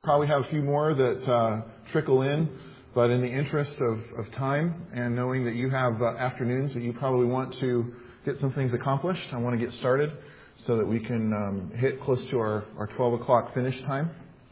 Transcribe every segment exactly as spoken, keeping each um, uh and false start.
probably have a few more that uh, trickle in, but in the interest of, of time and knowing that you have uh, afternoons that you probably want to get some things accomplished, I want to get started so that we can um, hit close to our, our twelve o'clock finish time.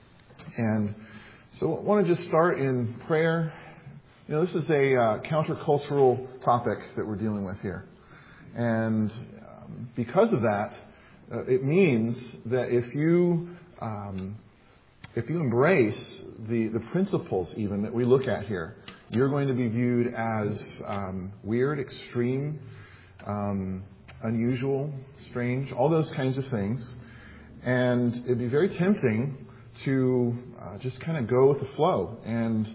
And so I want to just start in prayer. You know, this is a uh, countercultural topic that we're dealing with here. And um, because of that, uh, it means that if you um, if you embrace the, the principles even that we look at here, you're going to be viewed as um, weird, extreme, um, unusual, strange, all those kinds of things. And it'd be very tempting to uh, just kind of go with the flow. And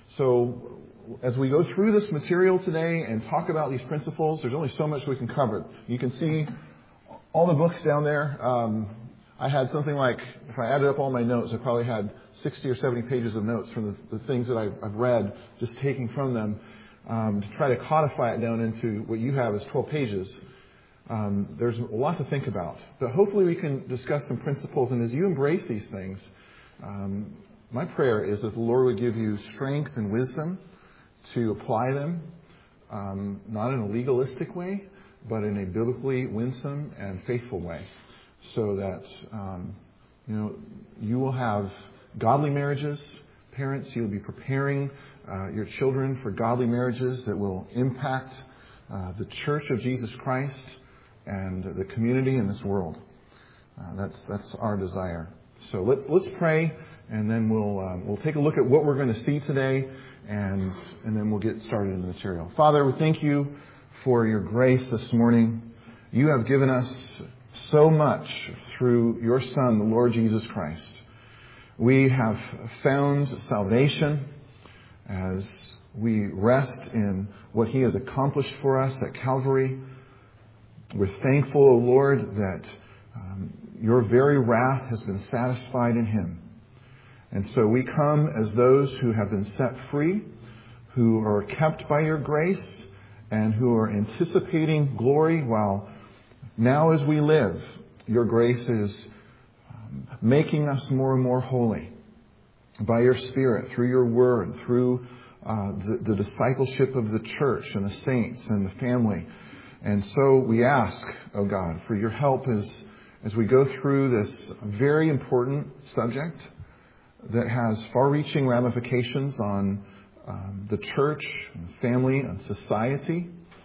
so as we go through this material today and talk about these principles, there's only so much we can cover. You can see all the books down there. Um, I had something like, if I added up all my notes, I probably had sixty or seventy pages of notes from the, the things that I've, I've read, just taking from them um, to try to codify it down into what you have as twelve pages. Um, there's a lot to think about. But hopefully we can discuss some principles. And as you embrace these things, um, my prayer is that the Lord would give you strength and wisdom to apply them, um, not in a legalistic way, but in a biblically winsome and faithful way, so that um, you know you will have godly marriages. Parents, you'll be preparing uh, your children for godly marriages that will impact uh, the Church of Jesus Christ and the community in this world. Uh, that's that's our desire. So let's let's pray, and then we'll um, we'll take a look at what we're going to see today. And and then we'll get started in the material. Father, we thank you for your grace this morning. You have given us so much through your Son, the Lord Jesus Christ. We have found salvation as we rest in what He has accomplished for us at Calvary. We're thankful, O Lord, that um, your very wrath has been satisfied in Him. And so we come as those who have been set free, who are kept by your grace, and who are anticipating glory while now as we live, your grace is um, making us more and more holy by your Spirit, through your word, through uh, the, the discipleship of the church and the saints and the family. And so we ask, oh God, for your help as, as we go through this very important subject that has far-reaching ramifications on um, the church, and family, and society.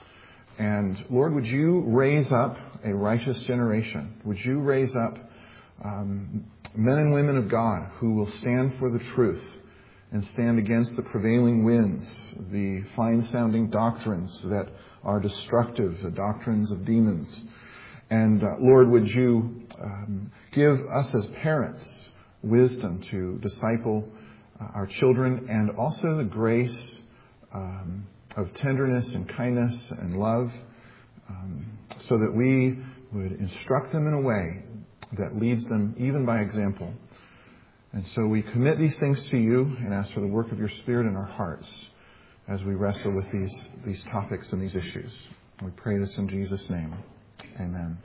And Lord, would you raise up a righteous generation? Would you raise up um, men and women of God who will stand for the truth and stand against the prevailing winds, the fine-sounding doctrines that are destructive, the doctrines of demons. And uh, Lord, would you um, give us as parents wisdom to disciple uh, our children, and also the grace um, of tenderness and kindness and love, um, so that we would instruct them in a way that leads them even by example. And so we commit these things to you and ask for the work of your Spirit in our hearts as we wrestle with these, these topics and these issues. We pray this in Jesus' name. Amen.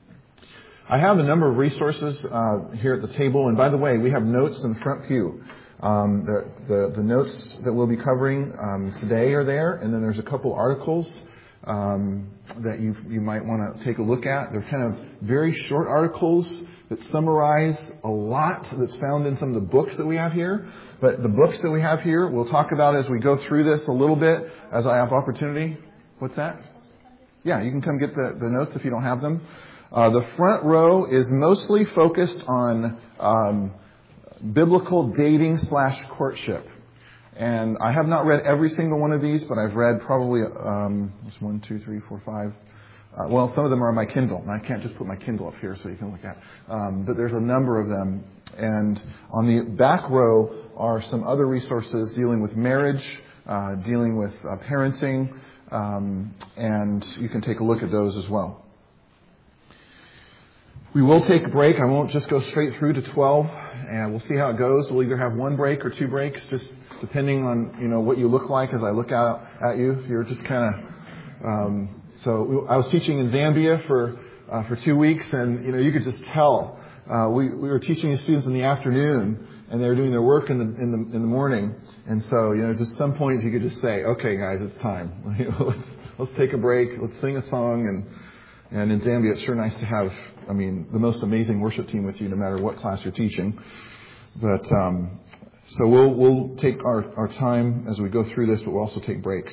I have a number of resources uh, here at the table. And by the way, we have notes in the front pew. Um, the, the, the notes that we'll be covering um, today are there. And then there's a couple articles um, that you you might want to take a look at. They're kind of very short articles that summarize a lot that's found in some of the books that we have here. But the books that we have here, we'll talk about as we go through this a little bit as I have opportunity. What's that? Yeah, you can come get the, the notes if you don't have them. Uh, the front row is mostly focused on um, biblical dating slash courtship. And I have not read every single one of these, but I've read probably um, there's one, two, three, four, five. Uh, well, some of them are on my Kindle, and I can't just put my Kindle up here so you can look at. Um, but there's a number of them. And on the back row are some other resources dealing with marriage, uh, dealing with uh, parenting, um, and you can take a look at those as well. We will take a break. I won't just go straight through to twelve, and we'll see how it goes. We'll either have one break or two breaks, just depending on, you know, what you look like as I look out at you. If you're just kind of, um, so I was teaching in Zambia for uh, for two weeks, and you know, you could just tell. Uh, we we were teaching the students in the afternoon, and they were doing their work in the in the in the morning. And so, you know, just some points you could just say, "Okay, guys, it's time. let's, let's take a break. Let's sing a song." And and in Zambia, it's sure nice to have, I mean, the most amazing worship team with you, no matter what class you're teaching. But um, so we'll we'll take our our time as we go through this, but we'll also take breaks.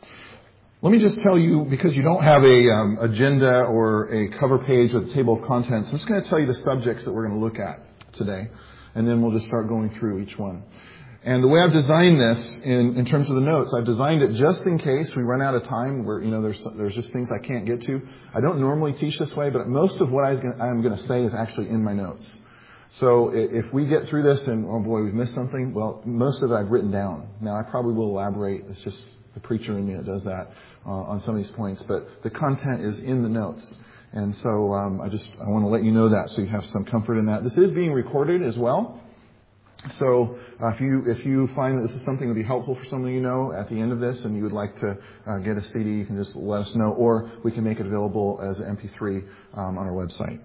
Let me just tell you, because you don't have a um, agenda or a cover page with a table of contents, I'm just going to tell you the subjects that we're going to look at today, and then we'll just start going through each one. And the way I've designed this in, in terms of the notes, I've designed it just in case we run out of time where, you know, there's there's just things I can't get to. I don't normally teach this way, but most of what I was gonna, I'm going to say is actually in my notes. So if we get through this and, oh boy, we've missed something, well, most of it I've written down. Now, I probably will elaborate. It's just the preacher in me that does that uh, on some of these points. But the content is in the notes. And so um, I just I want to let you know that so you have some comfort in that. This is being recorded as well. So uh, if you if you find that this is something that would be helpful for someone you know at the end of this and you would like to uh, get a C D, you can just let us know. Or we can make it available as an M P three um, on our website.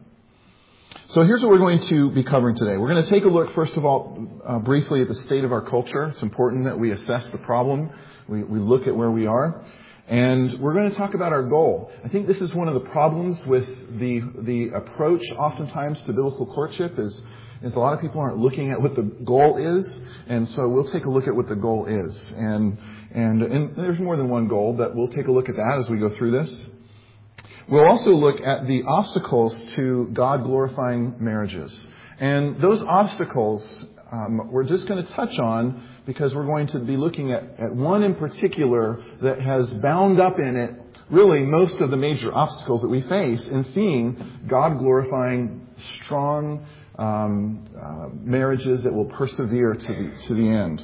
So here's what we're going to be covering today. We're going to take a look, first of all, uh, briefly at the state of our culture. It's important that we assess the problem. We, we look at where we are. And we're going to talk about our goal. I think this is one of the problems with the the approach oftentimes to biblical courtship is, is a lot of people aren't looking at what the goal is. And so we'll take a look at what the goal is. And, and, and there's more than one goal, but we'll take a look at that as we go through this. We'll also look at the obstacles to God-glorifying marriages. And those obstacles um, we're just going to touch on because we're going to be looking at, at one in particular that has bound up in it really most of the major obstacles that we face in seeing God-glorifying, strong um, uh, marriages that will persevere to the, to the end.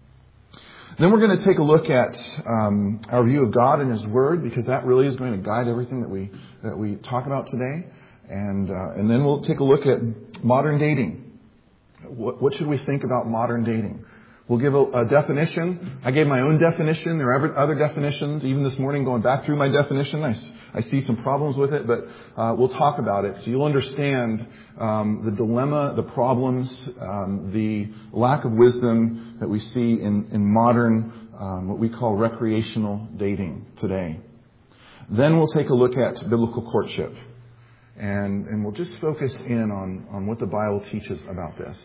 Then we're going to take a look at um, our view of God and His Word, because that really is going to guide everything that we that we talk about today. And uh, and then we'll take a look at modern dating. What, what should we think about modern dating? We'll give a, a definition. I gave my own definition. There are other definitions. Even this morning, going back through my definition, I, I see some problems with it, but uh, we'll talk about it so you'll understand um, the dilemma, the problems, um, the lack of wisdom that we see in, in modern, um, what we call recreational dating today. Then we'll take a look at biblical courtship, and, and we'll just focus in on, on what the Bible teaches about this.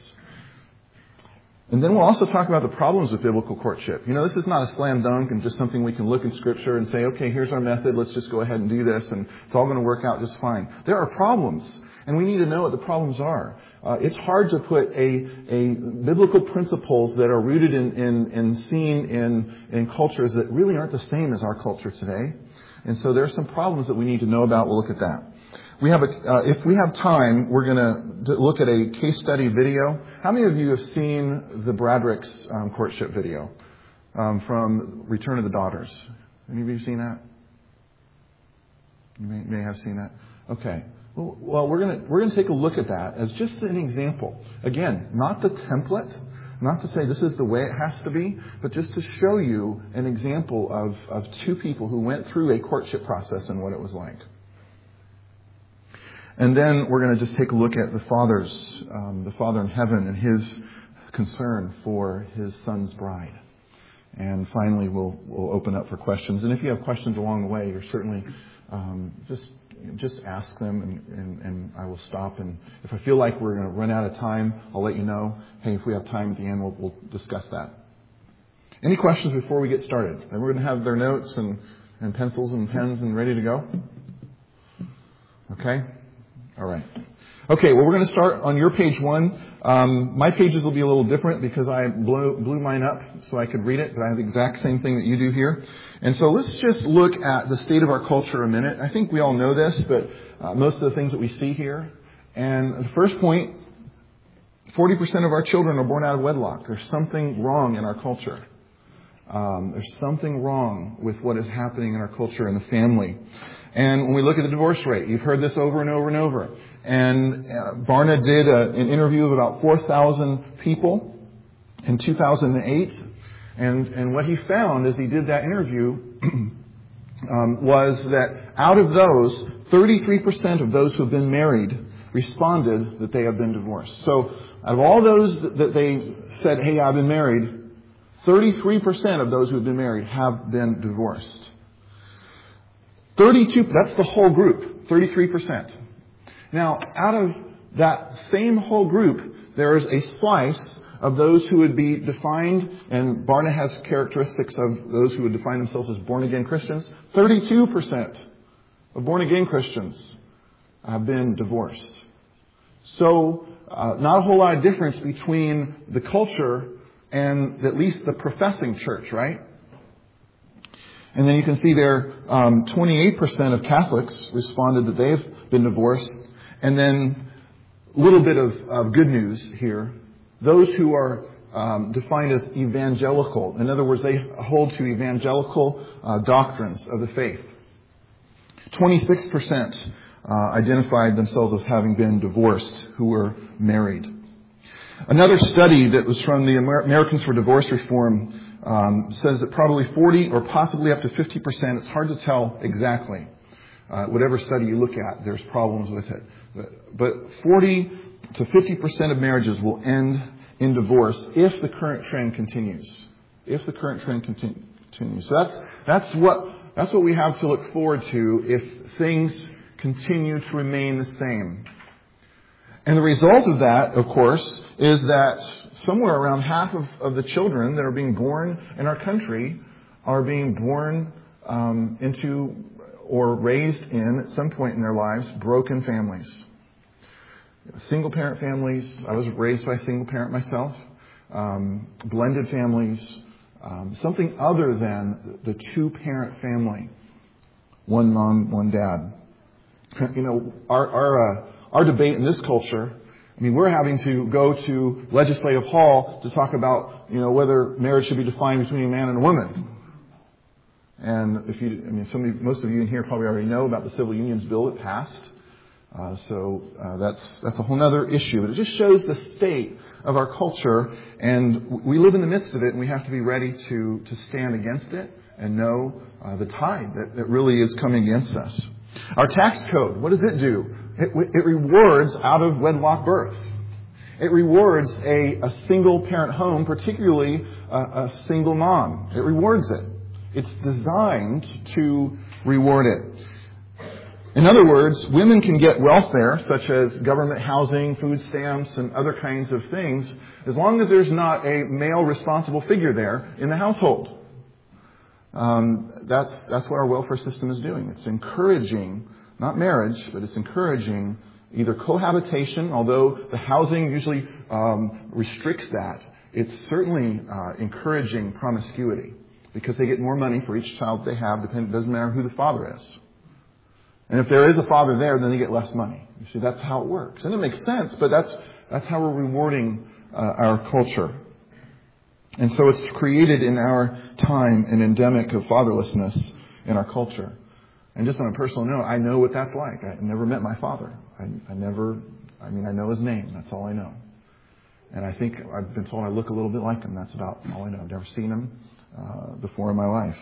And then we'll also talk about the problems with biblical courtship. You know, this is not a slam dunk and just something we can look in Scripture and say, okay, here's our method, let's just go ahead and do this, and it's all going to work out just fine. There are problems, and we need to know what the problems are. Uh, it's hard to put a, a biblical principles that are rooted in, in, in seen in, in cultures that really aren't the same as our culture today. And so there are some problems that we need to know about. We'll look at that. We have a, uh, if we have time, we're going to look at a case study video. How many of you have seen the Bradrick's um, courtship video um, from Return of the Daughters? Any of you seen that? You may, may have seen that. Okay. Well, well we're going to we're going to take a look at that as just an example. Again, not the template, not to say this is the way it has to be, but just to show you an example of, of two people who went through a courtship process and what it was like. And then we're going to just take a look at the Father's, um, the Father in heaven and His concern for His Son's bride. And finally, we'll we'll open up for questions. And if you have questions along the way, you're certainly um, just just ask them, and, and, and I will stop. And if I feel like we're going to run out of time, I'll let you know. Hey, if we have time at the end, we'll, we'll discuss that. Any questions before we get started? And we're going to have their notes and, and pencils and pens and ready to go. Okay. All right. Okay, well, we're going to start on your page one. Um, my pages will be a little different because I blew, blew mine up so I could read it, but I have the exact same thing that you do here. And so let's just look at the state of our culture a minute. I think we all know this, but uh, most of the things that we see here. And the first point, forty percent of our children are born out of wedlock. There's something wrong in our culture. Um, there's something wrong with what is happening in our culture and the family. And when we look at the divorce rate, you've heard this over and over and over. And uh, Barna did a, an interview of about four thousand people in two thousand eight. And, and what he found as he did that interview um, was that out of those, thirty-three percent of those who have been married responded that they have been divorced. So out of all those that they said, hey, I've been married, thirty-three percent of those who have been married have been divorced. thirty-two, that's the whole group, thirty-three percent. Now, out of that same whole group, there is a slice of those who would be defined, and Barna has characteristics of those who would define themselves as born-again Christians. thirty-two percent of born-again Christians have been divorced. So, uh, not a whole lot of difference between the culture and at least the professing church, right? And then you can see there, um, twenty-eight percent of Catholics responded that they've been divorced. And then a little bit of, of good news here. Those who are um, defined as evangelical, in other words, they hold to evangelical uh, doctrines of the faith. twenty-six percent uh, identified themselves as having been divorced who were married. Another study that was from the Amer- Americans for Divorce Reform um, says that probably forty or possibly up to fifty percent, it's hard to tell exactly. Uh, whatever study you look at, there's problems with it. But, but forty to fifty percent of marriages will end in divorce if the current trend continues. If the current trend continue, continues. So that's, that's what, that's what we have to look forward to if things continue to remain the same. And the result of that, of course, is that somewhere around half of, of the children that are being born in our country are being born um, into or raised in, at some point in their lives, broken families. Single parent families. I was raised by a single parent myself. Um, blended families. Um, something other than the two parent family. One mom, one dad. You know, our, our, uh, our debate in this culture, I mean, we're having to go to Legislative Hall to talk about, you know, whether marriage should be defined between a man and a woman. And if you, I mean, some of you, most of you in here probably already know about the Civil Unions Bill that passed. Uh, so uh, that's that's a whole other issue. But it just shows the state of our culture, and we live in the midst of it, and we have to be ready to to stand against it and know uh, the tide that, that really is coming against us. Our tax code, what does it do? It, it rewards out of wedlock births. It rewards a, a single parent home, particularly a, a single mom. It rewards it. It's designed to reward it. In other words, women can get welfare, such as government housing, food stamps, and other kinds of things, as long as there's not a male responsible figure there in the household. Um, that's that's what our welfare system is doing. It's encouraging, not marriage, but it's encouraging either cohabitation, although the housing usually um, restricts that. It's certainly uh, encouraging promiscuity, because they get more money for each child they have. It doesn't matter who the father is. And if there is a father there, then they get less money. You see, that's how it works. And it makes sense, but that's that's how we're rewarding uh, our culture. And so it's created in our time an endemic of fatherlessness in our culture. And just on a personal note, I know what that's like. I never met my father. I, I never, I mean, I know his name. That's all I know. And I think I've been told I look a little bit like him. That's about all I know. I've never seen him uh, before in my life.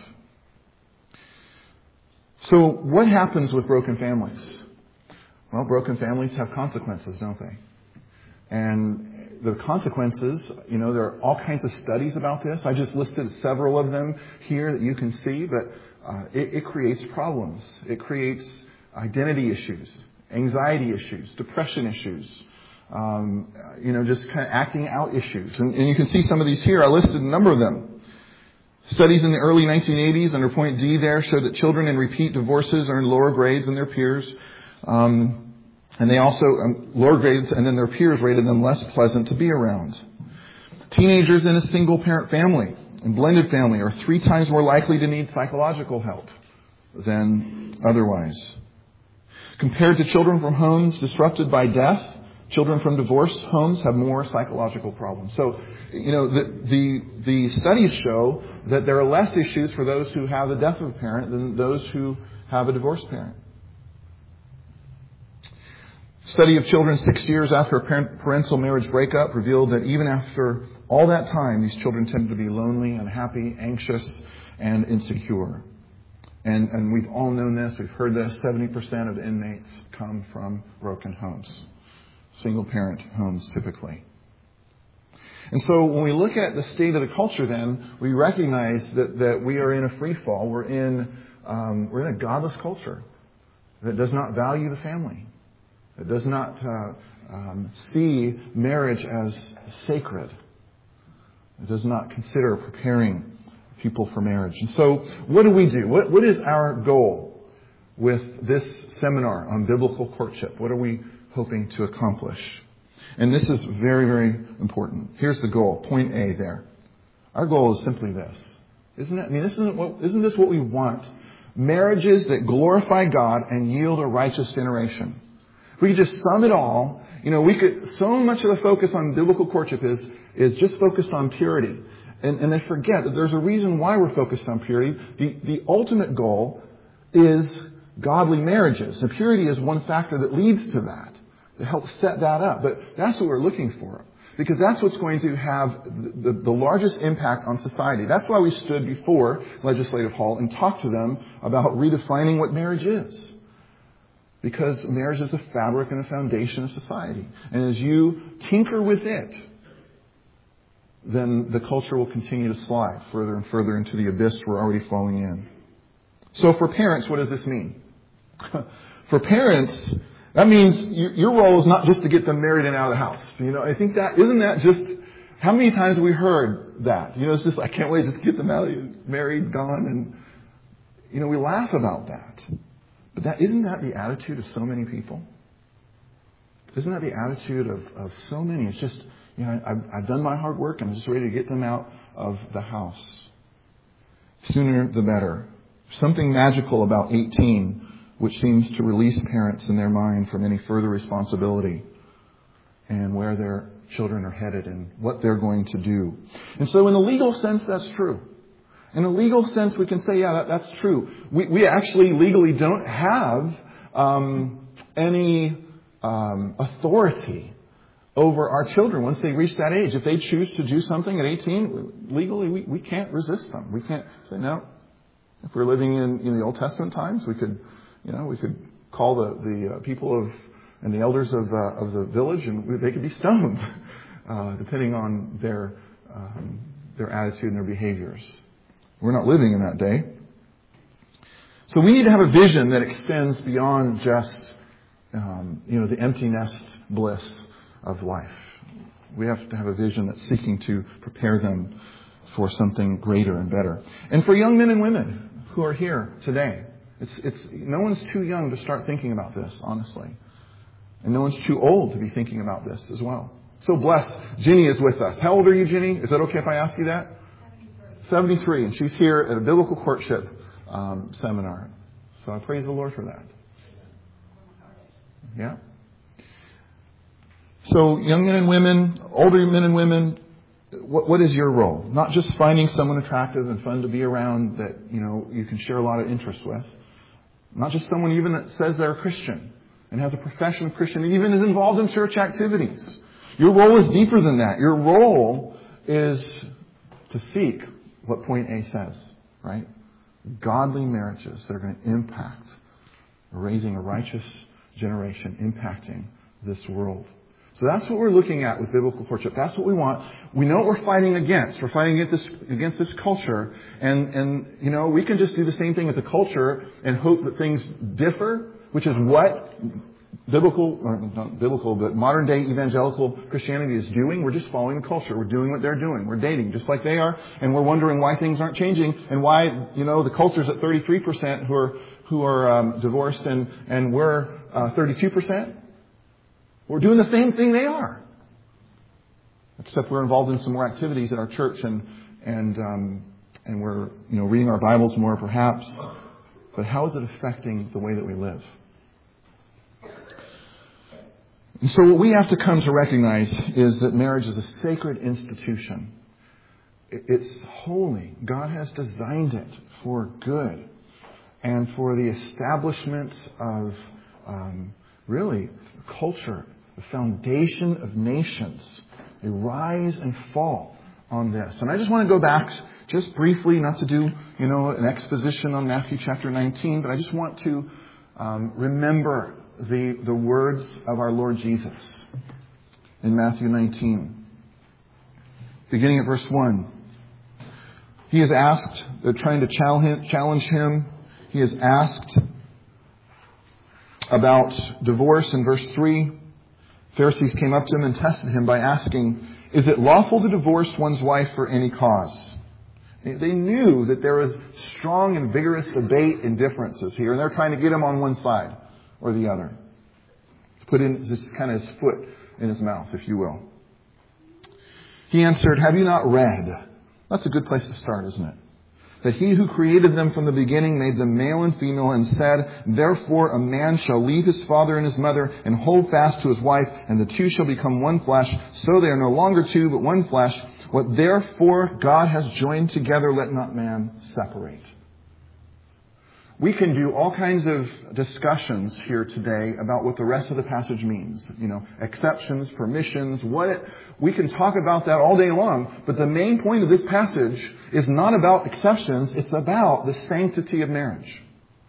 So what happens with broken families? Well, broken families have consequences, don't they? And the consequences, you know, there are all kinds of studies about this. I just listed several of them here that you can see, but uh, it, it creates problems. It creates identity issues, anxiety issues, depression issues, um, you know, just kind of acting out issues. And, and you can see some of these here. I listed a number of them. Studies in the early nineteen eighties under point D there show that children in repeat divorces earn lower grades than their peers. Um, and they also, um, lower grades, and then their peers rated them less pleasant to be around. Teenagers in a single parent family and blended family are three times more likely to need psychological help than otherwise. Compared to children from homes disrupted by death, children from divorced homes have more psychological problems. So, you know, the, the the studies show that there are less issues for those who have the death of a parent than those who have a divorced parent. Study of children six years after a parent, parental marriage breakup revealed that even after all that time, these children tended to be lonely, unhappy, anxious, and insecure. And, and we've all known this. We've heard this. seventy percent of inmates come from broken homes. single-parent homes typically. And so when we look at the state of the culture then, we recognize that, that we are in a free fall. We're in, um, we're in a godless culture that does not value the family. It does not uh, um, see marriage as sacred. It does not consider preparing people for marriage. And so what do we do? What, what is our goal with this seminar on biblical courtship? What are we hoping to accomplish? And this is very, very important. Here's the goal. Point A there. Our goal is simply this. Isn't it? I mean, this isn't what, isn't this what we want? Marriages that glorify God and yield a righteous generation. If we could just sum it all, you know, we could, so much of the focus on biblical courtship is, is just focused on purity. And, and they forget that there's a reason why we're focused on purity. The, the ultimate goal is godly marriages. And purity is one factor that leads to that. To help set that up. But that's what we're looking for. Because that's what's going to have the, the, the largest impact on society. That's why we stood before Legislative Hall and talked to them about redefining what marriage is. Because marriage is the fabric and the foundation of society. And as you tinker with it, then the culture will continue to slide further and further into the abyss we're already falling in. So for parents, what does this mean? For parents, that means your role is not just to get them married and out of the house. You know, I think that, isn't that just, how many times have we heard that? You know, it's just, I can't wait, just get them out, married, gone, and, you know, we laugh about that. But that, isn't that the attitude of so many people? Isn't that the attitude of, of so many? It's just, you know, I've, I've done my hard work and I'm just ready to get them out of the house. Sooner the better. Something magical about eighteen, which seems to release parents in their mind from any further responsibility and where their children are headed and what they're going to do. And so in a legal sense, that's true. In a legal sense, we can say, yeah, that, that's true. We, we actually legally don't have um, any um, authority over our children once they reach that age. If they choose to do something at eighteen, legally, we, we can't resist them. We can't say, no. If we're living in, in the Old Testament times, we could... You know, we could call the, the uh, people of and the elders of uh, of the village, and we, they could be stoned, uh, depending on their um, their attitude and their behaviors. We're not living in that day, so we need to have a vision that extends beyond just um, you know the empty nest bliss of life. We have to have a vision that's seeking to prepare them for something greater and better. And for young men and women who are here today. It's, it's, no one's too young to start thinking about this, honestly. And no one's too old to be thinking about this as well. So blessed. Ginny is with us. How old are you, Ginny? Is that okay if I ask you that? seventy-three. seventy-three. And she's here at a biblical courtship um, seminar. So I praise the Lord for that. Yeah. So young men and women, older men and women, what, what is your role? Not just finding someone attractive and fun to be around that, you know, you can share a lot of interests with. Not just someone even that says they're a Christian and has a profession of Christian and even is involved in church activities. Your role is deeper than that. Your role is to seek what point A says, right? Godly marriages that are going to impact raising a righteous generation, impacting this world. So that's what we're looking at with biblical courtship. That's what we want. We know what we're fighting against. We're fighting against this, against this culture. And, and, you know, we can just do the same thing as a culture and hope that things differ, which is what biblical, or not biblical, but modern day evangelical Christianity is doing. We're just following the culture. We're doing what they're doing. We're dating just like they are. And we're wondering why things aren't changing and why, you know, the culture's at thirty-three percent who are, who are um, divorced and, and we're uh, thirty-two percent. We're doing the same thing they are. Except we're involved in some more activities at our church and, and, um, and we're, you know, reading our Bibles more perhaps. But how is it affecting the way that we live? And so what we have to come to recognize is that marriage is a sacred institution. It's holy. God has designed it for good and for the establishment of um, really culture, the foundation of nations. They rise and fall on this. And I just want to go back just briefly, not to do, you know, an exposition on Matthew chapter nineteen, but I just want to um, remember the, the words of our Lord Jesus in Matthew nineteen. Beginning at verse one. He is asked, they're trying to challenge him. He is asked about divorce in verse three. Pharisees came up to him and tested him by asking, is it lawful to divorce one's wife for any cause? They knew that there was strong and vigorous debate and differences here, and they're trying to get him on one side or the other. To put in just kind of his foot in his mouth, if you will. He answered, have you not read? That's a good place to start, isn't it? That he who created them from the beginning made them male and female and said, therefore a man shall leave his father and his mother and hold fast to his wife, and the two shall become one flesh. So they are no longer two, but one flesh. What therefore God has joined together, let not man separate. We can do all kinds of discussions here today about what the rest of the passage means. You know, exceptions, permissions, what it, we can talk about that all day long. But the main point of this passage is not about exceptions. It's about the sanctity of marriage.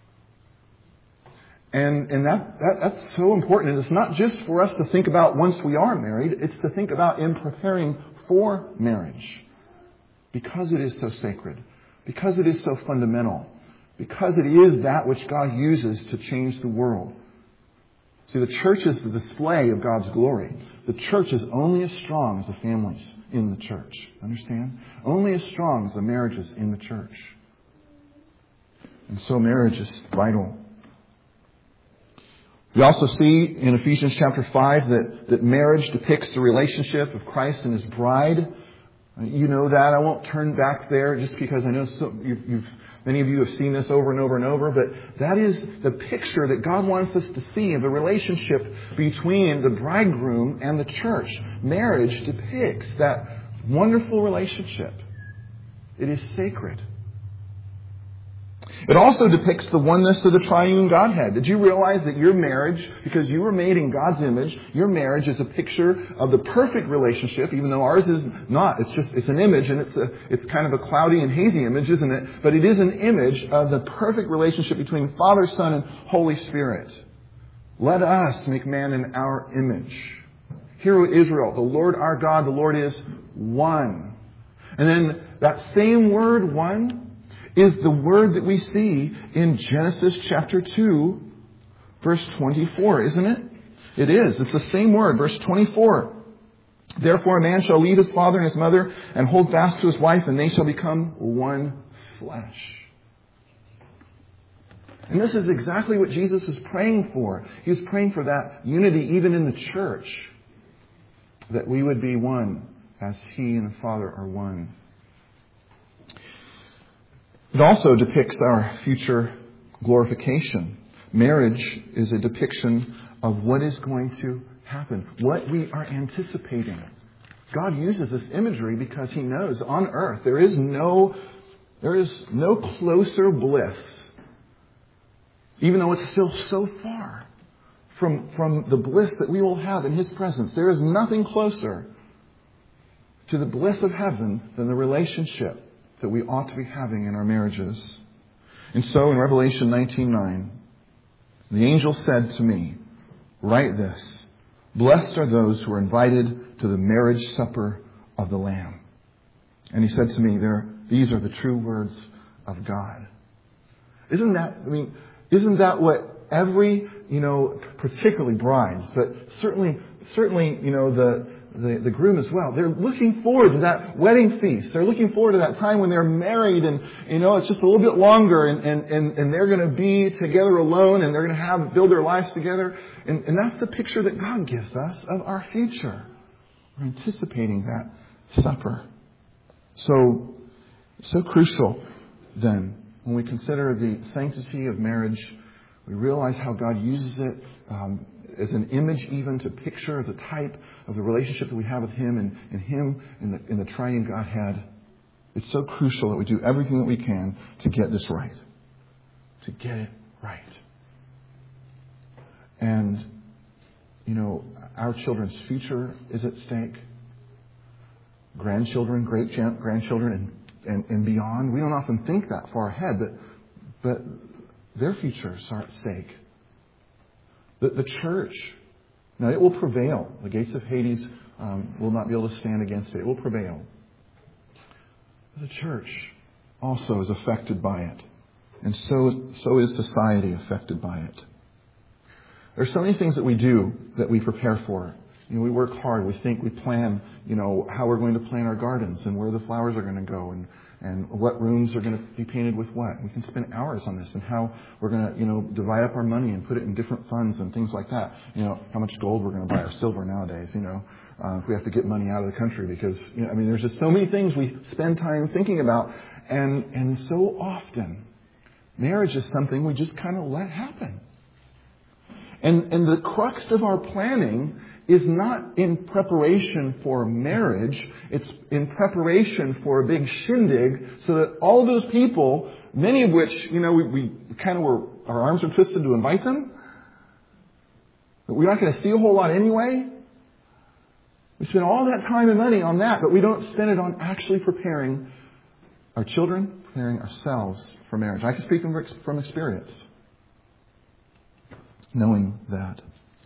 And, and that, that, that's so important. And it's not just for us to think about once we are married. It's to think about in preparing for marriage. Because it is so sacred. Because it is so fundamental. Because it is that which God uses to change the world. See, the church is the display of God's glory. The church is only as strong as the families in the church. Understand? Only as strong as the marriages in the church. And so marriage is vital. We also see in Ephesians chapter five that, that marriage depicts the relationship of Christ and His bride. You know that. I won't turn back there just because I know so, you've, you've Many of you have seen this over and over and over, but that is the picture that God wants us to see of the relationship between the bridegroom and the church. Marriage depicts that wonderful relationship. It is sacred. It also depicts the oneness of the triune Godhead. Did you realize that your marriage, because you were made in God's image, your marriage is a picture of the perfect relationship, even though ours is not. It's just, it's an image, and it's a, it's kind of a cloudy and hazy image, isn't it? But it is an image of the perfect relationship between Father, Son, and Holy Spirit. Let us make man in our image. Hear, O Israel, the Lord our God, the Lord is one. And then that same word, one, is the word that we see in Genesis chapter two, verse twenty-four, isn't it? It is. It's the same word, verse twenty-four. Therefore a man shall leave his father and his mother and hold fast to his wife, and they shall become one flesh. And this is exactly what Jesus is praying for. He was praying for that unity even in the church. That we would be one as He and the Father are one. It also depicts our future glorification. Marriage is a depiction of what is going to happen, what we are anticipating. God uses this imagery because He knows on earth there is no, there is no closer bliss, even though it's still so far from, from the bliss that we will have in His presence. There is nothing closer to the bliss of heaven than the relationship that we ought to be having in our marriages. And so in Revelation nineteen nine, the angel said to me, write this, blessed are those who are invited to the marriage supper of the Lamb. And he said to me, there, these are the true words of God. Isn't that, I mean, isn't that what every, you know, particularly brides, but certainly, certainly, you know, the, The, the groom as well. They're looking forward to that wedding feast. They're looking forward to that time when they're married and, you know, it's just a little bit longer and, and, and, and they're going to be together alone and they're going to have, build their lives together. And, and that's the picture that God gives us of our future. We're anticipating that supper. So, so crucial then, when we consider the sanctity of marriage, we realize how God uses it, um, as an image even to picture, as a type of the relationship that we have with Him and, and Him in the, in the triune Godhead. It's so crucial that we do everything that we can to get this right. To get it right. And, you know, our children's future is at stake. Grandchildren, great grandchildren, and, and, and beyond. We don't often think that far ahead, but, but their futures are at stake. The, the church, now it will prevail. The gates of Hades um, will not be able to stand against it. It will prevail. The church also is affected by it. And so, so is society affected by it. There's so many things that we do that we prepare for. You know, we work hard. We think, we plan, you know, how we're going to plant our gardens and where the flowers are going to go and, and what rooms are going to be painted with what. We can spend hours on this and how we're going to, you know, divide up our money and put it in different funds and things like that. You know, how much gold we're going to buy or silver nowadays, you know, uh, if we have to get money out of the country because, you know, I mean, there's just so many things we spend time thinking about. And, and so often, marriage is something we just kind of let happen. And, and the crux of our planning is not in preparation for marriage. It's in preparation for a big shindig so that all those people, many of which, you know, we, we kind of were, our arms are twisted to invite them. But we're not going to see a whole lot anyway. We spend all that time and money on that, but we don't spend it on actually preparing our children, preparing ourselves for marriage. I can speak from, from experience, knowing that.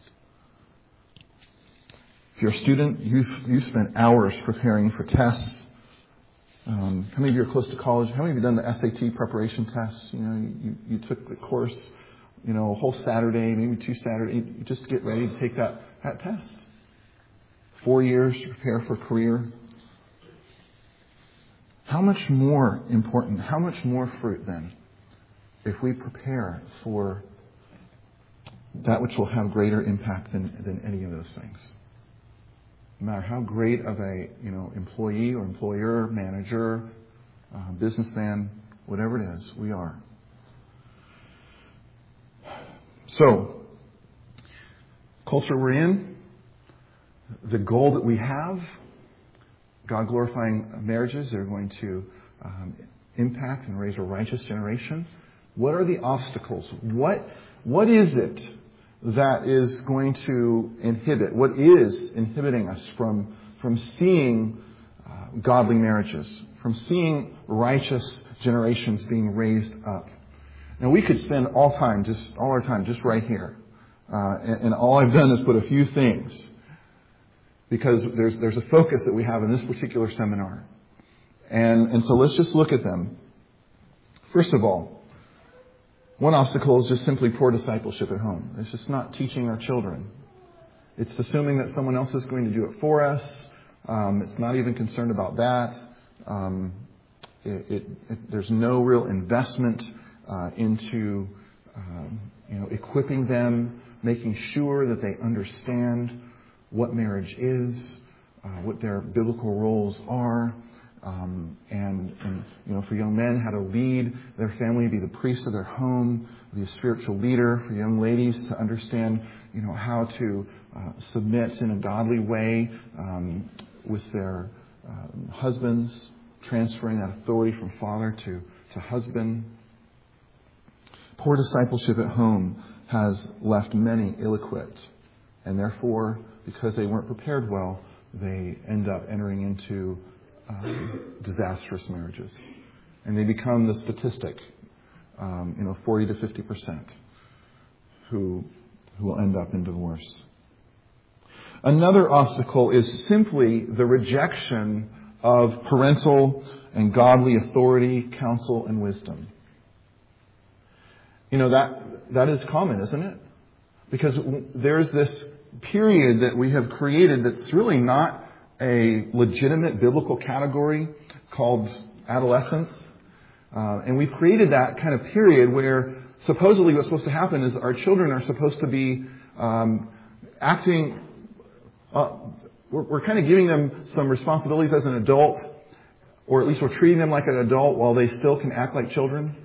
If you're a student, you've, you've spent hours preparing for tests. Um, how many of you are close to college? How many of you have done the S A T preparation tests? You know, you, you took the course, you know, a whole Saturday, maybe two Saturdays, just to get ready to take that, that test. Four years to prepare for a career. How much more important, how much more fruit then, if we prepare for that which will have greater impact than, than any of those things? No matter how great of a, you know, employee or employer, manager, uh, businessman, whatever it is, we are. So, culture we're in, the goal that we have, God-glorifying marriages that are going to um, impact and raise a righteous generation. What are the obstacles? What What is it that is going to inhibit, what is inhibiting us from, from seeing uh, godly marriages, from seeing righteous generations being raised up? Now, we could spend all time, just all our time, just right here. Uh, and, and all I've done is put a few things, because there's there's a focus that we have in this particular seminar. And, and so let's just look at them. First of all, one obstacle is just simply poor discipleship at home. It's just not teaching our children. It's assuming that someone else is going to do it for us. Um, it's not even concerned about that. Um, it, it, it, there's no real investment uh, into um, you know, equipping them, making sure that they understand what marriage is, uh, what their biblical roles are. Um, and, and, you know, for young men, how to lead their family, be the priest of their home, be a spiritual leader. For young ladies, to understand, you know, how to uh, submit in a godly way um, with their um, husbands, transferring that authority from father to, to husband. Poor discipleship at home has left many ill-equipped, and therefore, because they weren't prepared well, they end up entering into Um, disastrous marriages, and they become the statistic, um, you know, forty to fifty percent who who will end up in divorce. Another obstacle is simply the rejection of parental and godly authority, counsel, and wisdom. You know, that that is common, isn't it? Because there's this period that we have created that's really not a legitimate biblical category called adolescence. Uh, and we've created that kind of period where supposedly what's supposed to happen is our children are supposed to be um, acting, uh, we're, we're kind of giving them some responsibilities as an adult, or at least we're treating them like an adult while they still can act like children.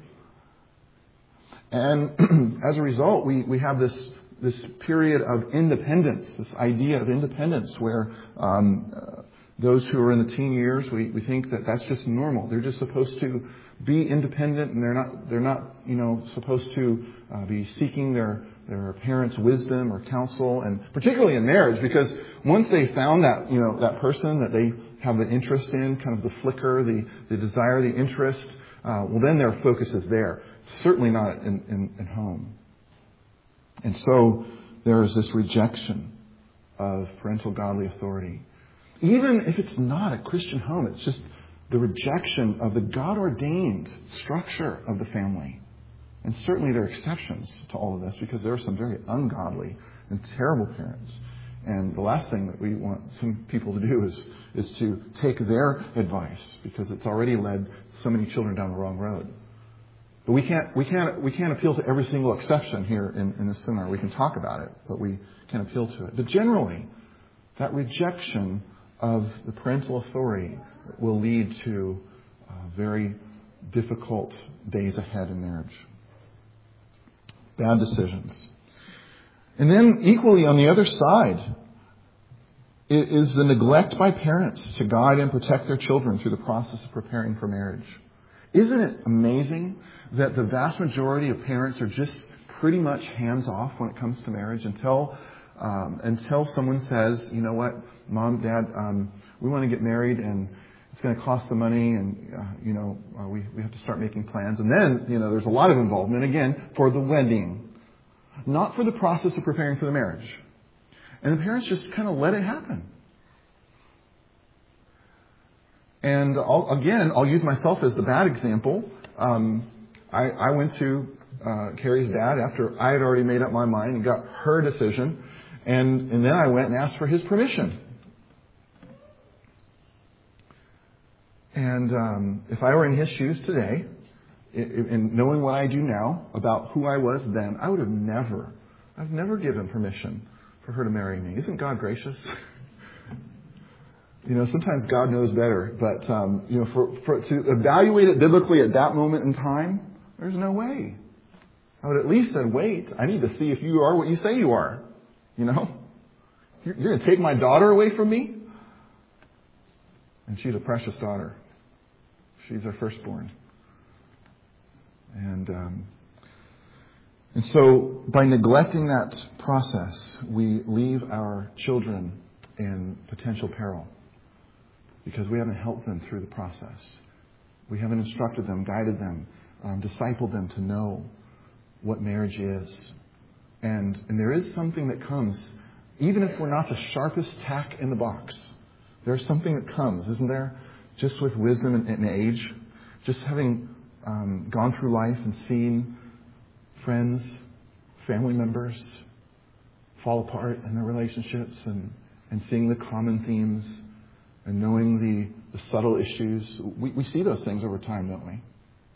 And as a result, we, we have this this period of independence, this idea of independence where um, uh, those who are in the teen years, we, we think that that's just normal. They're just supposed to be independent, and they're not, they're not, you know, supposed to uh, be seeking their, their parents' wisdom or counsel, and particularly in marriage, because once they found that, you know, that person that they have the interest in, kind of the flicker, the, the desire, the interest, uh, well, then their focus is there. Certainly not in, in, in home. And so there is this rejection of parental godly authority. Even if it's not a Christian home, it's just the rejection of the God-ordained structure of the family. And certainly there are exceptions to all of this, because there are some very ungodly and terrible parents. And the last thing that we want some people to do is, is to take their advice, because it's already led so many children down the wrong road. But we can't, we can't, we can't appeal to every single exception here in, in this seminar. We can talk about it, but we can't appeal to it. But generally, that rejection of the parental authority will lead to uh, very difficult days ahead in marriage. Bad decisions. And then equally on the other side is the neglect by parents to guide and protect their children through the process of preparing for marriage. Isn't it amazing that the vast majority of parents are just pretty much hands-off when it comes to marriage until um, until someone says, you know what, Mom, Dad, um, we want to get married and it's going to cost some money, and uh, you know uh, we we have to start making plans. And then you know there's a lot of involvement again for the wedding, not for the process of preparing for the marriage. And the parents just kind of let it happen. And I'll, again, I'll use myself as the bad example. Um, I, I went to uh, Carrie's dad after I had already made up my mind and got her decision, and and then I went and asked for his permission. And um, if I were in his shoes today, and knowing what I do now about who I was then, I would have never, I've never given permission for her to marry me. Isn't God gracious? You know, sometimes God knows better, but um, you know, for, for to evaluate it biblically at that moment in time, there's no way. I would at least said, wait, I need to see if you are what you say you are. You know, you're, you're going to take my daughter away from me, and she's a precious daughter. She's our firstborn. And um, and so by neglecting that process, we leave our children in potential peril because we haven't helped them through the process. We haven't instructed them, guided them, um, discipled them to know what marriage is. And and there is something that comes, even if we're not the sharpest tack in the box, there's something that comes, isn't there? Just with wisdom and, and age, just having um, gone through life and seen friends, family members fall apart in their relationships, and, and seeing the common themes and knowing the, the subtle issues. We, we see those things over time, don't we?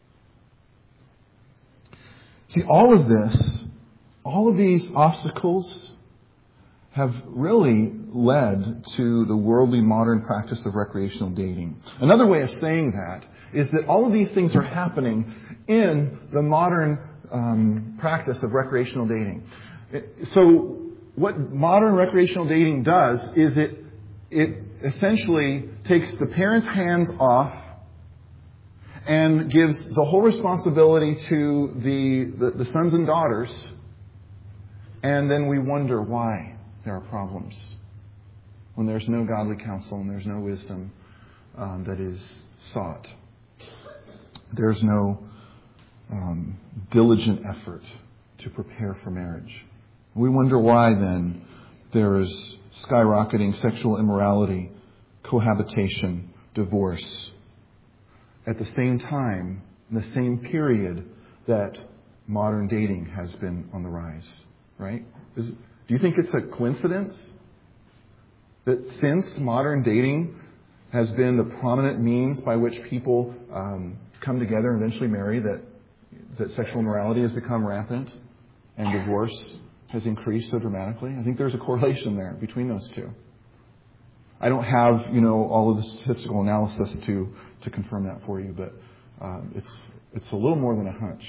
See, all of this, all of these obstacles have really led to the worldly modern practice of recreational dating. Another way of saying that is that all of these things are happening in the modern um, practice of recreational dating. So what modern recreational dating does is it it essentially takes the parents' hands off and gives the whole responsibility to the, the, the sons and daughters, and then we wonder why there are problems when there's no godly counsel and there's no wisdom um, that is sought. There's no um, diligent effort to prepare for marriage. We wonder why then there is skyrocketing sexual immorality, cohabitation, divorce, at the same time, in the same period that modern dating has been on the rise, right? Is, do you think it's a coincidence that since modern dating has been the prominent means by which people um, come together and eventually marry, that that sexual immorality has become rampant and divorce has increased so dramatically? I think there's a correlation there between those two. I don't have, you know, all of the statistical analysis to, to confirm that for you, but um, it's it's a little more than a hunch.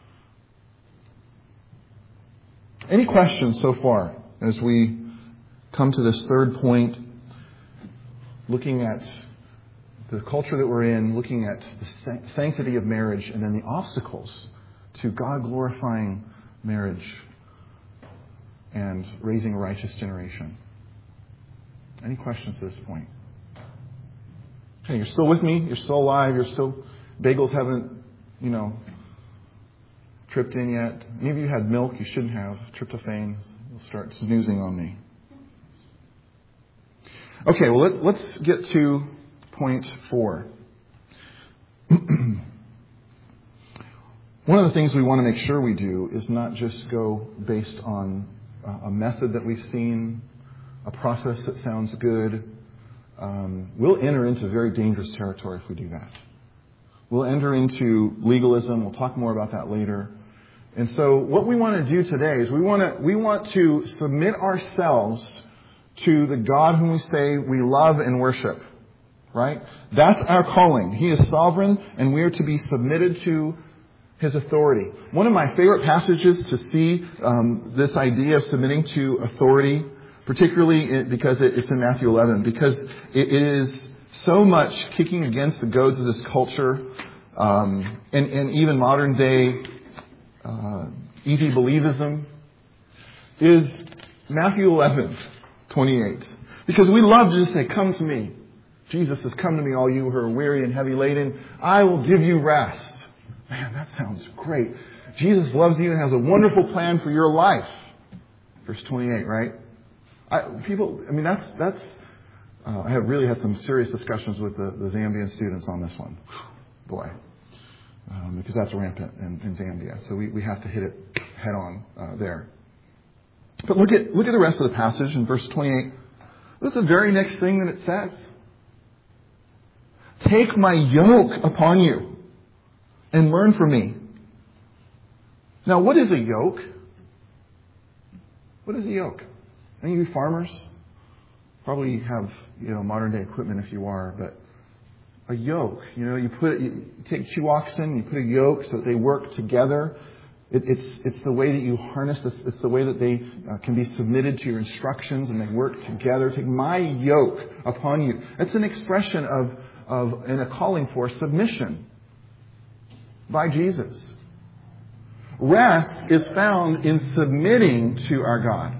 Any questions so far as we come to this third point, looking at the culture that we're in, looking at the sanctity of marriage, and then the obstacles to God-glorifying marriage and raising a righteous generation? Any questions at this point? Okay, you're still with me? You're still alive? You're still... Bagels haven't, you know, tripped in yet. Maybe you had milk you shouldn't have. Tryptophan, start snoozing on me. Okay, well, let, let's get to point four. One of the things we want to make sure we do is not just go based on a method that we've seen, a process that sounds good. Um, we'll enter into very dangerous territory if we do that. We'll enter into legalism. We'll talk more about that later. And so what we want to do today is we want to we want to submit ourselves to the God whom we say we love and worship. Right? That's our calling. He is sovereign, and we are to be submitted to His authority. One of my favorite passages to see um, this idea of submitting to authority, particularly because it's in Matthew eleven, because it is so much kicking against the goads of this culture, um, and, and even modern day uh, easy believism, is Matthew eleven twenty-eight. Because we love to just say, "Come to me. Jesus says, come to me, all you who are weary and heavy laden. I will give you rest." Man, that sounds great. Jesus loves you and has a wonderful plan for your life. Verse twenty-eight, right? I, people, I mean, that's, that's, uh, I have really had some serious discussions with the, the Zambian students on this one. Boy. Um, because that's rampant in, in Zambia. So we, we have to hit it head on uh, there. But look at, look at the rest of the passage in verse twenty-eight. What's the very next thing that it says? "Take my yoke upon you and learn from me." Now, what is a yoke? What is a yoke? Any of you farmers probably have, you know, modern day equipment if you are, but a yoke, you know, you put you take two oxen, you put a yoke so that they work together. It, it's it's the way that you harness this. It's the way that they uh, can be submitted to your instructions and they work together. Take my yoke upon you. It's an expression of of and a calling for submission by Jesus. Rest is found in submitting to our God.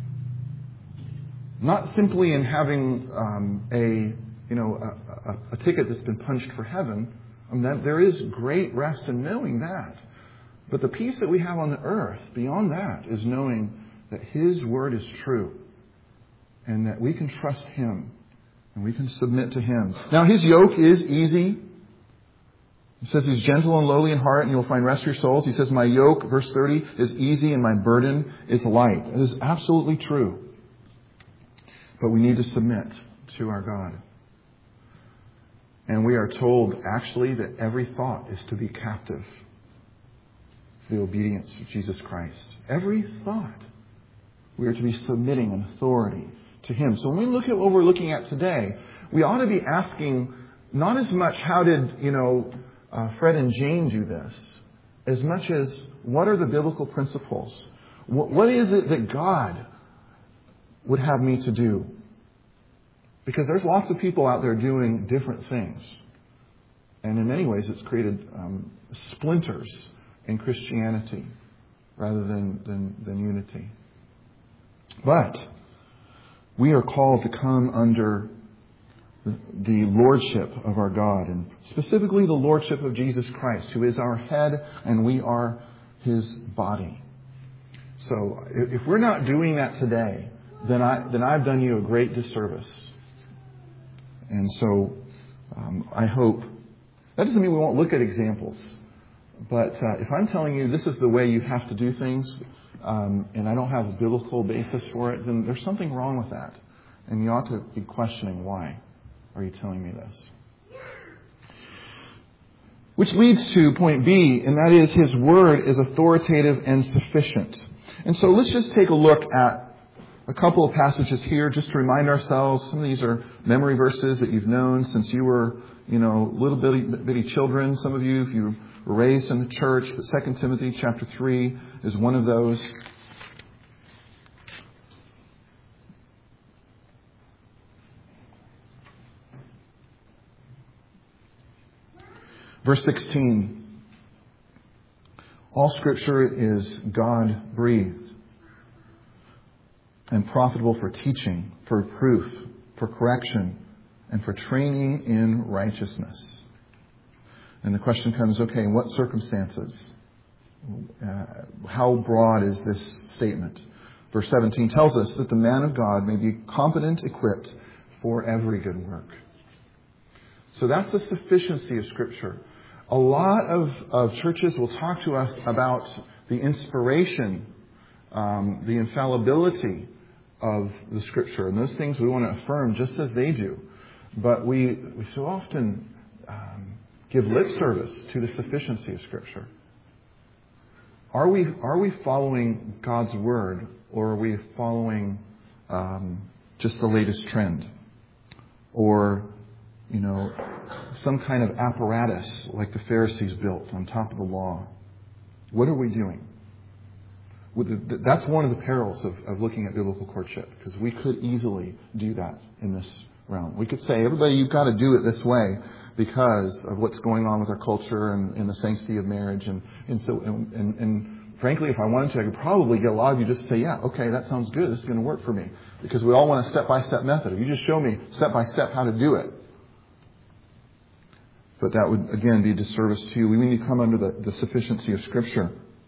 Not simply in having um, a you know a, a, a ticket that's been punched for heaven. I mean, that, there is great rest in knowing that. But the peace that we have on the earth beyond that is knowing that His word is true and that we can trust Him and we can submit to Him. Now, His yoke is easy. He says He's gentle and lowly in heart and you will find rest for your souls. He says, my yoke, verse thirty, is easy and my burden is light. It is absolutely true. But we need to submit to our God. And we are told, actually, that every thought is to be captive to the obedience of Jesus Christ. Every thought. We are to be submitting in authority to Him. So when we look at what we're looking at today, we ought to be asking not as much how did, you know, uh, Fred and Jane do this, as much as what are the biblical principles? What, what is it that God would have me to do? Because there's lots of people out there doing different things. And in many ways it's created um, splinters in Christianity rather than, than, than unity. But we are called to come under the, the lordship of our God, and specifically the lordship of Jesus Christ, who is our head and we are His body. So if we're not doing that today, then, I, then I've done you a great disservice. And so um, I hope, that doesn't mean we won't look at examples. But uh, if I'm telling you this is the way you have to do things, um, and I don't have a biblical basis for it, then there's something wrong with that. And you ought to be questioning, why are you telling me this? Which leads to point B, and that is His word is authoritative and sufficient. And so let's just take a look at a couple of passages here just to remind ourselves. Some of these are memory verses that you've known since you were, you know, little bitty, bitty children. Some of you, if you were raised in the church, but Second Timothy chapter three is one of those. Verse sixteen. All Scripture is God-breathed and profitable for teaching, for reproof, for correction, and for training in righteousness. And the question comes, okay, in what circumstances? Uh, how broad is this statement? verse seventeen tells us that the man of God may be competent, equipped for every good work. So that's the sufficiency of Scripture. A lot of, of churches will talk to us about the inspiration, um, the infallibility of the Scripture. And those things we want to affirm just as they do. But we, we so often um, give lip service to the sufficiency of Scripture. Are we, are we following God's Word, or are we following um, just the latest trend? Or, you know, some kind of apparatus like the Pharisees built on top of the law? What are we doing? That's one of the perils of, of looking at biblical courtship, because we could easily do that in this realm. We could say, everybody, you've got to do it this way because of what's going on with our culture and, and the sanctity of marriage. And, and so, and, and, and frankly, if I wanted to, I could probably get a lot of you just to say, yeah, okay, that sounds good. This is going to work for me. Because we all want a step-by-step method. If you just show me step-by-step how to do it. But that would, again, be a disservice to you. We need to come under the, the sufficiency of Scripture.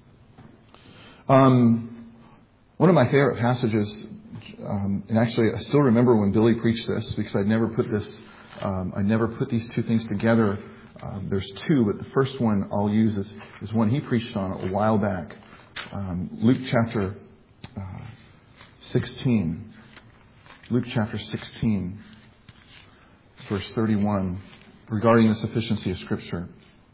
Um, one of my favorite passages, um, and actually I still remember when Billy preached this, because I'd never put this, um, I never put these two things together. Um, there's two, but the first one I'll use is, is one he preached on a while back. Um, Luke chapter uh, sixteen. Luke chapter sixteen, verse thirty-one, regarding the sufficiency of Scripture.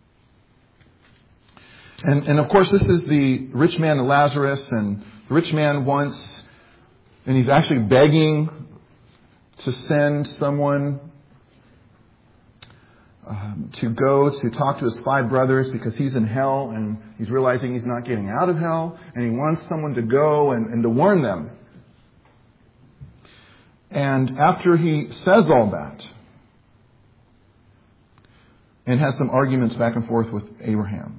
And, and of course, this is the rich man and Lazarus, and the rich man wants, and he's actually begging to send someone um, to go to talk to his five brothers because he's in hell, and he's realizing he's not getting out of hell, and he wants someone to go and, and to warn them. And after he says all that, and has some arguments back and forth with Abraham,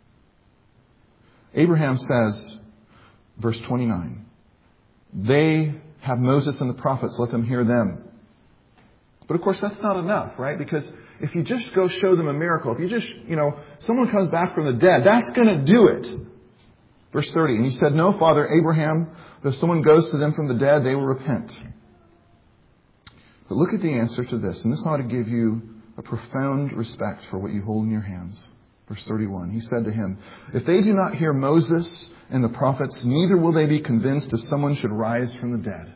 Abraham says, verse twenty-nine, they have Moses and the prophets, let them hear them. But of course that's not enough, right? Because if you just go show them a miracle, if you just, you know, someone comes back from the dead, that's going to do it. Verse thirty, and he said, no, Father Abraham, but if someone goes to them from the dead, they will repent. But look at the answer to this, and this ought to give you a profound respect for what you hold in your hands. Verse thirty-one, he said to him, if they do not hear Moses and the prophets, neither will they be convinced if someone should rise from the dead.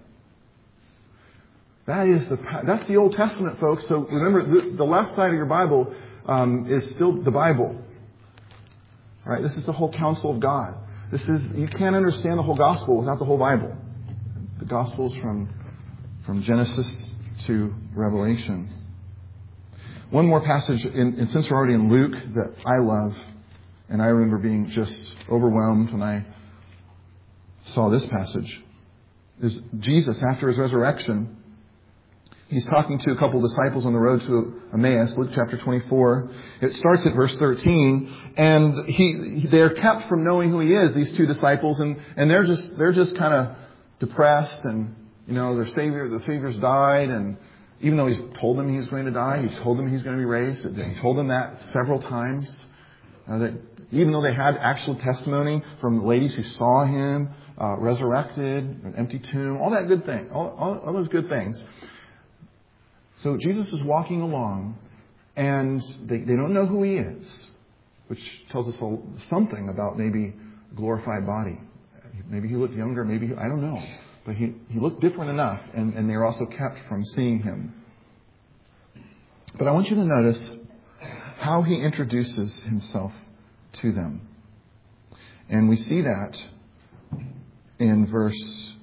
That is the, that's the Old Testament, folks. So remember, the, the left side of your Bible um, is still the Bible. All right, this is the whole counsel of God. This is, you can't understand the whole gospel without the whole Bible. The gospel is from, from Genesis to Revelation. One more passage, in, and since we're already in Luke, that I love, and I remember being just overwhelmed when I saw this passage, is Jesus, after his resurrection, he's talking to a couple of disciples on the road to Emmaus, Luke chapter twenty-four. It starts at verse thirteen, and he they're kept from knowing who he is, these two disciples, and, and they're just they're just kind of depressed, and you know, their Savior, the Savior's died, and even though he's told them he's going to die, he's told them he's going to be raised. He told them that several times. Uh, that even though they had actual testimony from the ladies who saw him uh, resurrected, an empty tomb, all that good thing, all, all, all those good things. So Jesus is walking along, and they, they don't know who he is, which tells us something about maybe a glorified body. Maybe he looked younger, maybe, he, I don't know. But he, he looked different enough, and, and they were also kept from seeing him. But I want you to notice how he introduces himself to them. And we see that in verse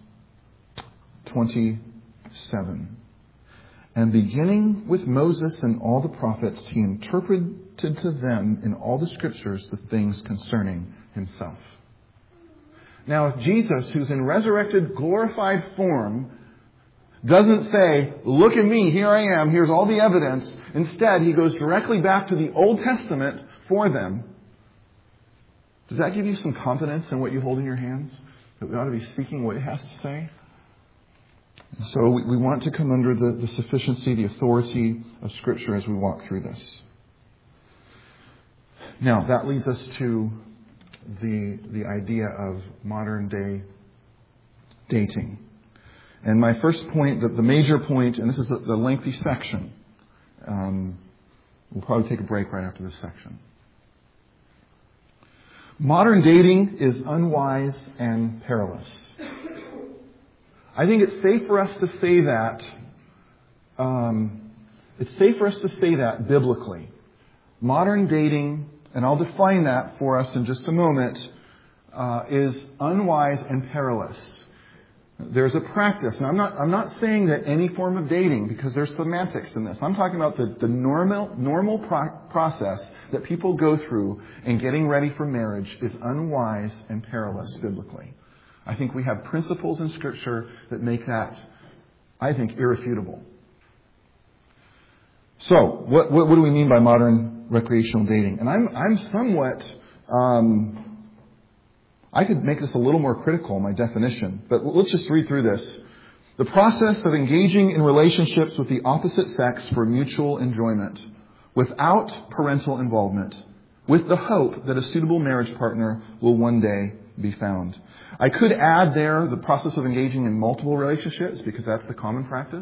twenty-seven. And beginning with Moses and all the prophets, he interpreted to them in all the Scriptures the things concerning himself. Now, if Jesus, who's in resurrected, glorified form, doesn't say, look at me, here I am, here's all the evidence. Instead, he goes directly back to the Old Testament for them. Does that give you some confidence in what you hold in your hands? That we ought to be seeking what it has to say? So we, we want to come under the, the sufficiency, the authority of Scripture as we walk through this. Now, that leads us to the the idea of modern day dating. And my first point, the, the major point, and this is a, the lengthy section. Um, we'll probably take a break right after this section. Modern dating is unwise and perilous. I think it's safe for us to say that. Um, it's safe for us to say that biblically. Modern dating, and I'll define that for us in just a moment, uh, is unwise and perilous. There's a practice, and I'm not, I'm not saying that any form of dating, because there's semantics in this. I'm talking about the, the normal, normal pro- process that people go through in getting ready for marriage is unwise and perilous biblically. I think we have principles in Scripture that make that, I think, irrefutable. So, what, what, what do we mean by modern recreational dating? And I'm, I'm somewhat, um, I could make this a little more critical, my definition, but let's just read through this. The process of engaging in relationships with the opposite sex for mutual enjoyment, without parental involvement, with the hope that a suitable marriage partner will one day be found. I could add there the process of engaging in multiple relationships, because that's the common practice.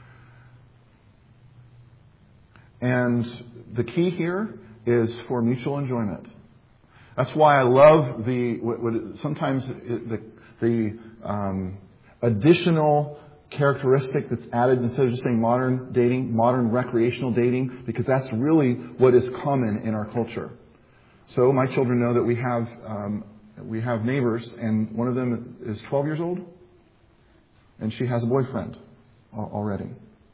And the key here is for mutual enjoyment. That's why I love the what, what sometimes the, the um, additional characteristic that's added instead of just saying modern dating, modern recreational dating, because that's really what is common in our culture. So my children know that we have um, we have neighbors, and one of them is twelve years old, and she has a boyfriend already.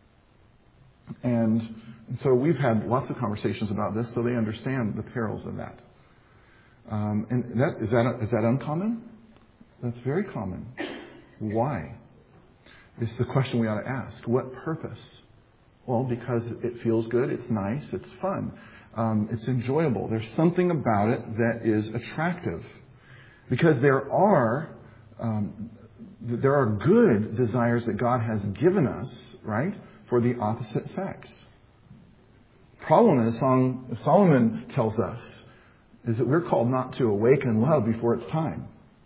And, and so we've had lots of conversations about this, so they understand the perils of that. Um, and that, is that is that uncommon? That's very common. Why? It's the question we ought to ask. What purpose? Well, because it feels good, it's nice, it's fun, um, it's enjoyable. There's something about it that is attractive. Because there are um, there are good desires that God has given us, right, for the opposite sex. Problem is, Solomon tells us, is that we're called not to awaken love before it's time.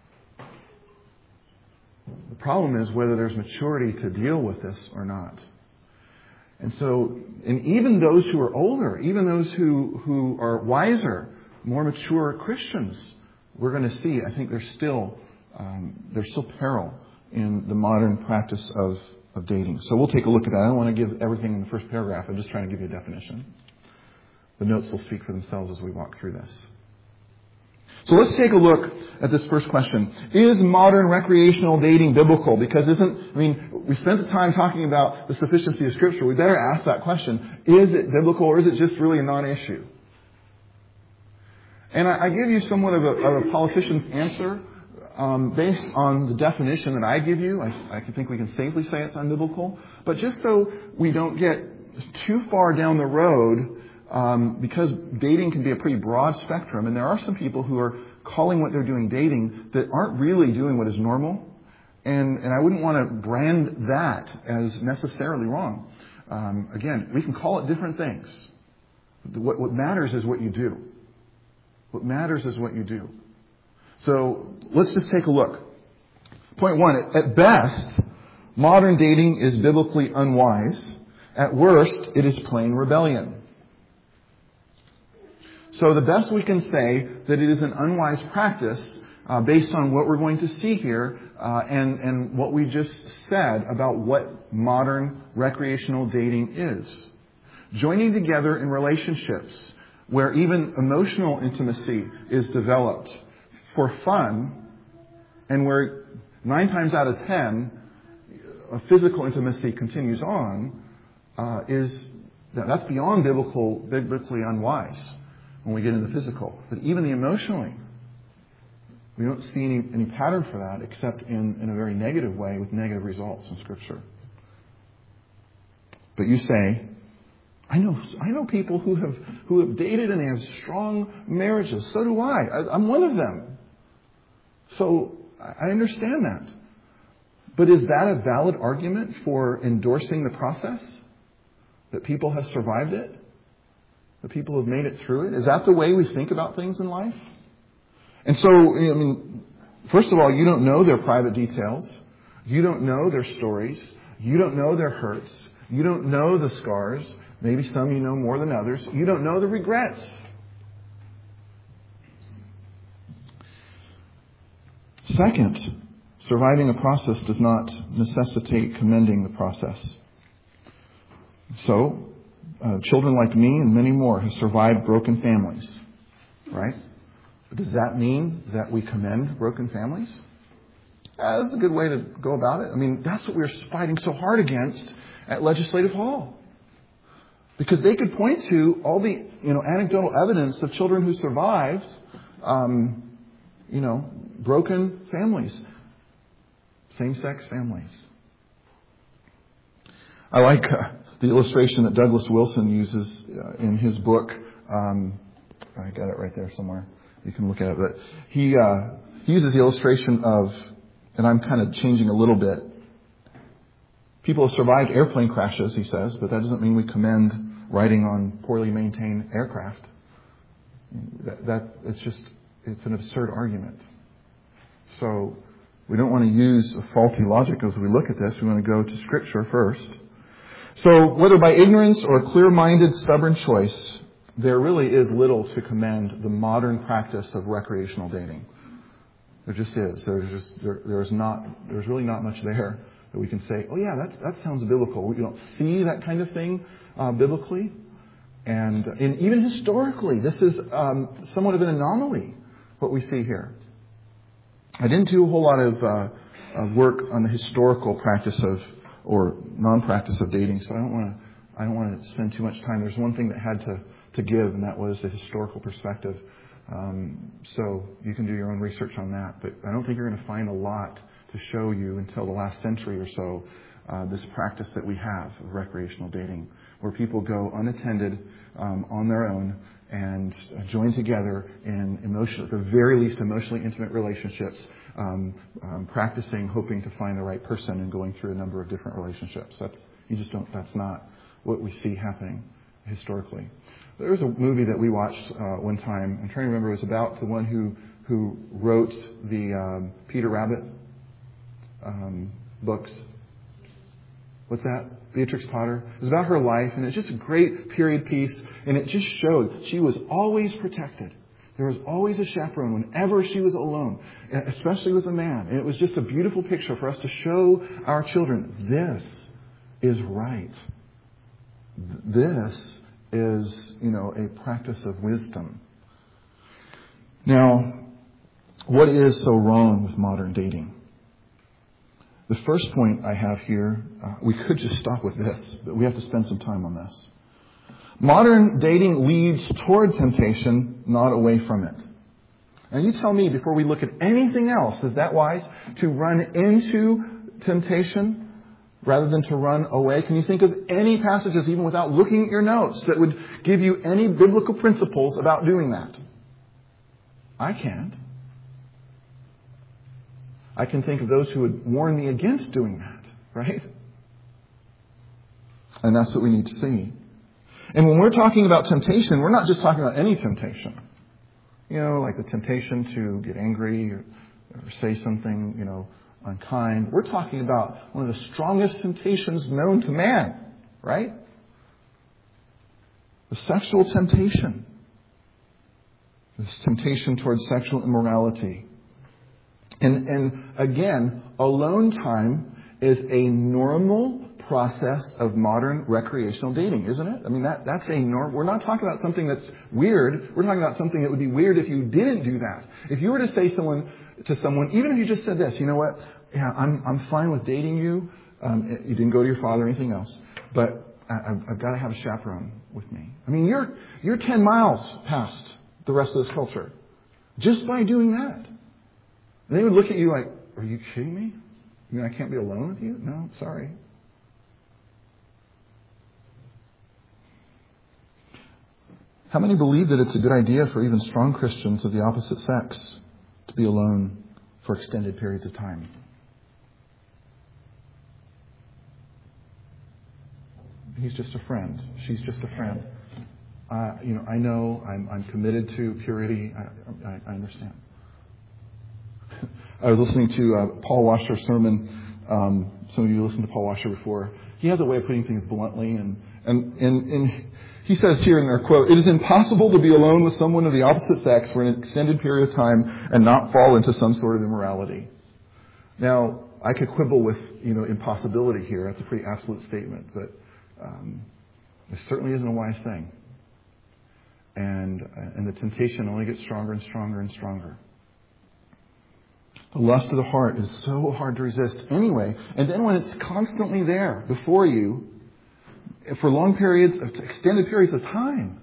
The problem is whether there's maturity to deal with this or not. And so, and even those who are older, even those who, who are wiser, more mature Christians, we're going to see, I think there's still, um, there's still peril in the modern practice of, of dating. So we'll take a look at that. I don't want to give everything in the first paragraph. I'm just trying to give you a definition. The notes will speak for themselves as we walk through this. So let's take a look at this first question. Is modern recreational dating biblical? Because isn't, I mean, we spent the time talking about the sufficiency of Scripture. We better ask that question. Is it biblical, or is it just really a non-issue? And I, I give you somewhat of a, of a politician's answer um, based on the definition that I give you. I, I think we can safely say it's unbiblical. But just so we don't get too far down the road, Um, because dating can be a pretty broad spectrum, and there are some people who are calling what they're doing dating that aren't really doing what is normal, and, and I wouldn't want to brand that as necessarily wrong. Um, again, we can call it different things. What, what matters is what you do. What matters is what you do. So let's just take a look. Point one, at best, modern dating is biblically unwise. At worst, it is plain rebellion. So the best we can say that it is an unwise practice uh, based on what we're going to see here uh, and, and what we just said about what modern recreational dating is. Joining together in relationships where even emotional intimacy is developed for fun, and where nine times out of ten a physical intimacy continues on, uh, is that's beyond biblical, biblically unwise. When we get into the physical. But even the emotionally, we don't see any, any pattern for that except in, in a very negative way with negative results in Scripture. But you say, I know I know people who have who have dated and they have strong marriages. So do I. I I'm one of them. So I understand that. But is that a valid argument for endorsing the process? That people have survived it? The people have made it through it? Is that the way we think about things in life? And so, I mean, first of all, you don't know their private details. You don't know their stories. You don't know their hurts. You don't know the scars. Maybe some you know more than others. You don't know the regrets. Second, surviving a process does not necessitate commending the process. So, uh, children like me and many more have survived broken families, right? But does that mean that we commend broken families? Uh, that's a good way to go about it. I mean, that's what we're fighting so hard against at Legislative Hall. Because they could point to all the, you know, anecdotal evidence of children who survived, um, you know, broken families, same-sex families. I like uh, the illustration that Douglas Wilson uses uh, in his book. Um, I got it right there somewhere. You can look at it. But he, uh, he uses the illustration of, and I'm kind of changing a little bit. People have survived airplane crashes, he says, but that doesn't mean we commend riding on poorly maintained aircraft. That, that it's just, it's an absurd argument. So we don't want to use a faulty logic as we look at this. We want to go to Scripture first. So whether by ignorance or clear-minded, stubborn choice, there really is little to commend the modern practice of recreational dating. There just is. There's just there, there's not there's really not much there that we can say, oh yeah, that's, that sounds biblical. We don't see that kind of thing uh, biblically, and, and even historically, this is um, somewhat of an anomaly. What we see here. I didn't do a whole lot of, uh, of work on the historical practice of or non-practice of dating, so I don't want to I don't want to spend too much time. There's one thing that had to to give, and that was the historical perspective. Um, so you can do your own research on that, but I don't think you're going to find a lot to show you until the last century or so, uh, this practice that we have of recreational dating, where people go unattended um, on their own and join together in emotional, at the very least, emotionally intimate relationships, um, um, practicing, hoping to find the right person and going through a number of different relationships. That's, you just don't, that's not what we see happening historically. There was a movie that we watched uh, one time. I'm trying to remember. It was about the one who who wrote the um, Peter Rabbit um, books. What's that? Beatrix Potter. It was about her life, and it's just a great period piece. And it just showed she was always protected. There was always a chaperone whenever she was alone, especially with a man. And it was just a beautiful picture for us to show our children, this is right. This is, you know, a practice of wisdom. Now, what is so wrong with modern dating? The first point I have here, uh, we could just stop with this, but we have to spend some time on this. Modern dating leads toward temptation, not away from it. Now you tell me, before we look at anything else, is that wise to run into temptation rather than to run away? Can you think of any passages, even without looking at your notes, that would give you any biblical principles about doing that? I can't. I can think of those who would warn me against doing that, right? And that's what we need to see. And when we're talking about temptation, we're not just talking about any temptation. You know, like the temptation to get angry or, or say something, you know, unkind. We're talking about one of the strongest temptations known to man, right? The sexual temptation. This temptation towards sexual immorality. And, and again, alone time is a normal process of modern recreational dating, isn't it? I mean, that, that's a norm. We're not talking about something that's weird. We're talking about something that would be weird if you didn't do that. If you were to say someone to someone, even if you just said this, you know what? Yeah, I'm I'm fine with dating you. Um, you didn't go to your father or anything else, but I, I've, I've got to have a chaperone with me. I mean, you're you're ten miles past the rest of this culture just by doing that. And they would look at you like, "Are you kidding me? I mean, I can't be alone with you? No, sorry." How many believe that it's a good idea for even strong Christians of the opposite sex to be alone for extended periods of time? He's just a friend. She's just a friend. Uh, you know, I know I'm, I'm committed to purity. I, I, I understand. I was listening to uh, Paul Washer's sermon Um, some of you listened to Paul Washer before. He has a way of putting things bluntly, and and and, and he says here in our quote, "It is impossible to be alone with someone of the opposite sex for an extended period of time and not fall into some sort of immorality." Now, I could quibble with, you know, impossibility here. That's a pretty absolute statement, but um, it certainly isn't a wise thing. And uh, and the temptation only gets stronger and stronger and stronger. The lust of the heart is so hard to resist anyway. And then when it's constantly there before you, for long periods, of extended periods of time.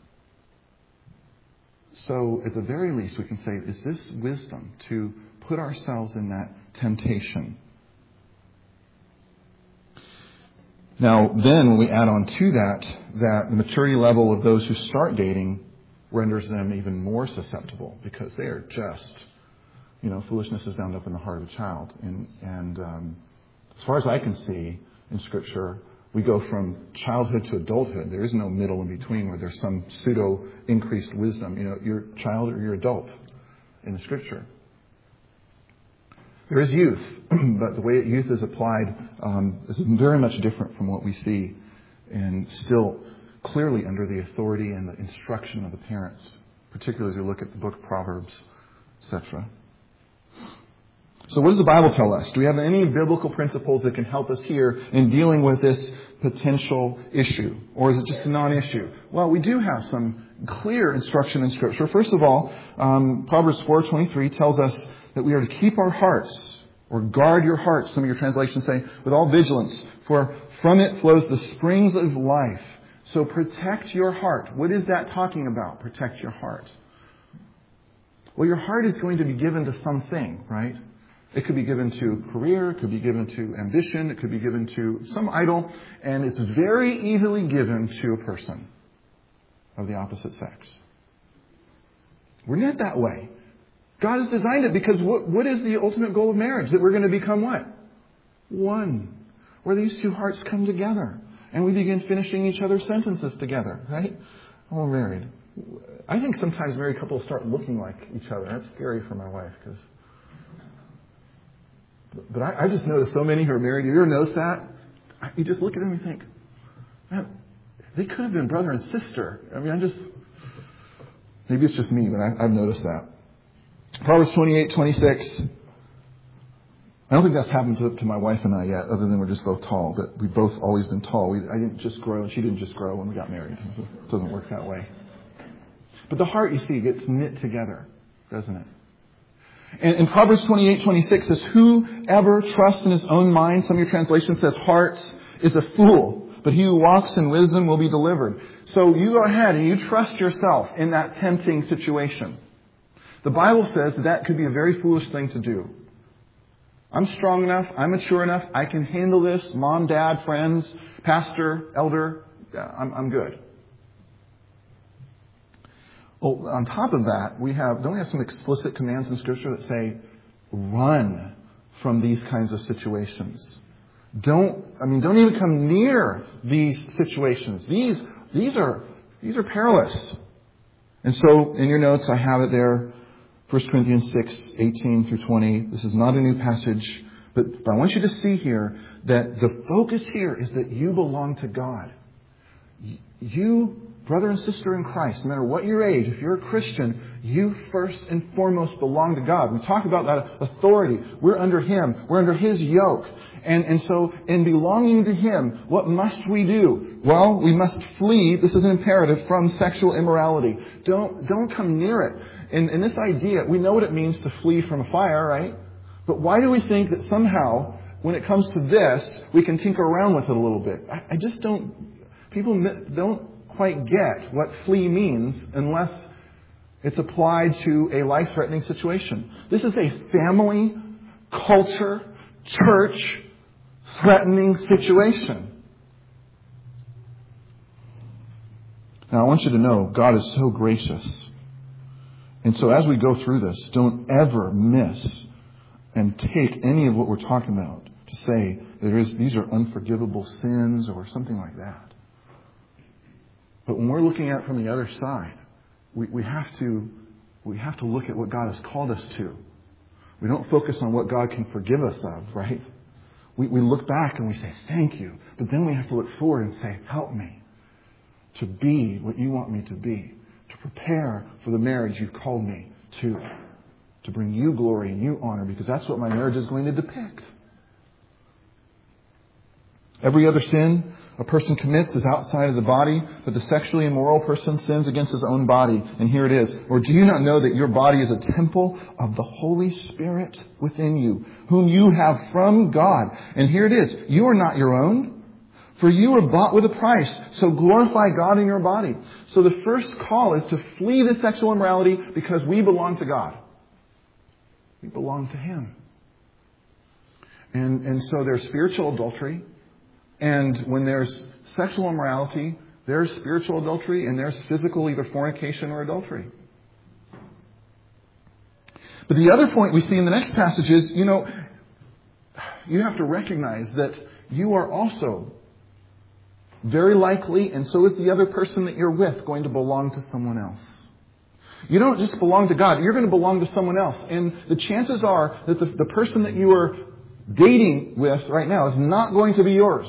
So at the very least, we can say, is this wisdom to put ourselves in that temptation? Now, then when we add on to that, that the maturity level of those who start dating renders them even more susceptible, because they are just, you know, foolishness is bound up in the heart of a child. And, and um, as far as I can see in Scripture, we go from childhood to adulthood. There is no middle in between where there's some pseudo increased wisdom. You know, you're a child or you're adult in the Scripture. There is youth, but the way youth is applied um, is very much different from what we see, and still clearly under the authority and the instruction of the parents, particularly as we look at the book of Proverbs, et cetera. So what does the Bible tell us? Do we have any biblical principles that can help us here in dealing with this potential issue? Or is it just a non-issue? Well, we do have some clear instruction in Scripture. First of all, um, Proverbs four twenty-three tells us that we are to keep our hearts, or guard your hearts, some of your translations say, with all vigilance, for from it flows the springs of life. So protect your heart. What is that talking about? Protect your heart. Well, your heart is going to be given to something, right? It could be given to career, it could be given to ambition, it could be given to some idol, and it's very easily given to a person of the opposite sex. We're not that way. God has designed it because what, what is the ultimate goal of marriage? That we're going to become what? One. Where these two hearts come together and we begin finishing each other's sentences together, right? Oh, we're married. I think sometimes married couples start looking like each other. That's scary for my wife, because. But I, I just noticed so many who are married. Have you ever noticed that? You just look at them and think, man, they could have been brother and sister. I mean, I just, maybe it's just me, but I, I've noticed that. Proverbs twenty-eight twenty-six. I don't think that's happened to, to my wife and I yet, other than we're just both tall. But we've both always been tall. We, I didn't just grow, and she didn't just grow when we got married. It doesn't work that way. But the heart, you see, gets knit together, doesn't it? And in Proverbs twenty-eight twenty-six says, whoever trusts in his own mind, some of your translations says hearts, is a fool. But he who walks in wisdom will be delivered. So you go ahead and you trust yourself in that tempting situation. The Bible says that that could be a very foolish thing to do. I'm strong enough. I'm mature enough. I can handle this. Mom, dad, friends, pastor, elder. Yeah, I'm, I'm good. Well, on top of that, we have, don't we have some explicit commands in Scripture that say, run from these kinds of situations. Don't, I mean, don't even come near these situations. These, these are, these are perilous. And so, in your notes, I have it there. First Corinthians six, eighteen through twenty. This is not a new passage, but, but I want you to see here that the focus here is that you belong to God. You, brother and sister in Christ, no matter what your age, if you're a Christian, you first and foremost belong to God. We talk about that authority. We're under Him. We're under His yoke. And, and so, in belonging to Him, what must we do? Well, we must flee, this is an imperative, from sexual immorality. Don't, don't come near it. And, and this idea, we know what it means to flee from a fire, right? But why do we think that somehow, when it comes to this, we can tinker around with it a little bit? I, I just don't, people don't quite get what flee means unless it's applied to a life-threatening situation. This is a family, culture, church, threatening situation. Now, I want you to know God is so gracious. And so as we go through this, don't ever miss and take any of what we're talking about to say there is these are unforgivable sins or something like that. But when we're looking at it from the other side, we, we have to we have to look at what God has called us to. We don't focus on what God can forgive us of, right? we, we look back and we say, thank you. But then we have to look forward and say, help me to be what you want me to be, to prepare for the marriage you've called me to, to bring you glory and you honor, because that's what my marriage is going to depict. Every other sin a person commits is outside of the body, but the sexually immoral person sins against his own body. And here it is. Or do you not know that your body is a temple of the Holy Spirit within you, whom you have from God? And here it is. You are not your own, for you were bought with a price. So glorify God in your body. So the first call is to flee the sexual immorality because we belong to God. We belong to Him. And, and so there's spiritual adultery. And when there's sexual immorality, there's spiritual adultery and there's physical, either fornication or adultery. But the other point we see in the next passage is, you know, you have to recognize that you are also very likely, and so is the other person that you're with, going to belong to someone else. You don't just belong to God, you're going to belong to someone else. And the chances are that the, the person that you are dating with right now is not going to be yours.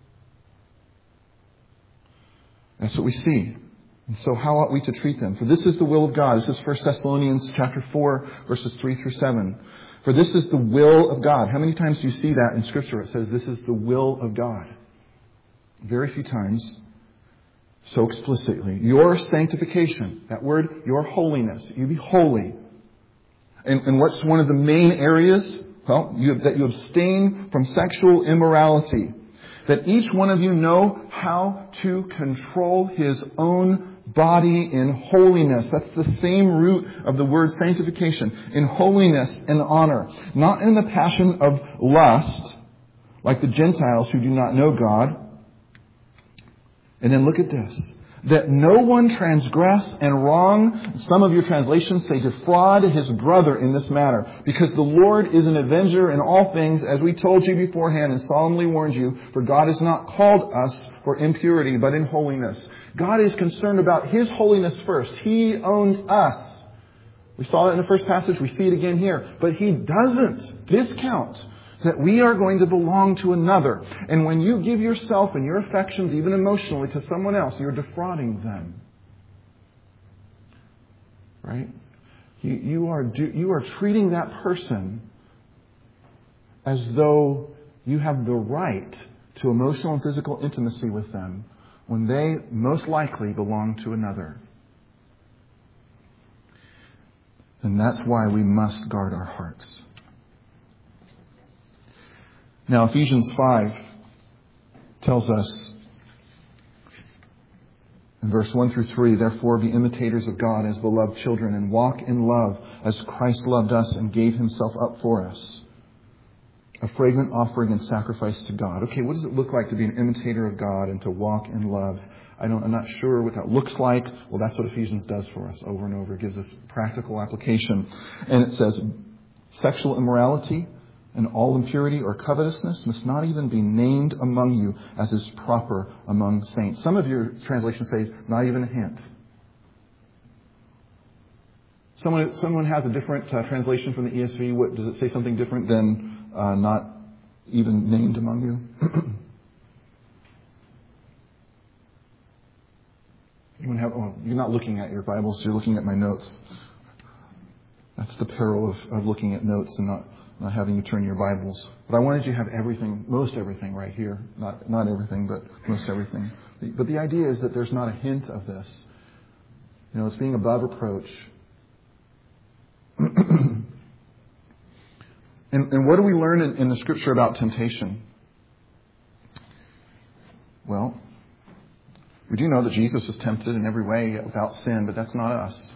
That's what we see. And so how ought we to treat them? For this is the will of God. This is First Thessalonians chapter four, verses three through seven. For this is the will of God. How many times do you see that in Scripture? It says this is the will of God. Very few times. So explicitly. Your sanctification. That word, your holiness. You be holy. And, and what's one of the main areas? Well, you, that you abstain from sexual immorality. That each one of you know how to control his own body in holiness. That's the same root of the word sanctification. In holiness and honor. Not in the passion of lust, like the Gentiles who do not know God. And then look at this. That no one transgress and wrong, some of your translations say defraud his brother in this matter. Because the Lord is an avenger in all things, as we told you beforehand and solemnly warned you. For God has not called us for impurity, but in holiness. God is concerned about His holiness first. He owns us. We saw that in the first passage. We see it again here. But He doesn't discount that we are going to belong to another. And when you give yourself and your affections, even emotionally, to someone else, you're defrauding them. Right? You, you, are, do, you are treating that person as though you have the right to emotional and physical intimacy with them when they most likely belong to another. And that's why we must guard our hearts. Now, Ephesians five tells us in verse one through three, therefore be imitators of God as beloved children and walk in love as Christ loved us and gave Himself up for us, a fragrant offering and sacrifice to God. Okay, what does it look like to be an imitator of God and to walk in love? I don't, I'm not sure what that looks like. Well, that's what Ephesians does for us over and over. It gives us practical application. And it says, sexual immorality and all impurity or covetousness must not even be named among you as is proper among saints. Some of your translations say, not even a hint. Someone, someone has a different uh, translation from the E S V. What, does it say something different than uh, not even named among you? You have, oh, you're not looking at your Bibles, you're looking at my notes. That's the peril of, of looking at notes and not, not having you turn your Bibles. But I wanted you to have everything, most everything right here. Not not everything, but most everything. But the idea is that there's not a hint of this. You know, it's being above reproach. and, and what do we learn in, in the Scripture about temptation? Well, we do know that Jesus was tempted in every way without sin, but that's not us.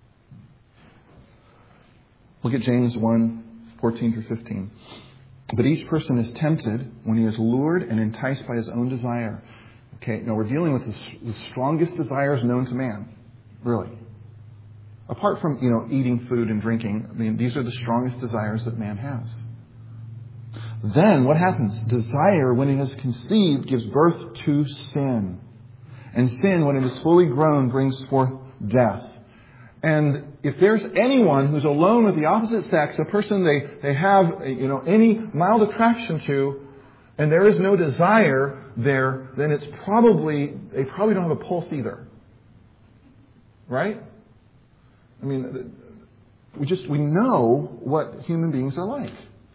Look at James one, fourteen through fifteen. But each person is tempted when he is lured and enticed by his own desire. Okay, now we're dealing with the, the strongest desires known to man, really. Apart from, you know, eating food and drinking, I mean, these are the strongest desires that man has. Then what happens? Desire, when it is conceived, gives birth to sin. And sin, when it is fully grown, brings forth death. And if there's anyone who's alone with the opposite sex, a person they, they have, you know, any mild attraction to, and there is no desire there, then it's probably, they probably don't have a pulse either. Right? I mean, we just, we know what human beings are like.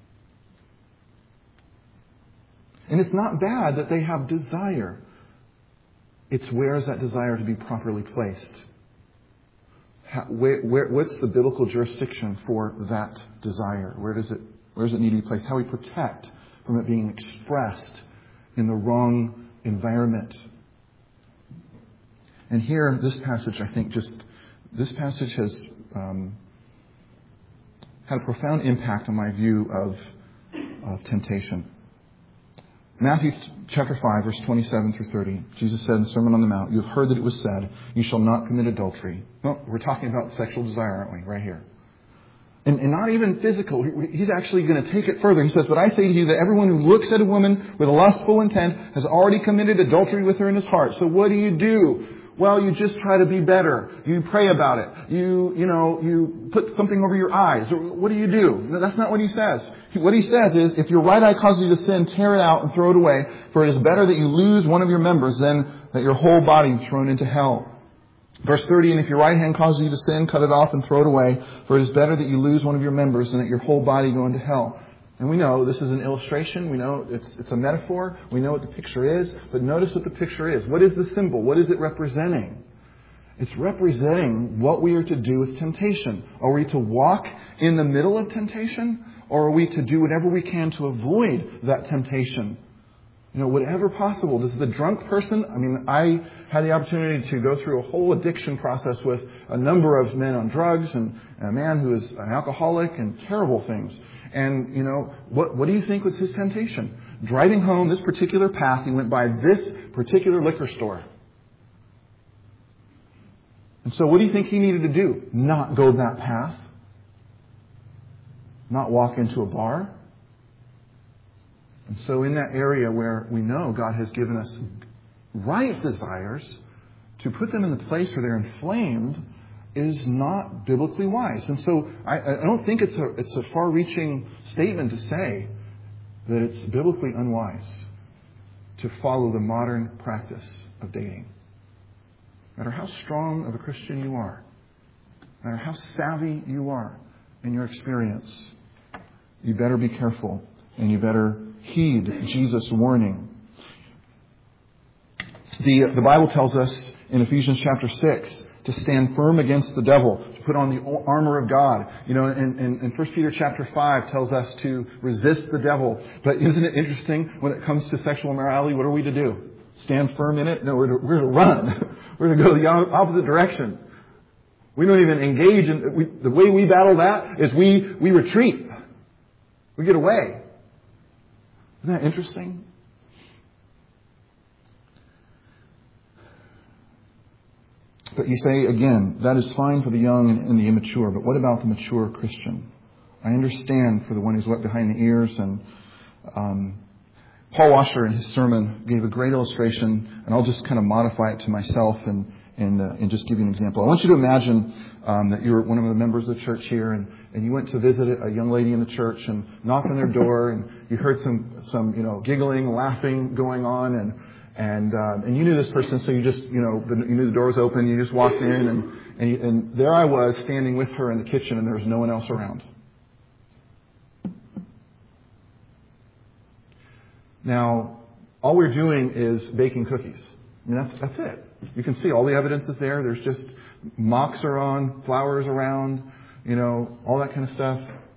And it's not bad that they have desire. It's where is that desire to be properly placed? How, where, where, what's the biblical jurisdiction for that desire? Where does it, where does it need to be placed? How we protect from it being expressed in the wrong environment. And here, this passage, I think, just this passage has um, had a profound impact on my view of, of temptation. Matthew chapter five, verse twenty-seven through thirty. Jesus said in the Sermon on the Mount, "You have heard that it was said, 'You shall not commit adultery.'" Well, we're talking about sexual desire, aren't we? Right here. And, and not even physical. He's actually going to take it further. He says, "But I say to you that everyone who looks at a woman with a lustful intent has already committed adultery with her in his heart. So what do you do? Well, you just try to be better. You pray about it. You, you know, you put something over your eyes. What do you do?" No, that's not what he says. What he says is, if your right eye causes you to sin, tear it out and throw it away. For it is better that you lose one of your members than that your whole body be thrown into hell. Verse thirty, "And if your right hand causes you to sin, cut it off and throw it away. For it is better that you lose one of your members than that your whole body go into hell." And we know this is an illustration. We know it's, it's a metaphor. We know what the picture is. But notice what the picture is. What is the symbol? What is it representing? It's representing what we are to do with temptation. Are we to walk in the middle of temptation? Or are we to do whatever we can to avoid that temptation? You know, whatever possible. Does the drunk person, I mean, I had the opportunity to go through a whole addiction process with a number of men on drugs and a man who is an alcoholic and terrible things. And, you know, what, what do you think was his temptation? Driving home this particular path, he went by this particular liquor store. And so what do you think he needed to do? Not go that path. Not walk into a bar. And so in that area where we know God has given us right desires, to put them in the place where they're inflamed is not biblically wise. And so I, I don't think it's a, it's a far-reaching statement to say that it's biblically unwise to follow the modern practice of dating. No matter how strong of a Christian you are, no matter how savvy you are in your experience, you better be careful and you better heed Jesus' warning. The, the Bible tells us in Ephesians chapter six to stand firm against the devil, to put on the armor of God. You know, and, and, and First Peter chapter five tells us to resist the devil. But isn't it interesting when it comes to sexual immorality, what are we to do? Stand firm in it? No, we're to, we're to run. We're to go the opposite direction. We don't even engage in, we, the way we battle that is we, we retreat. We get away. Isn't that interesting? But you say, again, that is fine for the young and the immature, but what about the mature Christian? I understand for the one who's wet behind the ears, and um, Paul Washer in his sermon gave a great illustration, and I'll just kind of modify it to myself and and, uh, and just give you an example. I want you to imagine um, that you're one of the members of the church here, and, and you went to visit a young lady in the church and knocked on their door, and you heard some some you know giggling, laughing going on, and and um, and you knew this person, so you just you know the, you knew the door was open, you just walked in, and and, you, and there I was standing with her in the kitchen, and there was no one else around. Now, all we're doing is baking cookies. I mean, that's that's it. You can see all the evidence is there. There's just mocks are on, flowers around, you know, all that kind of stuff.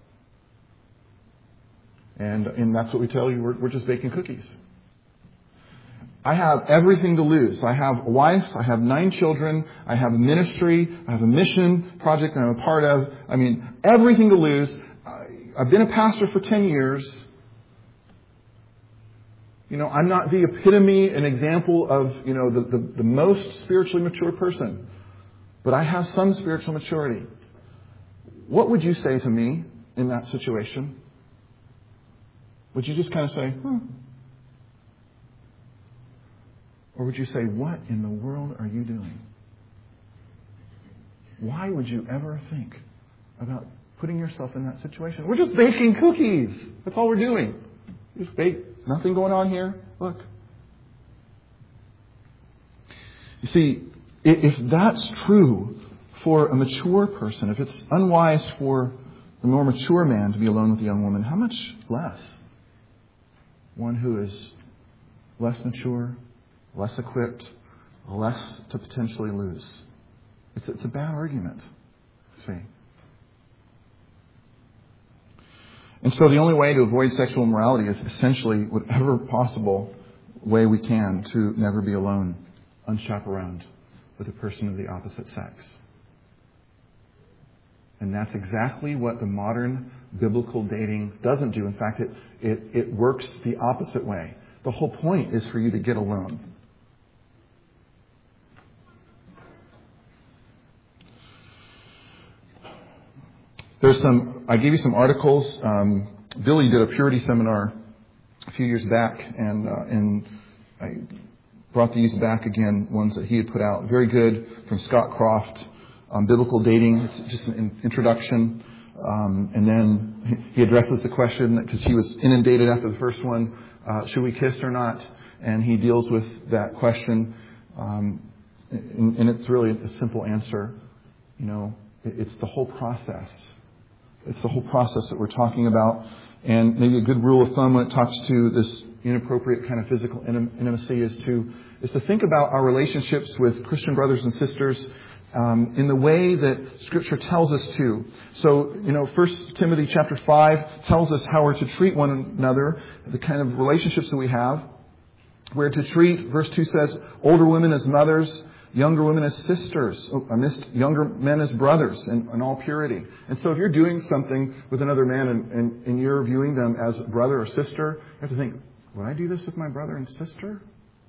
And and that's what we tell you. We're, we're just baking cookies. I have everything to lose. I have a wife. I have nine children. I have a ministry. I have a mission project that I'm a part of. I mean, everything to lose. I, I've been a pastor for ten years. You know, I'm not the epitome, an example of, you know, the, the, the most spiritually mature person. But I have some spiritual maturity. What would you say to me in that situation? Would you just kind of say, hmm? Or would you say, what in the world are you doing? Why would you ever think about putting yourself in that situation? We're just baking cookies. That's all we're doing. We just bake Nothing going on here? Look. You see, if that's true for a mature person, if it's unwise for a more mature man to be alone with a young woman, how much less one who is less mature, less equipped, less to potentially lose? It's, it's a bad argument, see. And so the only way to avoid sexual immorality is essentially whatever possible way we can to never be alone, unchaperoned with a person of the opposite sex. And that's exactly what the modern biblical dating doesn't do. In fact, it, it, it works the opposite way. The whole point is for you to get alone. There's some, I gave you some articles. Um, Billy did a purity seminar a few years back, and, uh, and I brought these back again, ones that he had put out. Very good, from Scott Croft on biblical dating. It's just an introduction. Um, and then he addresses the question, because he was inundated after the first one, uh, should we kiss or not? And he deals with that question. Um, and, and it's really a simple answer. You know, it's the whole process. It's the whole process that we're talking about. And maybe a good rule of thumb when it talks to this inappropriate kind of physical intimacy is to is to think about our relationships with Christian brothers and sisters um, in the way that Scripture tells us to. So, you know, First Timothy chapter five tells us how we're to treat one another, the kind of relationships that we have. We're to treat, verse two says, older women as mothers, younger women as sisters, I missed younger men as brothers in, in all purity. And so if you're doing something with another man and, and, and you're viewing them as brother or sister, you have to think, would I do this with my brother and sister?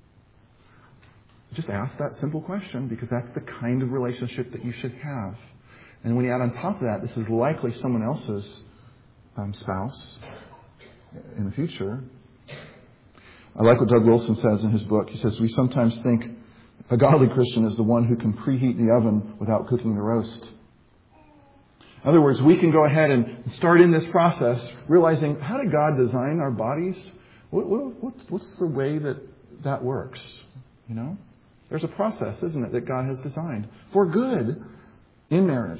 Just ask that simple question, because that's the kind of relationship that you should have. And when you add on top of that, this is likely someone else's um, spouse in the future. I like what Doug Wilson says in his book. He says, we sometimes think a godly Christian is the one who can preheat the oven without cooking the roast. In other words, we can go ahead and start in this process realizing, how did God design our bodies? What, what, what's, what's the way that that works? You know, there's a process, isn't it, that God has designed for good in marriage.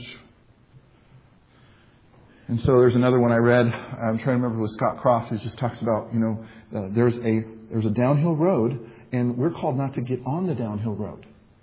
And so there's another one I read. I'm trying to remember, it was Scott Croft, who just talks about, you know, uh, there's a there's a downhill road, and we're called not to get on the downhill road.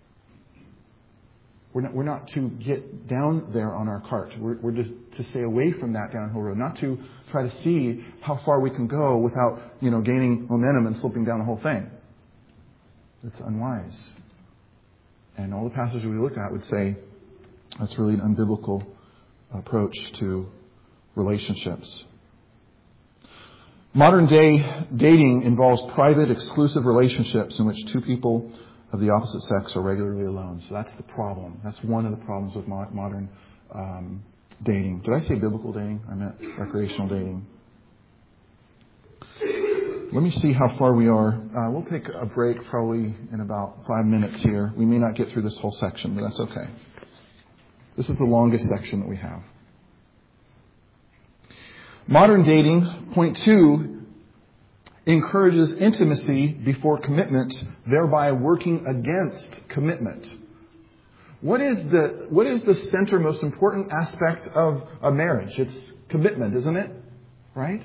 We're not, we're not to get down there on our cart. We're, we're just to stay away from that downhill road, not to try to see how far we can go without, you know, gaining momentum and slipping down the whole thing. It's unwise. And all the passages we look at would say that's really an unbiblical approach to relationships. Modern day dating involves private, exclusive relationships in which two people of the opposite sex are regularly alone. So that's the problem. That's one of the problems with mo- modern um, dating. Did I say biblical dating? I meant recreational dating. Let me see how far we are. Uh, we'll take a break probably in about five minutes here. We may not get through this whole section, but that's okay. This is the longest section that we have. Modern dating, point two, encourages intimacy before commitment, thereby working against commitment. What is the what is the center, most important aspect of a marriage? It's commitment, isn't it? Right?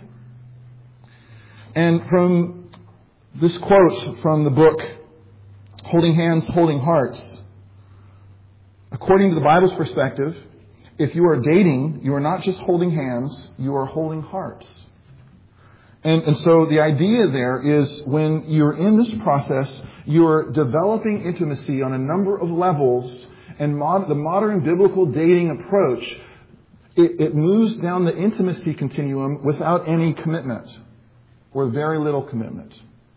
And from this quote from the book, Holding Hands, Holding Hearts, according to the Bible's perspective, if you are dating, you are not just holding hands, you are holding hearts. And, and so the idea there is when you're in this process, you're developing intimacy on a number of levels. And mod, the modern biblical dating approach, it, it moves down the intimacy continuum without any commitment, or very little commitment.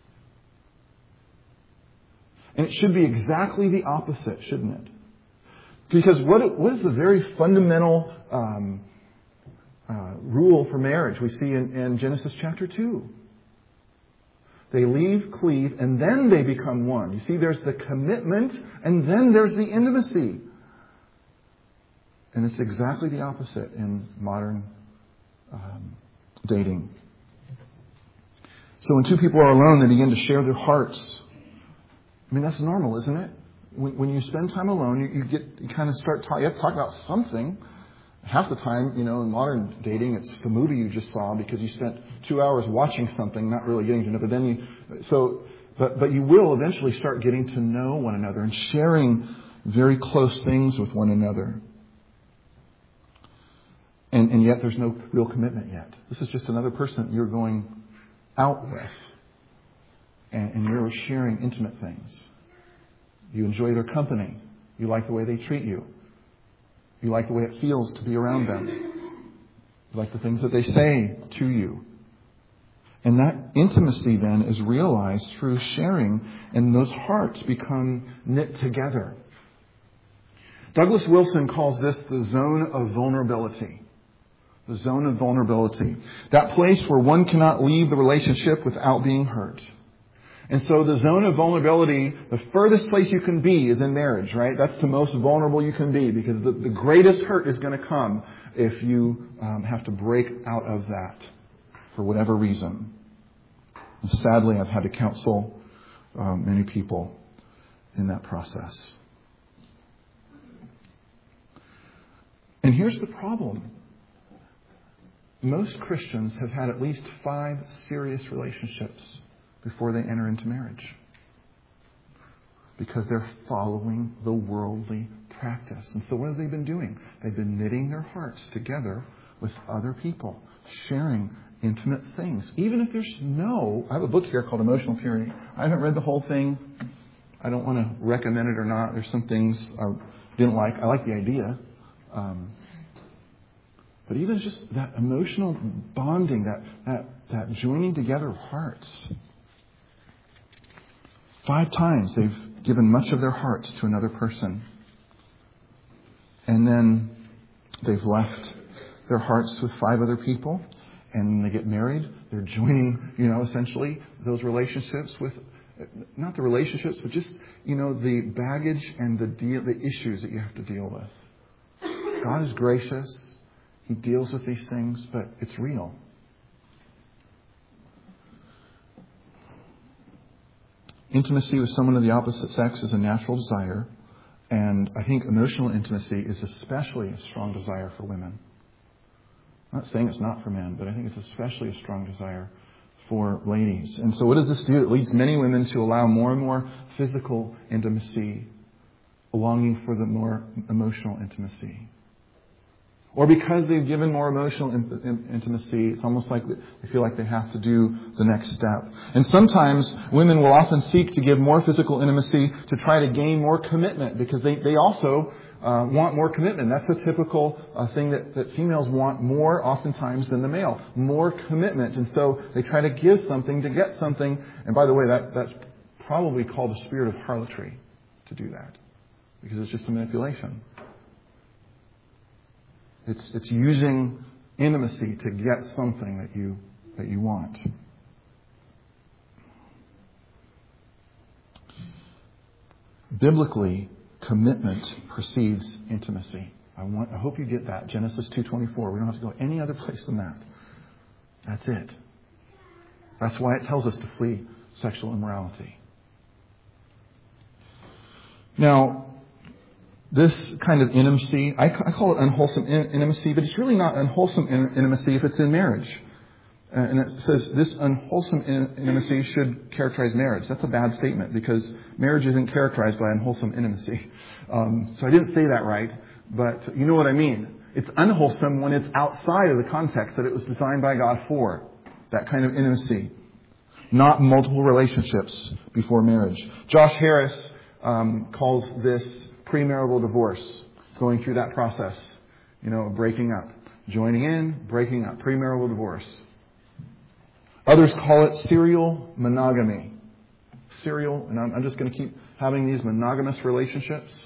And it should be exactly the opposite, shouldn't it? Because what, what is the very fundamental um, uh, rule for marriage we see in, in Genesis chapter two? They leave, cleave, and then they become one. You see, there's the commitment, and then there's the intimacy. And it's exactly the opposite in modern um, dating. So when two people are alone, they begin to share their hearts. I mean, that's normal, isn't it? When, when you spend time alone, you, you get you kind of start talking. You have to talk about something. Half the time, you know, in modern dating, it's the movie you just saw because you spent two hours watching something, not really getting to know. But then you, so, but but you will eventually start getting to know one another and sharing very close things with one another. And and yet, there's no real commitment yet. This is just another person you're going out with, and, and you're sharing intimate things. You enjoy their company. You like the way they treat you. You like the way it feels to be around them. You like the things that they say to you. And that intimacy then is realized through sharing, and those hearts become knit together. Douglas Wilson calls this the zone of vulnerability. The zone of vulnerability. That place where one cannot leave the relationship without being hurt. And so the zone of vulnerability, the furthest place you can be is in marriage, right? That's the most vulnerable you can be because the, the greatest hurt is going to come if you um, have to break out of that for whatever reason. And sadly, I've had to counsel um, many people in that process. And here's the problem. Most Christians have had at least five serious relationships before they enter into marriage. Because they're following the worldly practice. And so what have they been doing? They've been knitting their hearts together with other people, sharing intimate things. Even if there's no... I have a book here called Emotional Purity. I haven't read the whole thing. I don't want to recommend it or not. There's some things I didn't like. I like the idea. Um, but even just that emotional bonding, that, that, that joining together of hearts... Five times they've given much of their hearts to another person. And then they've left their hearts with five other people. And when they get married, they're joining, you know, essentially those relationships with, not the relationships, but just, you know, the baggage and the deal, the issues that you have to deal with. God is gracious. He deals with these things, but it's real. Intimacy with someone of the opposite sex is a natural desire, and I think emotional intimacy is especially a strong desire for women. I'm not saying it's not for men, but I think it's especially a strong desire for ladies. And so what does this do? It leads many women to allow more and more physical intimacy, longing for the more emotional intimacy. Or because they've given more emotional in, in, intimacy, it's almost like they feel like they have to do the next step. And sometimes women will often seek to give more physical intimacy to try to gain more commitment because they, they also uh, want more commitment. That's a typical uh, thing that, that females want more oftentimes than the male. More commitment. And so they try to give something to get something. And by the way, that, that's probably called the spirit of harlotry to do that because it's just a manipulation. It's it's using intimacy to get something that you that you want. Biblically, commitment precedes intimacy. I want I hope you get that. Genesis two twenty-four. We don't have to go any other place than that. That's it. That's why it tells us to flee sexual immorality. Now, this kind of intimacy, I call it unwholesome intimacy, but it's really not unwholesome intimacy if it's in marriage. And it says this unwholesome intimacy should characterize marriage. That's a bad statement because marriage isn't characterized by unwholesome intimacy. Um, so I didn't say that right, but you know what I mean. It's unwholesome when it's outside of the context that it was designed by God for. That kind of intimacy. Not multiple relationships before marriage. Josh Harris um, calls this premarital divorce, going through that process, you know, breaking up, joining in, breaking up, premarital divorce. Others call it serial monogamy. Serial, and I'm, I'm just going to keep having these monogamous relationships.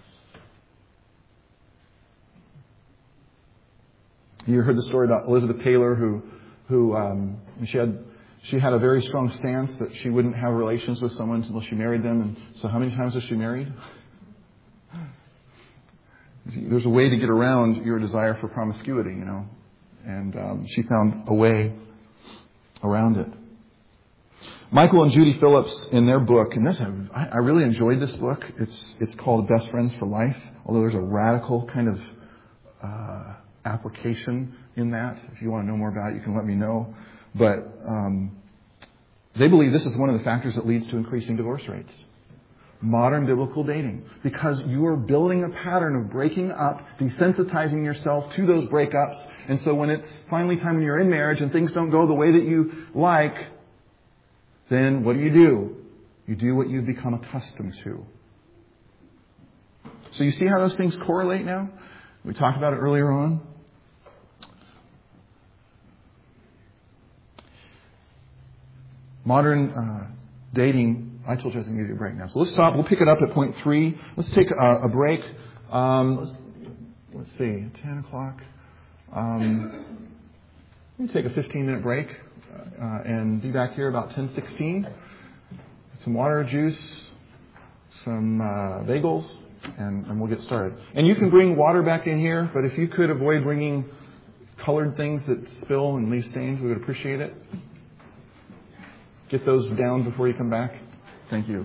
You heard the story about Elizabeth Taylor, who, who um, she had, she had a very strong stance that she wouldn't have relations with someone until she married them. And so, how many times was she married? There's a way to get around your desire for promiscuity, you know. And um, she found a way around it. Michael and Judy Phillips, in their book, and this, I, I really enjoyed this book. It's it's called Best Friends for Life, although there's a radical kind of uh, application in that. If you want to know more about it, you can let me know. But um, they believe this is one of the factors that leads to increasing divorce rates. Modern biblical dating. Because you are building a pattern of breaking up, desensitizing yourself to those breakups. And so when it's finally time when you're in marriage and things don't go the way that you like, then what do you do? You do what you've become accustomed to. So you see how those things correlate now? We talked about it earlier on. Modern uh, dating, I told you I was going to give you a break now. So let's stop. We'll pick it up at point three. Let's take a, a break. Um, let's, let's see, ten o'clock. Um, let me take a fifteen minute break uh, and be back here about ten sixteen. Some water, juice, some uh, bagels, and, and we'll get started. And you can bring water back in here, but if you could avoid bringing colored things that spill and leave stains, we would appreciate it. Get those down before you come back. Thank you.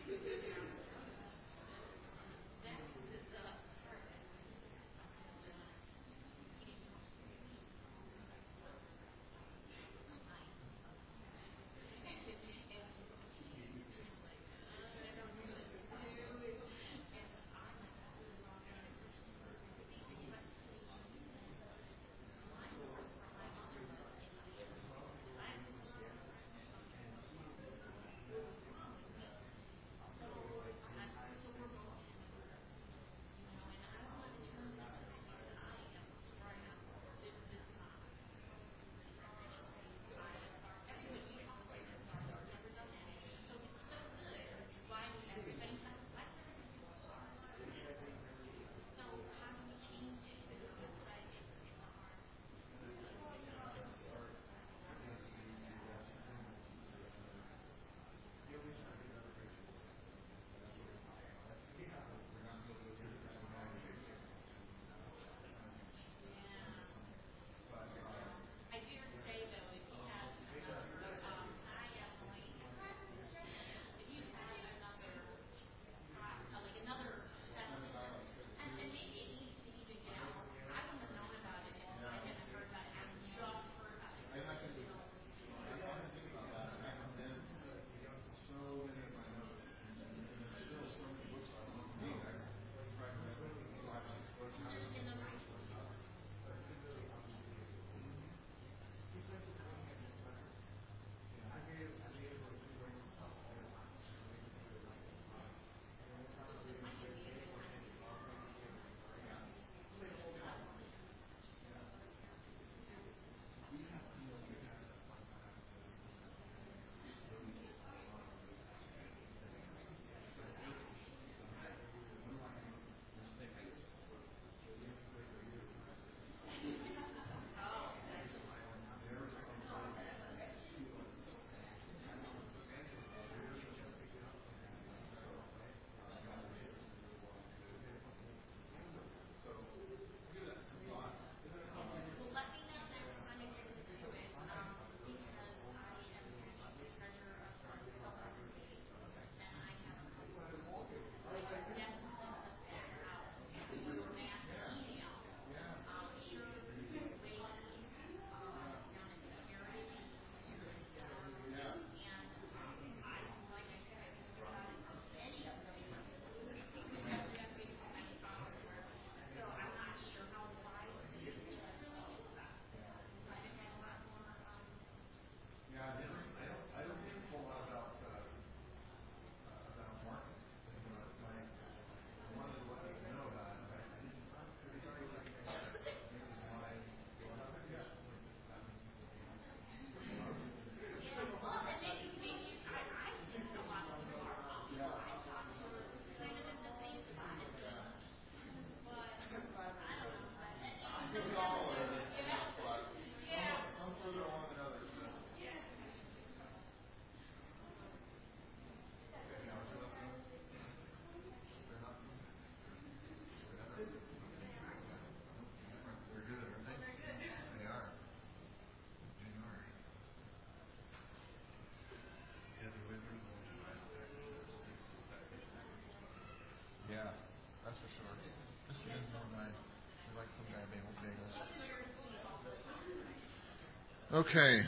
Okay.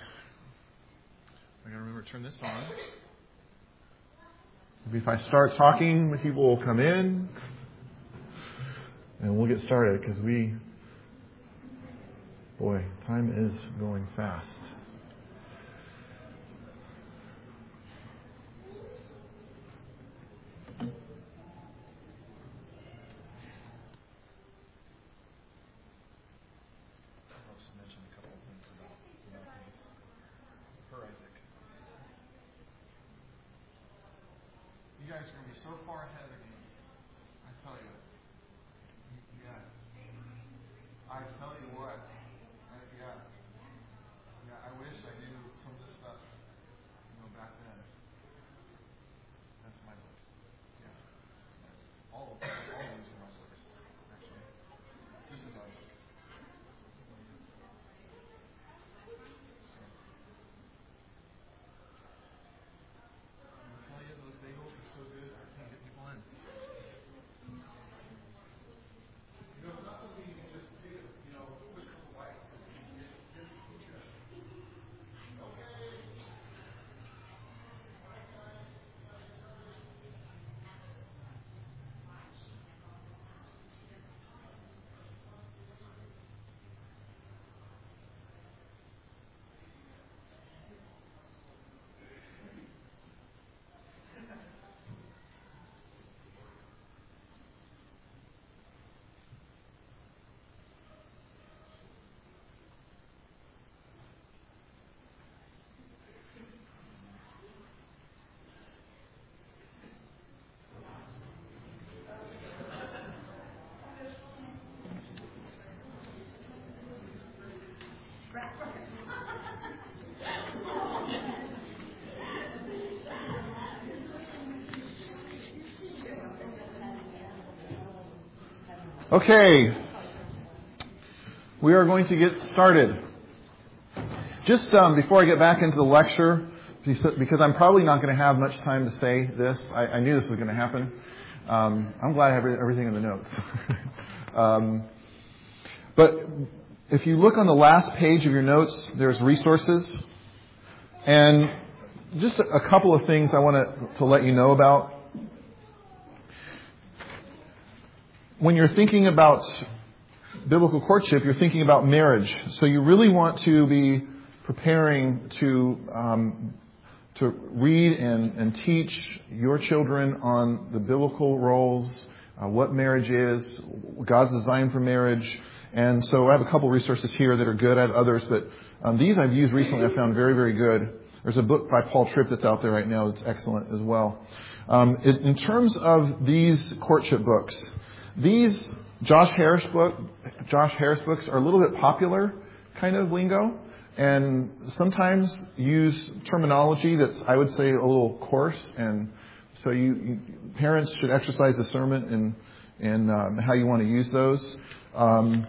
I gotta remember to turn this on. Maybe if I start talking, people will come in, and we'll get started because we, boy, time is going fast. You guys are going to be so far ahead of the game. I tell you. Yeah. I tell you what. I, yeah. Yeah, I wish I knew some of this stuff, you know, back then. That's my book. Yeah. That's my book. All of them. All of these are my books, actually. This is our book. So. I tell you, those bagels are so good. Okay, we are going to get started. Just um, before I get back into the lecture, because I'm probably not going to have much time to say this, I, I knew this was going to happen. Um, I'm glad I have everything in the notes. um, but if you look on the last page of your notes, there's resources. And just a, a couple of things I want to, to let you know about. When you're thinking about biblical courtship, you're thinking about marriage. So you really want to be preparing to um, to read and, and teach your children on the biblical roles, uh, what marriage is, God's design for marriage. And so I have a couple resources here that are good. I have others, but um, these I've used recently. I found very, very good. There's a book by Paul Tripp that's out there right now that's excellent as well. Um, it, in terms of these courtship books, these Josh Harris book, Josh Harris books are a little bit popular kind of lingo, and sometimes use terminology that's, I would say, a little coarse. And so you, you parents should exercise discernment in in um, how you want to use those. Um,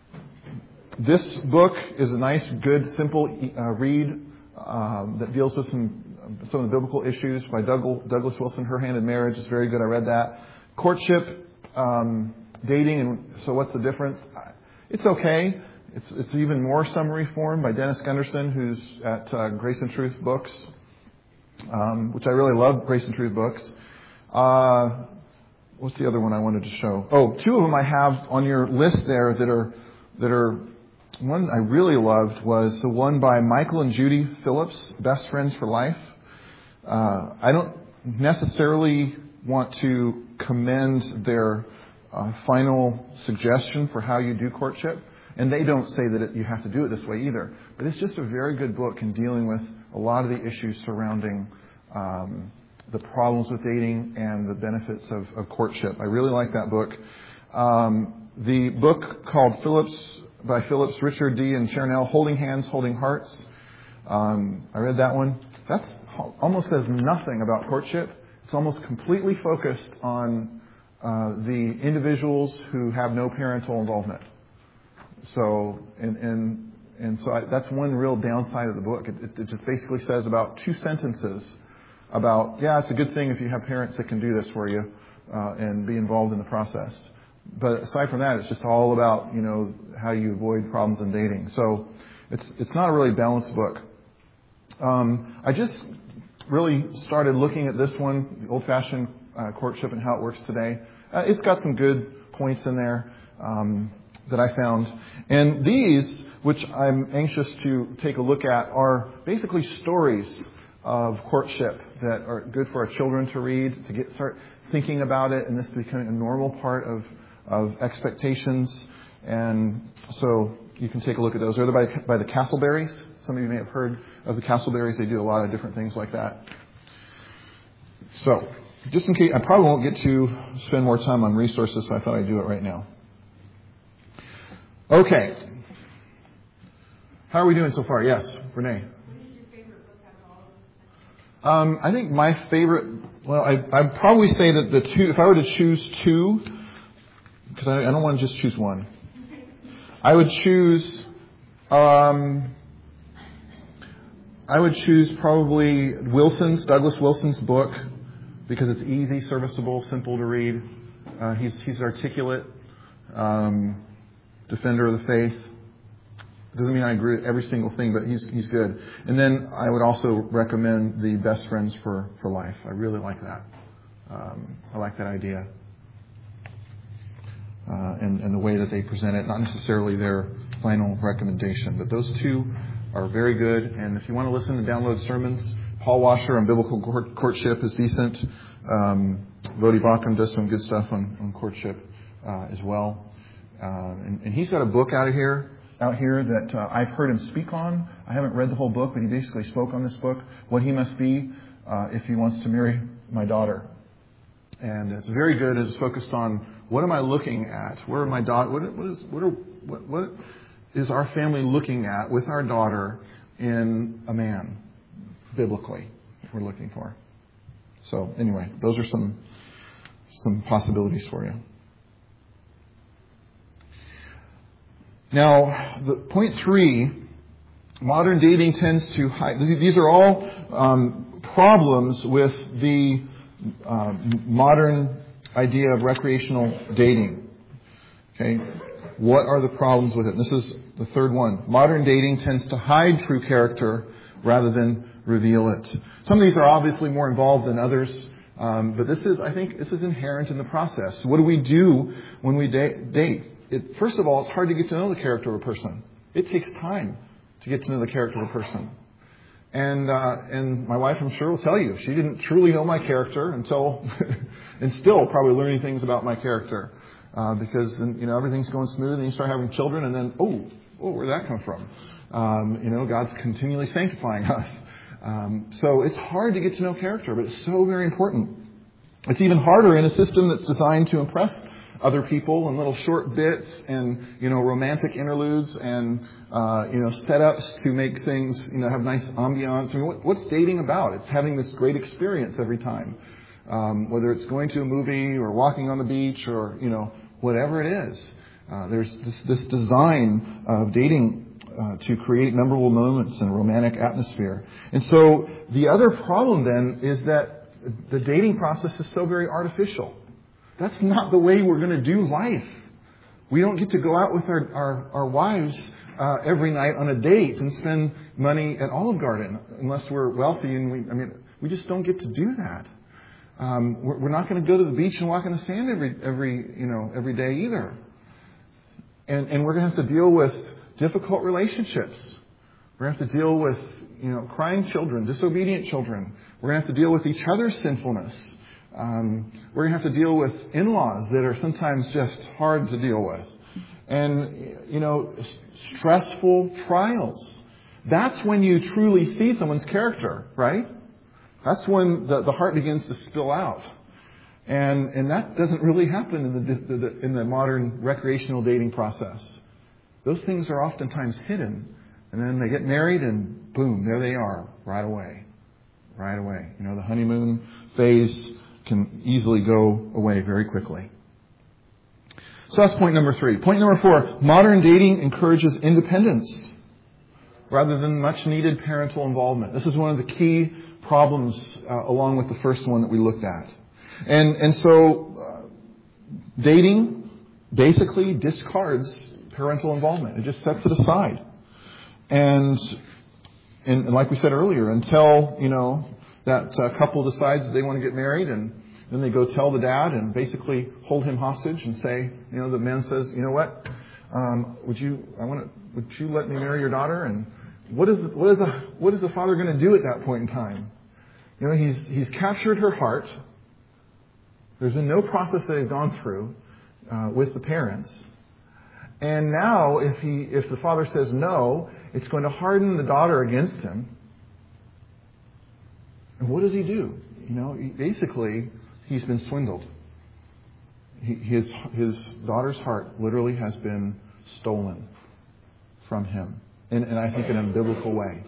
this book is a nice, good, simple uh, read um, that deals with some some of the biblical issues by Douglas, Douglas Wilson. Her Hand in Marriage is very good. I read that. Courtship. Um, dating, and so what's the difference? It's okay. It's it's even more summary form by Dennis Gunderson, who's at uh, Grace and Truth Books, um, which I really love. Grace and Truth Books. Uh, what's the other one I wanted to show? Oh, two of them I have on your list there that are that are. One I really loved was the one by Michael and Judy Phillips, Best Friends for Life. Uh, I don't necessarily want to commend their uh, final suggestion for how you do courtship. And they don't say that it, you have to do it this way either. But it's just a very good book in dealing with a lot of the issues surrounding um, the problems with dating and the benefits of, of courtship. I really like that book. Um, the book called Phillips, by Phillips, Richard D. and Chernow, Holding Hands, Holding Hearts. Um, I read that one. That's almost says nothing about courtship. It's almost completely focused on uh, the individuals who have no parental involvement. So, and and and so I, that's one real downside of the book. It, it, it just basically says about two sentences about, yeah, it's a good thing if you have parents that can do this for you uh, and be involved in the process. But aside from that, it's just all about, you know, how you avoid problems in dating. So it's it's not a really balanced book. Um, I just really started looking at this one, the old-fashioned uh, courtship and how it works today. Uh, it's got some good points in there um, that I found. And these, which I'm anxious to take a look at, are basically stories of courtship that are good for our children to read, to get start thinking about it, and this becoming a normal part of, of expectations. And so you can take a look at those. They're by, by the Castleberries. Some of you may have heard of the Castleberries. They do a lot of different things like that. So, just in case, I probably won't get to spend more time on resources, so I thought I'd do it right now. Okay. How are we doing so far? Yes, Renee. What is your favorite book out of all of them? Um, I think my favorite, well, I, I'd probably say that the two, if I were to choose two, because I, I don't want to just choose one, I would choose, um, I would choose probably Wilson's, Douglas Wilson's book, because it's easy, serviceable, simple to read. Uh, he's he's articulate, um, defender of the faith. Doesn't mean I agree with every single thing, but he's he's good. And then I would also recommend the Best Friends for, for Life. I really like that. Um, I like that idea. Uh, and, and the way that they present it, not necessarily their final recommendation, but those two are very good. And if you want to listen to download sermons, Paul Washer on biblical court, courtship is decent. Um, Bodhi Bacham does some good stuff on, on courtship uh, as well. Uh, and, and he's got a book out of here, out here that uh, I've heard him speak on. I haven't read the whole book, but he basically spoke on this book, What He Must Be uh, If He Wants to Marry My Daughter. And it's very good. It's focused on what am I looking at? Where are my daughter? What, what is what, are, what, what is our family looking at with our daughter in a man, biblically, if we're looking for? So anyway, those are some some possibilities for you. Now, the point three, modern dating tends to hide. These are all um, problems with the uh, modern idea of recreational dating. Okay, what are the problems with it? This is the third one. Modern dating tends to hide true character rather than reveal it. Some of these are obviously more involved than others, um, but this is, I think, this is inherent in the process. What do we do when we date? It, first of all, it's hard to get to know the character of a person. It takes time to get to know the character of a person. And uh, and my wife, I'm sure, will tell you, she didn't truly know my character until, and still probably learning things about my character. Uh, because, you know, everything's going smooth and you start having children and then, oh, oh, where'd that come from? Um, you know, God's continually sanctifying us. Um, so it's hard to get to know character, but it's so very important. It's even harder in a system that's designed to impress other people in little short bits and, you know, romantic interludes and, uh, you know, setups to make things, you know, have nice ambiance. I mean, what, what's dating about? It's having this great experience every time. Um, whether it's going to a movie or walking on the beach or, you know, whatever it is. Uh, there's this, this design of dating uh, to create memorable moments and a romantic atmosphere. And so the other problem then is that the dating process is so very artificial. That's not the way we're going to do life. We don't get to go out with our, our, our wives uh, every night on a date and spend money at Olive Garden unless we're wealthy and we, I mean, we just don't get to do that. Um, we're, we're not going to go to the beach and walk in the sand every, every, you know, every day either. And, and we're going to have to deal with difficult relationships. We're going to have to deal with, you know, crying children, disobedient children. We're going to have to deal with each other's sinfulness. Um, we're going to have to deal with in-laws that are sometimes just hard to deal with. And, you know, stressful trials. That's when you truly see someone's character, right? That's when the, the heart begins to spill out. And and that doesn't really happen in the, the, the in the modern recreational dating process. Those things are oftentimes hidden. And then they get married and boom, there they are, right away. Right away. You know, the honeymoon phase can easily go away very quickly. So that's point number three. Point number four, modern dating encourages independence rather than much needed parental involvement. This is one of the key problems uh, along with the first one that we looked at. And and so uh, dating basically discards parental involvement. It just sets it aside. And, and, and like we said earlier, until, you know, that uh, couple decides they want to get married and then they go tell the dad and basically hold him hostage and say, you know, the man says, you know what, um, would you, I want to, would you let me marry your daughter? And what is, what is the, what is the father going to do at that point in time? You know, he's, he's captured her heart. There's been no process that they've gone through, uh, with the parents. And now if he, if the father says no, it's going to harden the daughter against him. And what does he do? You know, he, basically, he's been swindled. He, his, his daughter's heart literally has been stolen from him. And, and I think in a biblical way.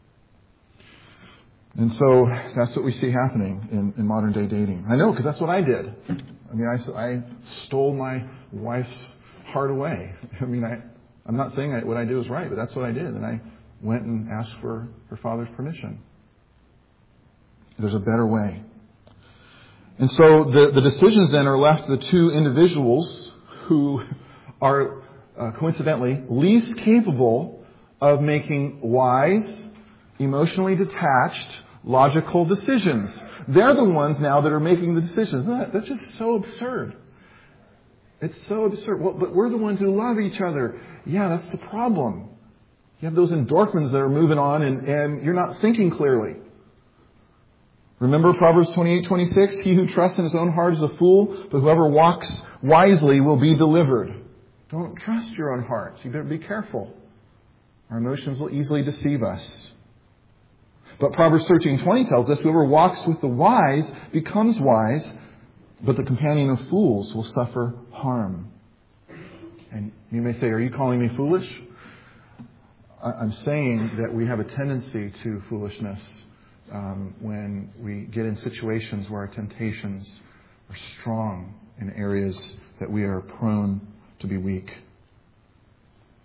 And so that's what we see happening in, in modern day dating. I know, because that's what I did. I mean, I, I stole my wife's heart away. I mean, I, I'm not saying I, what I did was right, but that's what I did. And I went and asked for her father's permission. There's a better way. And so the, the decisions then are left to the two individuals who are uh, coincidentally least capable of making wise, emotionally detached, logical decisions. They're the ones now that are making the decisions. That's just so absurd. It's so absurd. Well, but we're the ones who love each other. Yeah, that's the problem. You have those endorphins that are moving on and, and you're not thinking clearly. Remember Proverbs twenty-eight twenty-six? He who trusts in his own heart is a fool, but whoever walks wisely will be delivered. Don't trust your own hearts. You better be careful. Our emotions will easily deceive us. But Proverbs thirteen twenty tells us whoever walks with the wise becomes wise, but the companion of fools will suffer harm. And you may say, are you calling me foolish? I'm saying that we have a tendency to foolishness um, when we get in situations where our temptations are strong in areas that we are prone to be weak.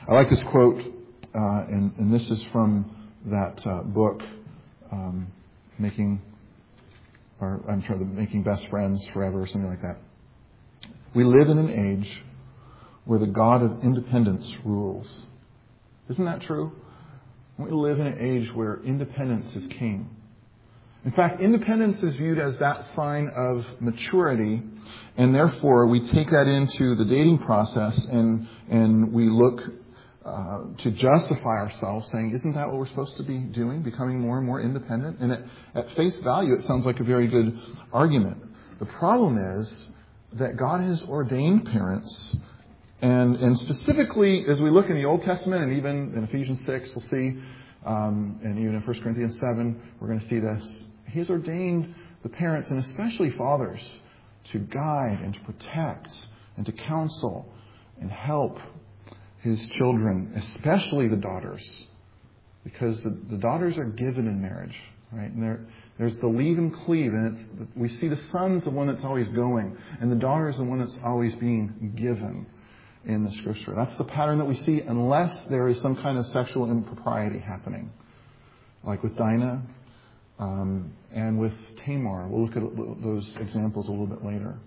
I like this quote, uh, and, and this is from that uh, book, um, Making, or I'm sorry, Making Best Friends Forever, or something like that. We live in an age where the God of independence rules. Isn't that true? We live in an age where independence is king. In fact, independence is viewed as that sign of maturity, and therefore we take that into the dating process and and we look uh, to justify ourselves, saying, isn't that what we're supposed to be doing, becoming more and more independent? And at, at face value, it sounds like a very good argument. The problem is that God has ordained parents, and, and specifically as we look in the Old Testament and even in Ephesians six, we'll see, um, and even in First Corinthians seven, we're going to see this. He has ordained the parents, and especially fathers, to guide and to protect and to counsel and help his children, especially the daughters, because the, the daughters are given in marriage, right? And there, there's the leave and cleave, and it's, we see the son's the one that's always going, and the daughter is the one that's always being given in the Scripture. That's the pattern that we see, unless there is some kind of sexual impropriety happening, like with Dinah. Um, and with Tamar. We'll look at those examples a little bit later.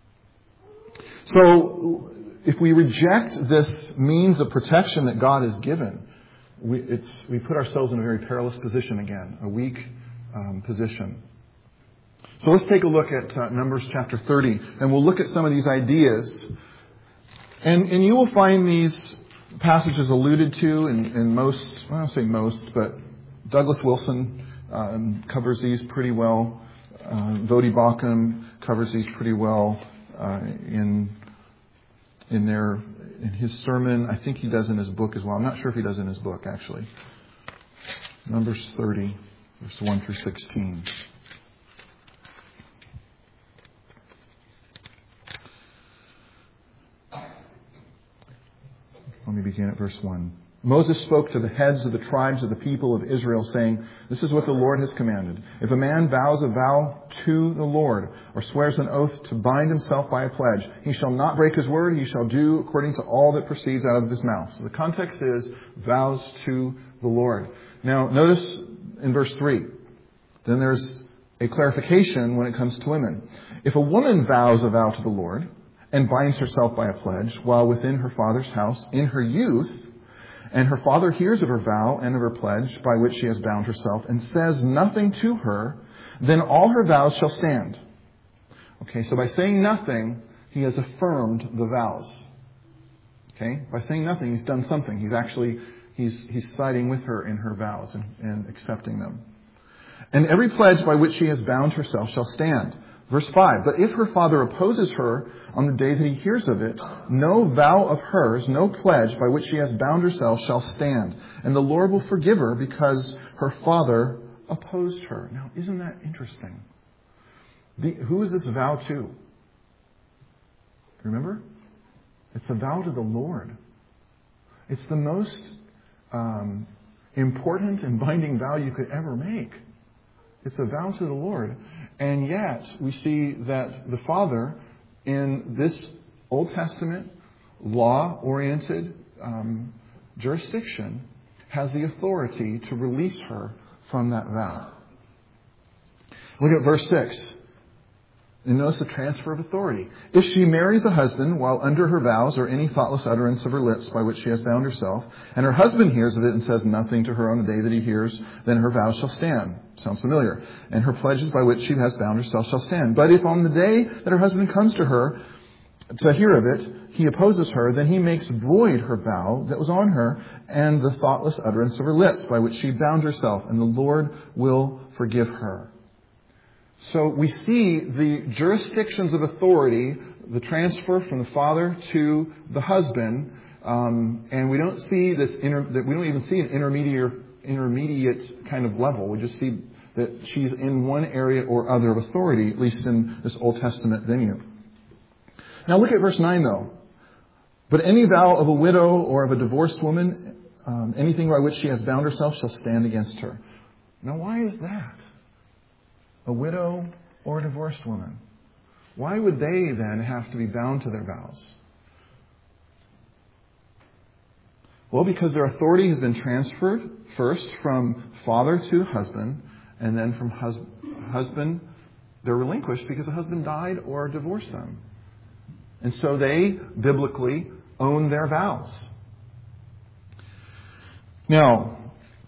So, if we reject this means of protection that God has given, we, it's, we put ourselves in a very perilous position again, a weak um, position. So let's take a look at uh, Numbers chapter thirty, and we'll look at some of these ideas. And, and you will find these passages alluded to in, in most, well, I don't say most, but Douglas Wilson Um, covers these pretty well. Uh, Vodi Bakum covers these pretty well uh, in in their in his sermon. I think he does in his book as well. I'm not sure if he does in his book actually. Numbers thirty, verse one through sixteen. Let me begin at verse one. Moses spoke to the heads of the tribes of the people of Israel, saying, "This is what the Lord has commanded. If a man vows a vow to the Lord, or swears an oath to bind himself by a pledge, he shall not break his word. He shall do according to all that proceeds out of his mouth." So the context is vows to the Lord. Now, notice in verse three, then there's a clarification when it comes to women. If a woman vows a vow to the Lord and binds herself by a pledge while within her father's house in her youth, and her father hears of her vow and of her pledge by which she has bound herself and says nothing to her, then all her vows shall stand. Okay, so by saying nothing, he has affirmed the vows. Okay, by saying nothing, he's done something. He's actually, he's, he's siding with her in her vows and, and accepting them. And every pledge by which she has bound herself shall stand. Verse five, but if her father opposes her on the day that he hears of it, no vow of hers, no pledge by which she has bound herself shall stand. And the Lord will forgive her because her father opposed her. Now, isn't that interesting? The, who is this vow to? Remember? It's a vow to the Lord. It's the most um, important and binding vow you could ever make. It's a vow to the Lord. And yet, we see that the Father, in this Old Testament, law-oriented um, jurisdiction, has the authority to release her from that vow. Look at verse six. And notice the transfer of authority. If she marries a husband while under her vows or any thoughtless utterance of her lips by which she has bound herself, and her husband hears of it and says nothing to her on the day that he hears, then her vows shall stand. Sounds familiar. And her pledges by which she has bound herself shall stand. But if on the day that her husband comes to her to hear of it, he opposes her, then he makes void her vow that was on her and the thoughtless utterance of her lips by which she bound herself, and the Lord will forgive her. So we see the jurisdictions of authority, the transfer from the father to the husband, um, and we don't see this. Inter, we don't even see an intermediate, intermediate kind of level. We just see that she's in one area or other of authority, at least in this Old Testament venue. Now look at verse nine, though. But any vow of a widow or of a divorced woman, um, anything by which she has bound herself, shall stand against her. Now, why is that? A widow or a divorced woman. Why would they then have to be bound to their vows? Well, because their authority has been transferred first from father to husband, and then from hus- husband, they're relinquished because the husband died or divorced them. And so they, biblically, own their vows. Now,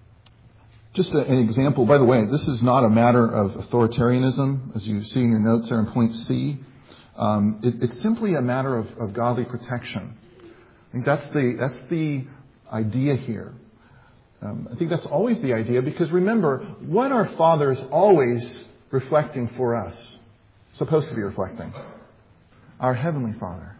just a, an example, by the way, this is not a matter of authoritarianism, as you see in your notes there in point C. Um, it, it's simply a matter of, of godly protection. I think that's the that's the idea here. Um, I think that's always the idea, because remember, what are fathers always reflecting for us? Supposed to be reflecting? Our Heavenly Father.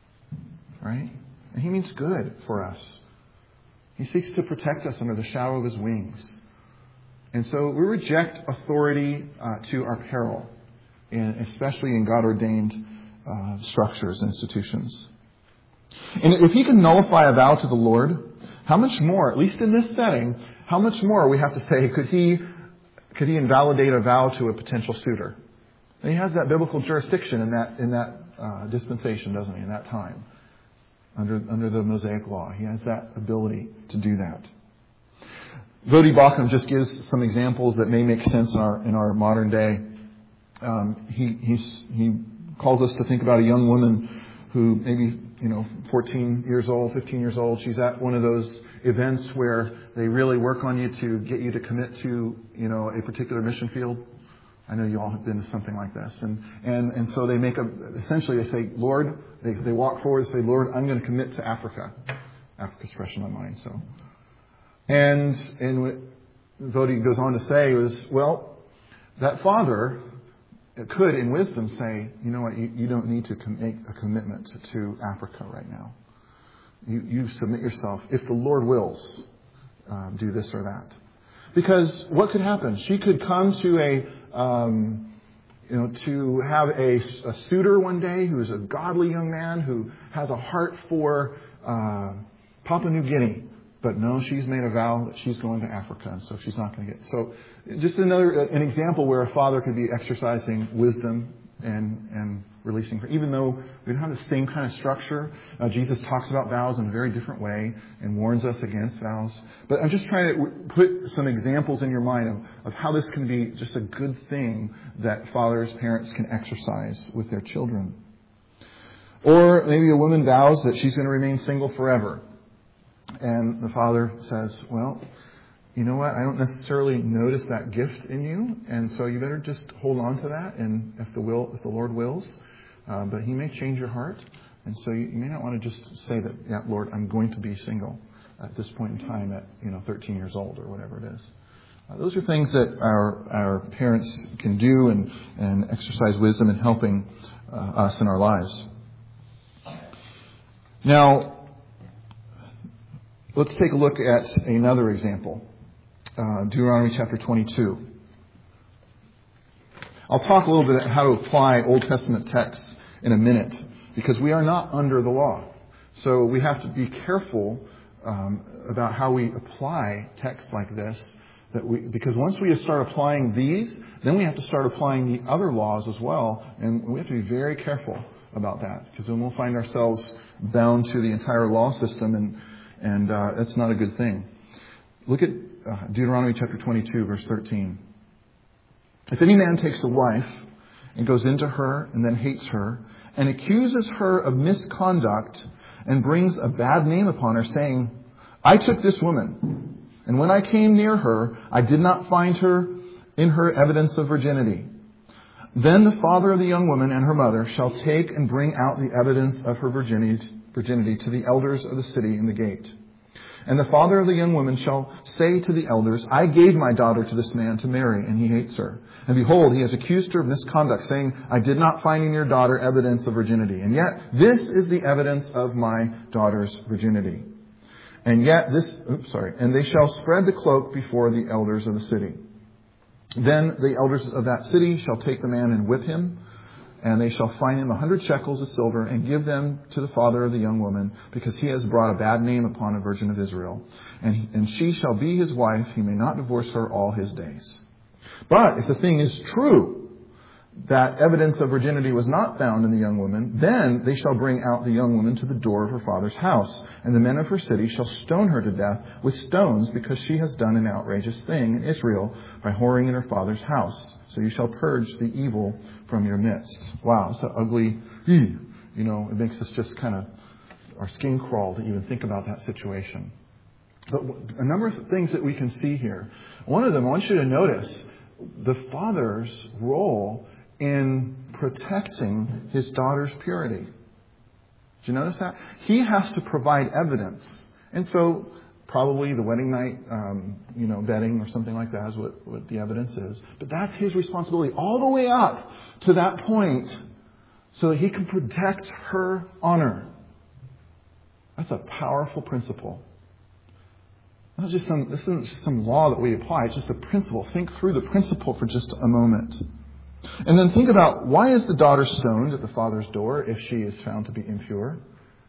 Right? And He means good for us. He seeks to protect us under the shadow of His wings. And so we reject authority uh, to our peril, and especially in God-ordained uh, structures, institutions. And if He can nullify a vow to the Lord, how much more, at least in this setting, how much more we have to say, could He could He invalidate a vow to a potential suitor? And He has that biblical jurisdiction in that in that uh, dispensation, doesn't He, in that time, under under the Mosaic Law. He has that ability to do that. Voddie Baucham just gives some examples that may make sense in our in our modern day. Um, he he's, he calls us to think about a young woman who maybe, you know, fourteen years old, fifteen years old. She's at one of those events where they really work on you to get you to commit to, you know, a particular mission field. I know you all have been to something like this. And, and, and so they make a, essentially they say, Lord, they, they walk forward and say, Lord, I'm going to commit to Africa. Africa's fresh in my mind, so. And, and what Voddie goes on to say was, well, that father could, in wisdom, say, you know what, you, you don't need to com- make a commitment to, to Africa right now. You, you submit yourself. If the Lord wills, um, do this or that. Because what could happen? She could come to a, um, you know, to have a, a suitor one day who is a godly young man who has a heart for uh, Papua New Guinea. But no, she's made a vow that she's going to Africa, and so she's not going to get. So, just another an example where a father could be exercising wisdom and and releasing her. Even though we don't have the same kind of structure, uh, Jesus talks about vows in a very different way and warns us against vows. But I'm just trying to put some examples in your mind of, of how this can be just a good thing that fathers, parents can exercise with their children. Or maybe a woman vows that she's going to remain single forever. And the father says, well, you know what? I don't necessarily notice that gift in you, and so you better just hold on to that. And if the will, if the Lord wills, uh, but He may change your heart, and so you, you may not want to just say that, yeah, Lord, I'm going to be single at this point in time, at you know thirteen years old or whatever it is. Uh, those are things that our our parents can do and and exercise wisdom in helping uh, us in our lives. Now, let's take a look at another example. Uh, Deuteronomy chapter twenty-two. I'll talk a little bit about how to apply Old Testament texts in a minute, because we are not under the law. So we have to be careful um, about how we apply texts like this. That we, because once we start applying these, then we have to start applying the other laws as well. And we have to be very careful about that, because then we'll find ourselves bound to the entire law system, and And uh, that's not a good thing. Look at uh, Deuteronomy chapter twenty-two, verse thirteen. If any man takes a wife and goes into her and then hates her and accuses her of misconduct and brings a bad name upon her, saying, I took this woman, and when I came near her, I did not find her in her evidence of virginity. Then the father of the young woman and her mother shall take and bring out the evidence of her virginity virginity to the elders of the city in the gate. And the father of the young woman shall say to the elders, I gave my daughter to this man to marry, and he hates her. And behold, he has accused her of misconduct, saying, I did not find in your daughter evidence of virginity. And yet, this is the evidence of my daughter's virginity. And yet this, oops, sorry, and they shall spread the cloak before the elders of the city. Then the elders of that city shall take the man and whip him, and they shall fine him a hundred shekels of silver and give them to the father of the young woman, because he has brought a bad name upon a virgin of Israel. And, he, and she shall be his wife. He may not divorce her all his days. But if the thing is true, that evidence of virginity was not found in the young woman, then they shall bring out the young woman to the door of her father's house, and the men of her city shall stone her to death with stones, because she has done an outrageous thing in Israel by whoring in her father's house. So you shall purge the evil from your midst. Wow, it's an ugly, you know, it makes us just kind of, our skin crawl to even think about that situation. But a number of things that we can see here. One of them, I want you to notice the father's role in protecting his daughter's purity. Did you notice that? He has to provide evidence. And so probably the wedding night, um, you know, bedding or something like that is what, what the evidence is. But that's his responsibility all the way up to that point so that he can protect her honor. That's a powerful principle. Not just some, this isn't just some law that we apply. It's just a principle. Think through the principle for just a moment. And then think about, why is the daughter stoned at the father's door if she is found to be impure?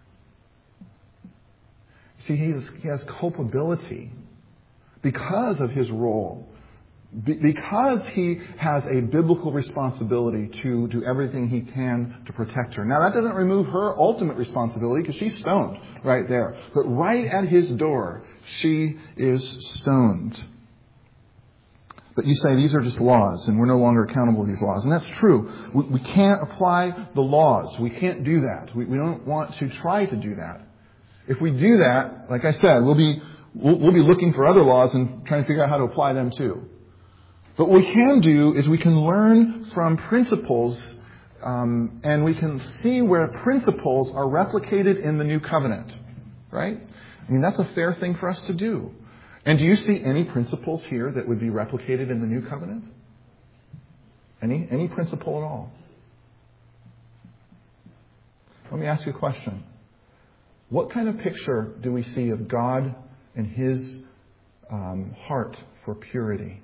See, he has, he has culpability because of his role. Be, because he has a biblical responsibility to do everything he can to protect her. Now, that doesn't remove her ultimate responsibility because she's stoned right there. But right at his door, she is stoned. But you say these are just laws and we're no longer accountable to these laws. And that's true. We, we can't apply the laws. We can't do that. We, we don't want to try to do that. If we do that, like I said, we'll be, we'll, we'll be looking for other laws and trying to figure out how to apply them too. But what we can do is we can learn from principles um, and we can see where principles are replicated in the new covenant. Right? I mean, that's a fair thing for us to do. And do you see any principles here that would be replicated in the new covenant? Any, any principle at all? Let me ask you a question. What kind of picture do we see of God and His um, heart for purity?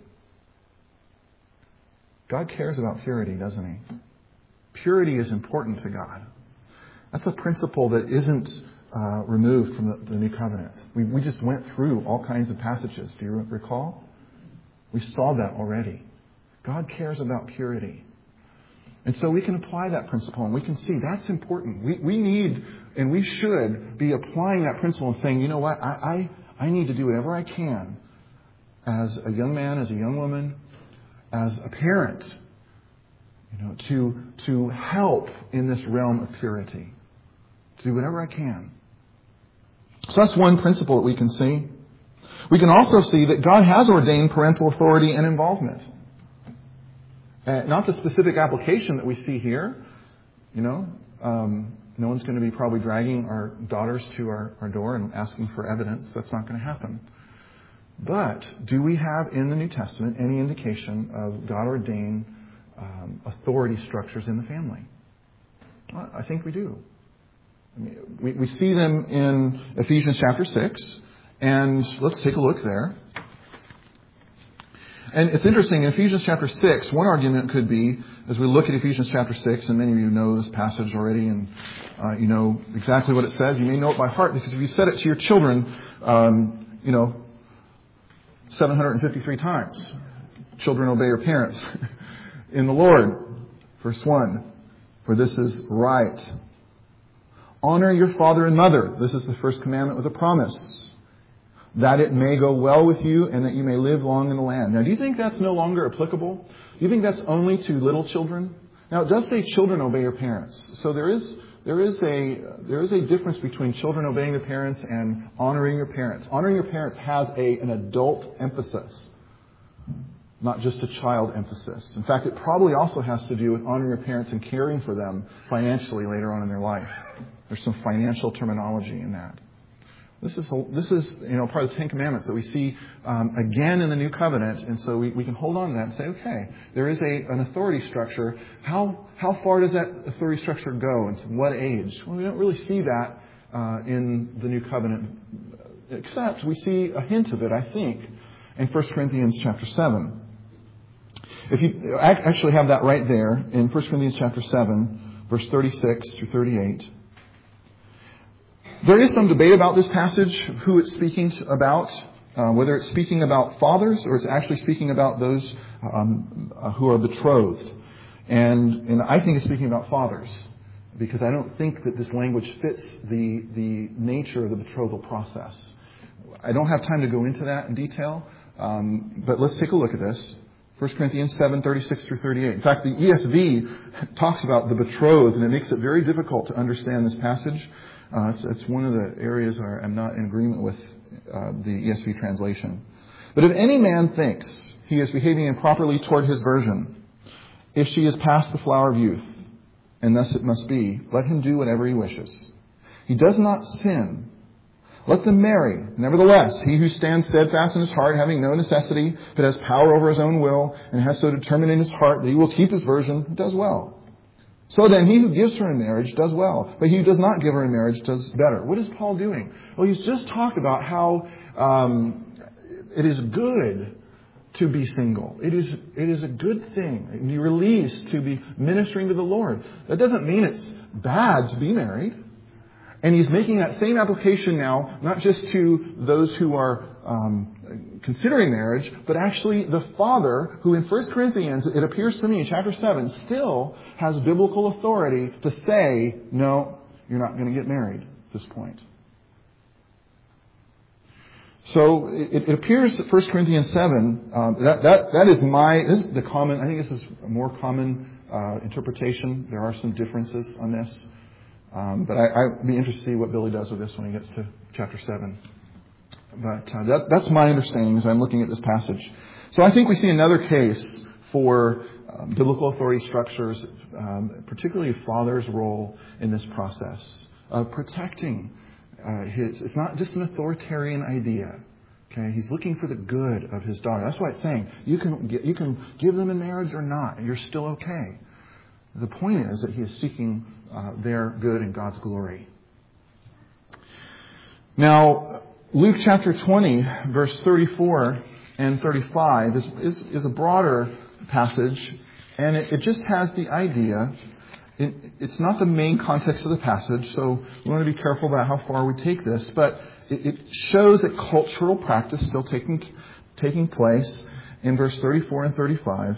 God cares about purity, doesn't He? Purity is important to God. That's a principle that isn't uh, removed from the, the New Covenant. We, we just went through all kinds of passages. Do you recall? We saw that already. God cares about purity. And so we can apply that principle and we can see that's important. We, we need and we should be applying that principle and saying, you know what, I, I, I need to do whatever I can as a young man, as a young woman, as a parent, you know, to, to help in this realm of purity. To do whatever I can. So that's one principle that we can see. We can also see that God has ordained parental authority and involvement. Uh, not the specific application that we see here. You know, um, no one's going to be probably dragging our daughters to our, our door and asking for evidence. That's not going to happen. But do we have in the New Testament any indication of God-ordained um, authority structures in the family? Well, I think we do. I mean, we, we see them in Ephesians chapter six. And let's take a look there. And it's interesting, in Ephesians chapter six, one argument could be, as we look at Ephesians chapter six, and many of you know this passage already, and uh, you know exactly what it says. You may know it by heart, because if you said it to your children, um, you know, seven hundred fifty-three times. Children, obey your parents in the Lord. Verse one, for this is right. Honor your father and mother. This is the first commandment with a promise. That it may go well with you and that you may live long in the land. Now, do you think that's no longer applicable? Do you think that's only to little children? Now, it does say children obey your parents. So there is there is a there is a difference between children obeying their parents and honoring your parents. Honoring your parents has a an adult emphasis, not just a child emphasis. In fact, it probably also has to do with honoring your parents and caring for them financially later on in their life. There's some financial terminology in that. This is, this is, you know, part of the Ten Commandments that we see um, again in the New Covenant. And so we, we can hold on to that and say, okay, there is a, an authority structure. How, how far does that authority structure go? And to what age? Well, we don't really see that uh, in the New Covenant, except we see a hint of it, I think, in First Corinthians chapter seven. If you actually have that right there in First Corinthians chapter seven, verse thirty-six through thirty-eight. There is some debate about this passage, who it's speaking about, uh, whether it's speaking about fathers or it's actually speaking about those um, uh, who are betrothed. And, and I think it's speaking about fathers, because I don't think that this language fits the, the nature of the betrothal process. I don't have time to go into that in detail, um, but let's take a look at this. First Corinthians seven, thirty-six through thirty-eight. In fact, the E S V talks about the betrothed, and it makes it very difficult to understand this passage. Uh, it's, it's one of the areas where I'm not in agreement with uh, the E S V translation. But if any man thinks he is behaving improperly toward his virgin, if she is past the flower of youth, and thus it must be, let him do whatever he wishes. He does not sin. Let them marry. Nevertheless, he who stands steadfast in his heart, having no necessity, but has power over his own will, and has so determined in his heart that he will keep his virgin, does well. So then, he who gives her in marriage does well, but he who does not give her in marriage does better. What is Paul doing? Well, he's just talked about how um, it is good to be single. It is it is a good thing. And you're released to be ministering to the Lord. That doesn't mean it's bad to be married. And he's making that same application now, not just to those who are um, considering marriage, but actually the father who in First Corinthians, it appears to me in chapter seven, still has biblical authority to say, no, you're not going to get married at this point. So it, it appears that First Corinthians seven, um, that, that, that is my, this is the common, I think this is a more common uh, interpretation. There are some differences on this. Um, but I, I'd be interested to see what Billy does with this when he gets to chapter seven. But uh, that, that's my understanding as I'm looking at this passage. So I think we see another case for uh, biblical authority structures, um, particularly a father's role in this process of protecting uh, his. It's not just an authoritarian idea. Okay, he's looking for the good of his daughter. That's why it's saying you can get, you can give them in marriage or not, and you're still okay. The point is that he is seeking uh, their good and God's glory. Now, Luke chapter twenty, verse thirty-four and thirty-five is, is, is a broader passage, and it, it just has the idea. It, it's not the main context of the passage, so we want to be careful about how far we take this, but it, it shows that cultural practice is still taking, taking place in verse thirty-four and thirty-five.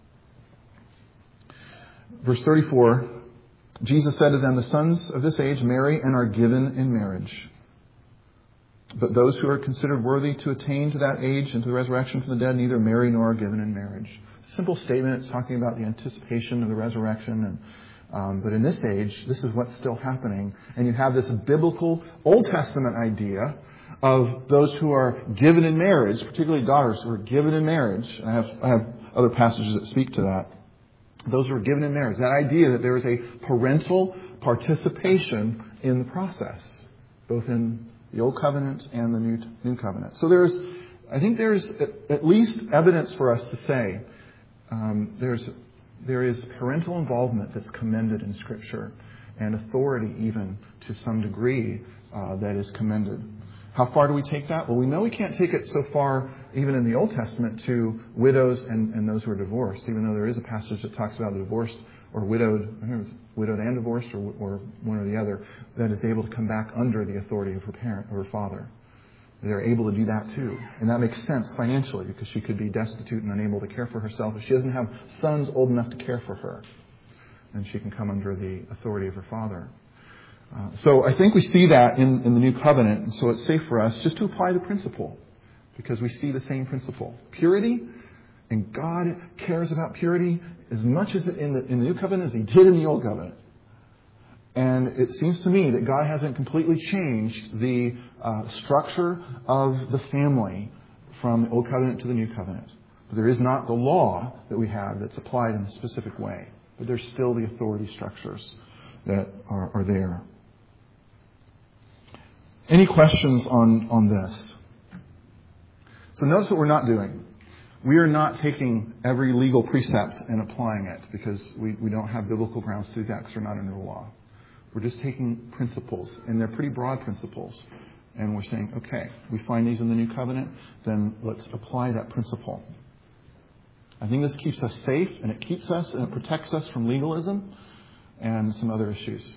Verse thirty-four, Jesus said to them, the sons of this age marry and are given in marriage. But those who are considered worthy to attain to that age and to the resurrection from the dead neither marry nor are given in marriage. Simple statement. It's talking about the anticipation of the resurrection. And, um, but in this age, this is what's still happening. And you have this biblical Old Testament idea of those who are given in marriage, particularly daughters who are given in marriage. I have, I have other passages that speak to that. Those who are given in marriage. That idea that there is a parental participation in the process, both in the Old Covenant and the New, New Covenant. So there's, I think there's at least evidence for us to say um, there's there is parental involvement that's commended in Scripture, and authority even to some degree uh, that is commended. How far do we take that? Well, we know we can't take it so far, even in the Old Testament, to widows and, and those who are divorced, even though there is a passage that talks about the divorced or widowed, I don't know if it's widowed and divorced or, or one or the other, that is able to come back under the authority of her parent or her father. They're able to do that too. And that makes sense financially because she could be destitute and unable to care for herself. If she doesn't have sons old enough to care for her, then she can come under the authority of her father. Uh, so I think we see that in, in the New Covenant. And so it's safe for us just to apply the principle because we see the same principle. Purity, and God cares about purity as much as in the, in the New Covenant as He did in the Old Covenant. And it seems to me that God hasn't completely changed the uh, structure of the family from the Old Covenant to the New Covenant. But there is not the law that we have that's applied in a specific way. But there's still the authority structures that are, are there. Any questions on, on this? So notice what we're not doing. We are not taking every legal precept and applying it because we, we don't have biblical grounds to do that because we're not under the law. We're just taking principles, and they're pretty broad principles. And we're saying, okay, we find these in the New Covenant, then let's apply that principle. I think this keeps us safe, and it keeps us and it protects us from legalism and some other issues.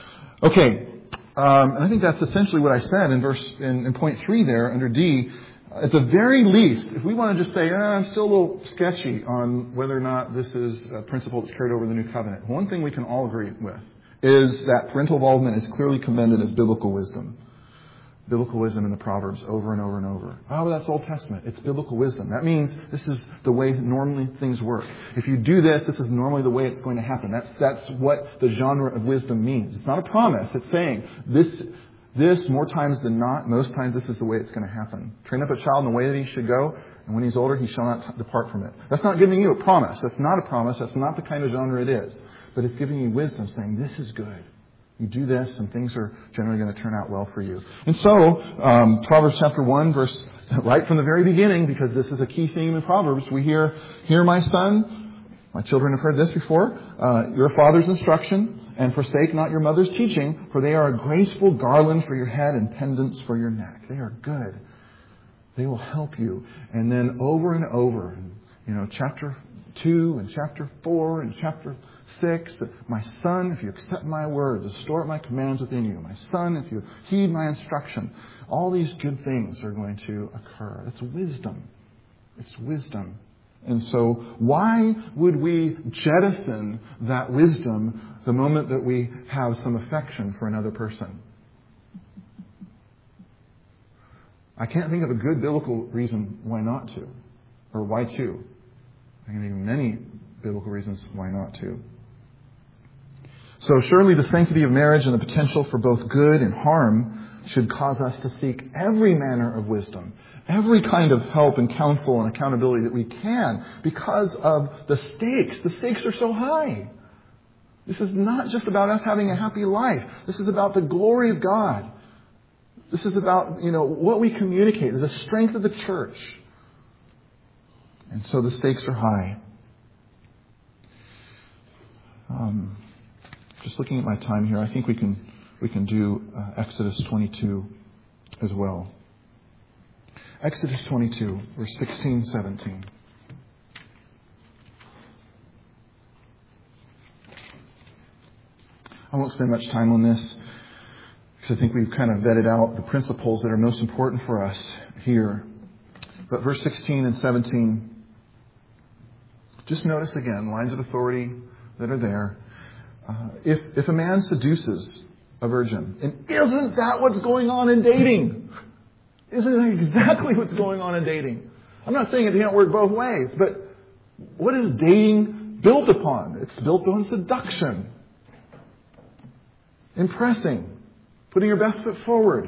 Okay, um, and I think that's essentially what I said in verse in, in point three there under D. At the very least, if we want to just say, eh, I'm still a little sketchy on whether or not this is a principle that's carried over the New Covenant, one thing we can all agree with is that parental involvement is clearly commended as biblical wisdom. Biblical wisdom in the Proverbs over and over and over. Oh, that's Old Testament. It's biblical wisdom. That means this is the way normally things work. If you do this, this is normally the way it's going to happen. That's, that's what the genre of wisdom means. It's not a promise. It's saying this, this more times than not, most times this is the way it's going to happen. Train up a child in the way that he should go, and when he's older, he shall not t- depart from it. That's not giving you a promise. That's not a promise. That's not the kind of genre it is. But it's giving you wisdom, saying this is good. You do this, and things are generally going to turn out well for you. And so, um, Proverbs chapter one, verse, right from the very beginning, because this is a key theme in Proverbs, we hear, "Hear, my son," my children have heard this before, uh, "your father's instruction, and forsake not your mother's teaching, for they are a graceful garland for your head and pendants for your neck." They are good. They will help you. And then over and over, you know, chapter two and chapter four and chapter six, "My son, if you accept my words, and store up my commands within you. My son, if you heed my instruction." All these good things are going to occur. It's wisdom. It's wisdom. And so why would we jettison that wisdom the moment that we have some affection for another person? I can't think of a good biblical reason why not to, or why to. I can think of many biblical reasons why not to. So surely the sanctity of marriage and the potential for both good and harm should cause us to seek every manner of wisdom, every kind of help and counsel and accountability that we can, because of the stakes. The stakes are so high. This is not just about us having a happy life. This is about the glory of God. This is about, you know, what we communicate. It's the strength of the church. And so the stakes are high. Um, just looking at my time here, I think we can we can do uh, Exodus twenty-two as well. Exodus twenty-two, verse sixteen, seventeen. I won't spend much time on this because I think we've kind of vetted out the principles that are most important for us here. But verse sixteen and seventeen, just notice again, lines of authority that are there. Uh, if, if a man seduces a virgin, and isn't that what's going on in dating? Isn't that exactly what's going on in dating? I'm not saying it can't work both ways, but what is dating built upon? It's built on seduction. Impressing. Putting your best foot forward.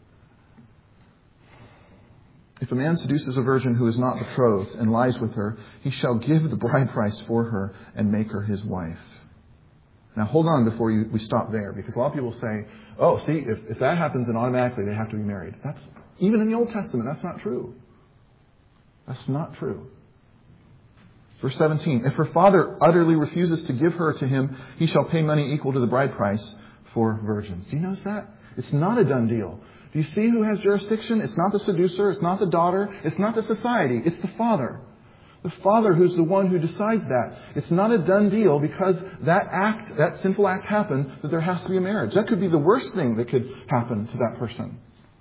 If a man seduces a virgin who is not betrothed and lies with her, he shall give the bride price for her and make her his wife. Now hold on before you, we stop there, because a lot of people say, oh, see, if, if that happens, then automatically they have to be married. That's, even in the Old Testament, that's not true. That's not true. Verse seventeen, if her father utterly refuses to give her to him, he shall pay money equal to the bride price for virgins. Do you notice that? It's not a done deal. Do you see who has jurisdiction? It's not the seducer. It's not the daughter. It's not the society. It's the father. The father who's the one who decides that. It's not a done deal because that act, that sinful act happened, that there has to be a marriage. That could be the worst thing that could happen to that person.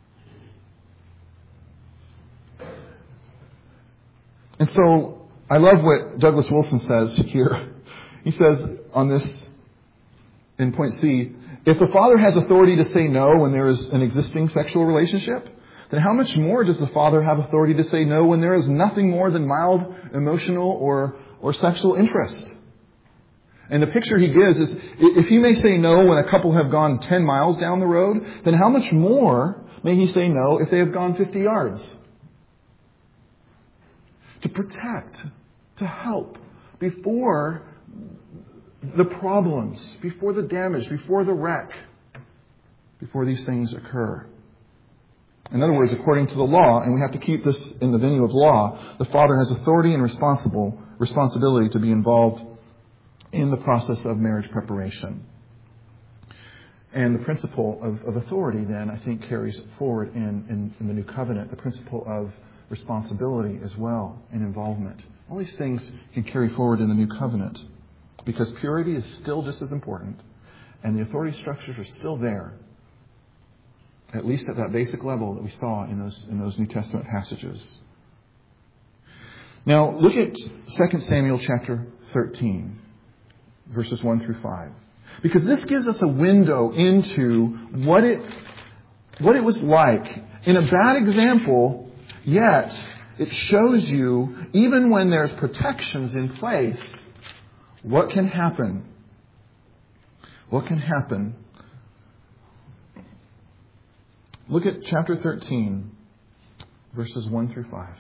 And so I love what Douglas Wilson says here. He says on this, in point C, if the father has authority to say no when there is an existing sexual relationship, then how much more does the father have authority to say no when there is nothing more than mild emotional or, or sexual interest? And the picture he gives is, if he may say no when a couple have gone ten miles down the road, then how much more may he say no if they have gone fifty yards? To protect, to help, before the problems, before the damage, before the wreck, before these things occur. In other words, according to the law, and we have to keep this in the venue of law, the father has authority and responsible responsibility to be involved in the process of marriage preparation. And the principle of, of authority then, I think, carries forward in, in, in the New Covenant, the principle of responsibility as well, and involvement. All these things can carry forward in the New Covenant because purity is still just as important, and the authority structures are still there at least at that basic level that we saw in those in those New Testament passages. Now, look at Second Samuel chapter thirteen, verses one through five. Because this gives us a window into what it, what it was like in a bad example, yet it shows you, even when there's protections in place, what can happen. What can happen. Look at chapter thirteen, verses one through five.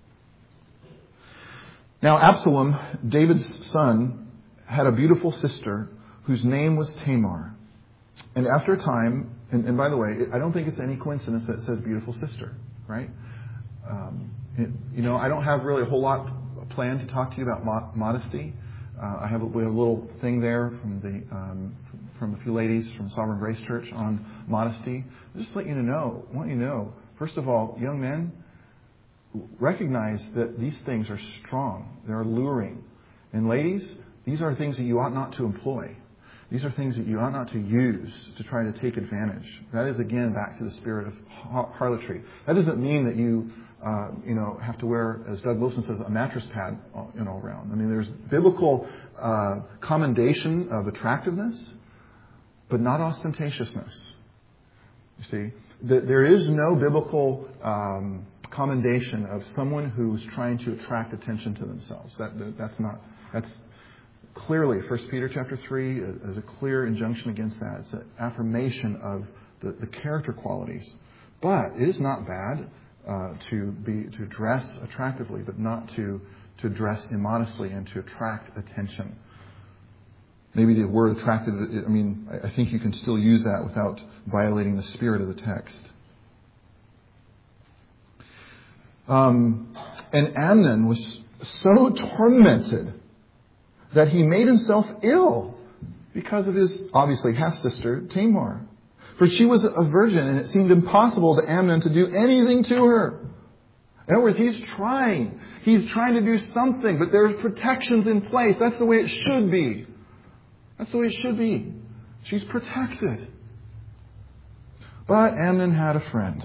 Now Absalom, David's son, had a beautiful sister whose name was Tamar. And after a time, and, and by the way, I don't think it's any coincidence that it says beautiful sister, right? Um, it, you know, I don't have really a whole lot planned to talk to you about mo- modesty. Uh, I have a, we have a little thing there from the um, from a few ladies from Sovereign Grace Church on modesty. Just to let you know, I want you to know, first of all, young men, recognize that these things are strong. They're alluring. And ladies, these are things that you ought not to employ. These are things that you ought not to use to try to take advantage. That is, again, back to the spirit of harlotry. That doesn't mean that you, uh, you know, have to wear, as Doug Wilson says, a mattress pad, you know, around. I mean, there's biblical uh, commendation of attractiveness, but not ostentatiousness. You see, there is no biblical um, commendation of someone who's trying to attract attention to themselves. That, that that's not that's clearly First Peter chapter three is a clear injunction against that. It's an affirmation of the, the character qualities. But it is not bad uh, to be to dress attractively, but not to to dress immodestly and to attract attention. Maybe the word attractive, I mean, I think you can still use that without violating the spirit of the text. Um, and Amnon was so tormented that he made himself ill because of his, obviously, half-sister, Tamar. For she was a virgin, and it seemed impossible to Amnon to do anything to her. In other words, he's trying. He's trying to do something, but there's protections in place. That's the way it should be. That's the way it should be. She's protected. But Amnon had a friend.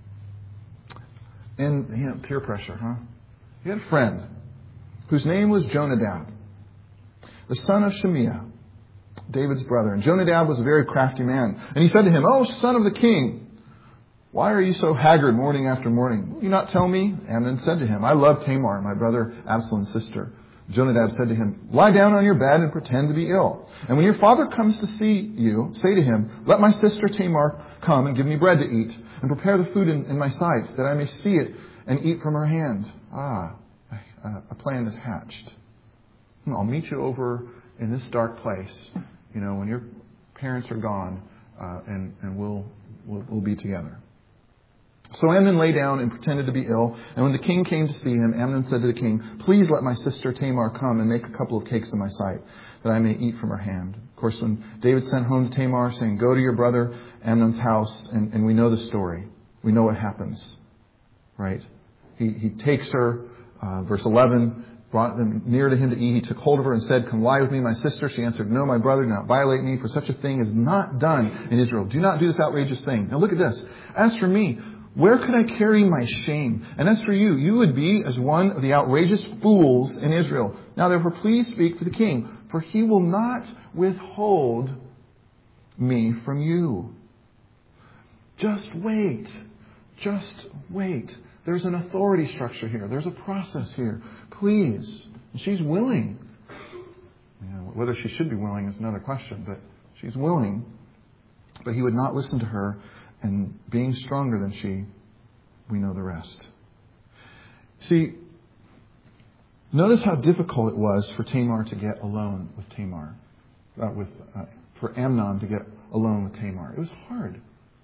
And you know, peer pressure, huh? He had a friend whose name was Jonadab, the son of Shemiah, David's brother. And Jonadab was a very crafty man. And he said to him, "Oh, son of the king, why are you so haggard morning after morning? Will you not tell me?" Amnon said to him, "I love Tamar, my brother Absalom's sister." Jonadab said to him, "Lie down on your bed and pretend to be ill. And when your father comes to see you, say to him, 'Let my sister Tamar come and give me bread to eat, and prepare the food in, in my sight, that I may see it and eat from her hand.'" Ah, a plan is hatched. "I'll meet you over in this dark place, you know, when your parents are gone, uh, and, and we'll, we'll, we'll be together." So Amnon lay down and pretended to be ill. And when the king came to see him, Amnon said to the king, "Please let my sister Tamar come and make a couple of cakes in my sight, that I may eat from her hand." Of course, when David sent home to Tamar, saying, "Go to your brother Amnon's house," and, and we know the story. We know what happens, right? He, he takes her, uh, verse eleven, brought them near to him to eat. He took hold of her and said, "Come lie with me, my sister." She answered, "No, my brother, do not violate me, for such a thing is not done in Israel. Do not do this outrageous thing." Now look at this. "As for me, where could I carry my shame? And as for you, you would be as one of the outrageous fools in Israel. Now therefore, please speak to the king, for he will not withhold me from you." Just wait. Just wait. There's an authority structure here. There's a process here. Please. And she's willing. You know, whether she should be willing is another question, but she's willing. But he would not listen to her. And being stronger than she, we know the rest. See, notice how difficult it was for Tamar to get alone with Tamar. Uh, with uh, for Amnon to get alone with Tamar. It was hard.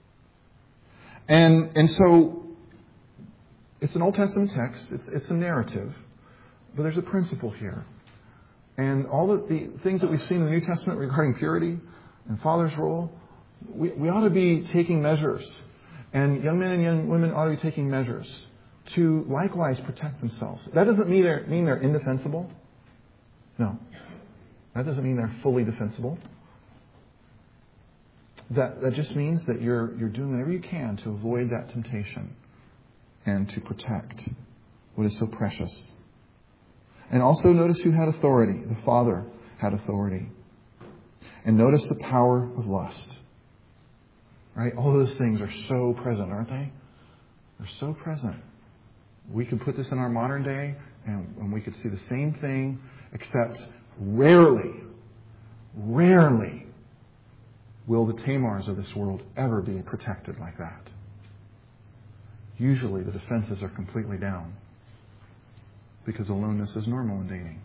And and so, it's an Old Testament text. It's it's a narrative. But there's a principle here. And all of the things that we've seen in the New Testament regarding purity and father's role, We, we ought to be taking measures. And young men and young women ought to be taking measures to likewise protect themselves. That doesn't mean they're, mean they're indefensible. No. That doesn't mean they're fully defensible. that, that just means that you're, you're doing whatever you can to avoid that temptation and to protect what is so precious. And also notice who had authority. The Father had authority. And notice the power of lust. Right? All those things are so present, aren't they? They're so present. We could put this in our modern day and, and we could see the same thing, except rarely, rarely will the Tamars of this world ever be protected like that. Usually the defenses are completely down because aloneness is normal in dating.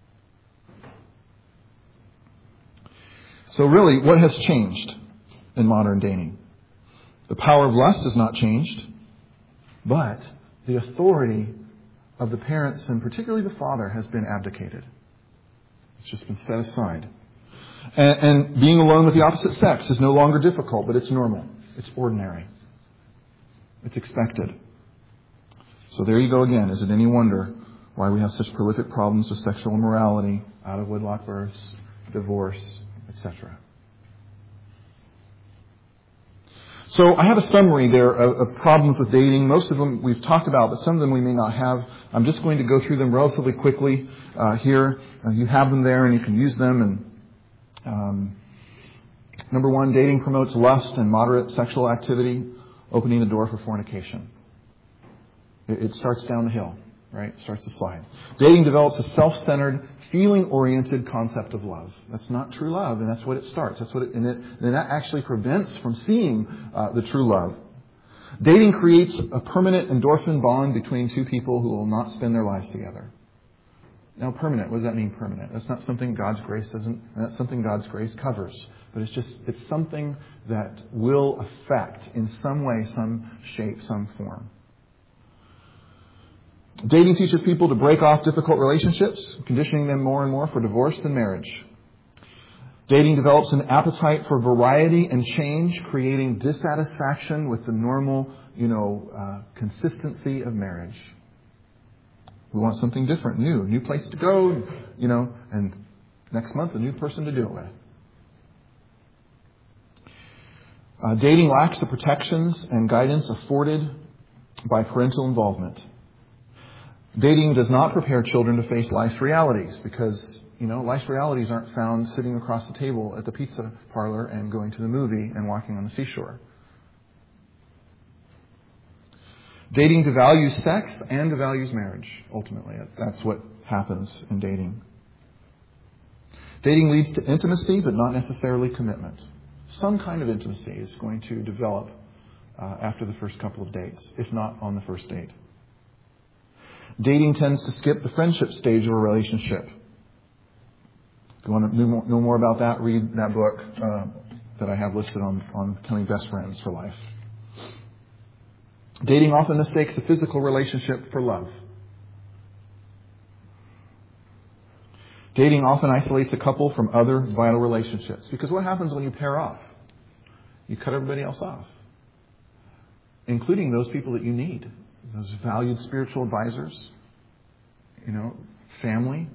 So really, what has changed in modern dating? The power of lust has not changed, but the authority of the parents, and particularly the father, has been abdicated. It's just been set aside. And, and being alone with the opposite sex is no longer difficult, but it's normal. It's ordinary. It's expected. So there you go again. Is it any wonder why we have such prolific problems with sexual immorality, out-of-wedlock births, divorce, et cetera? So I have a summary there of, of problems with dating. Most of them we've talked about, but some of them we may not have. I'm just going to go through them relatively quickly uh, here. Uh, you have them there and you can use them. And um, number one, dating promotes lust and moderate sexual activity, opening the door for fornication. It, it starts down the hill, right? It starts to slide. Dating develops a self-centered, feeling-oriented concept of love. That's not true love, and that's what it starts. That's what it, and, it, and that actually prevents from seeing uh, the true love. Dating creates a permanent endorphin bond between two people who will not spend their lives together. Now, permanent, what does that mean, permanent? That's not something God's grace doesn't, that's something God's grace covers. But it's just, it's something that will affect in some way, some shape, some form. Dating teaches people to break off difficult relationships, conditioning them more and more for divorce than marriage. Dating develops an appetite for variety and change, creating dissatisfaction with the normal, you know, uh, consistency of marriage. We want something different, new, new place to go, you know, and next month a new person to do it with. Uh, dating lacks the protections and guidance afforded by parental involvement. Dating does not prepare children to face life's realities because, you know, life's realities aren't found sitting across the table at the pizza parlor and going to the movie and walking on the seashore. Dating devalues sex and devalues marriage, ultimately. That's what happens in dating. Dating leads to intimacy, but not necessarily commitment. Some kind of intimacy is going to develop uh, after the first couple of dates, if not on the first date. Dating tends to skip the friendship stage of a relationship. If you want to know more about that, read that book uh, that I have listed on, on becoming best friends for life. Dating often mistakes a physical relationship for love. Dating often isolates a couple from other vital relationships. Because what happens when you pair off? You cut everybody else off, including those people that you need. Those valued spiritual advisors, you know, family,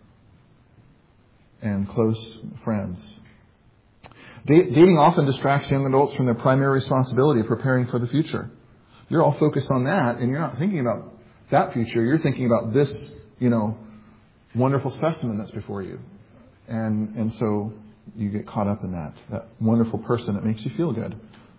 and close friends. Dating often distracts young adults from their primary responsibility of preparing for the future. You're all focused on that, and you're not thinking about that future. You're thinking about this, you know, wonderful specimen that's before you. And and so you get caught up in that, that wonderful person that makes you feel good.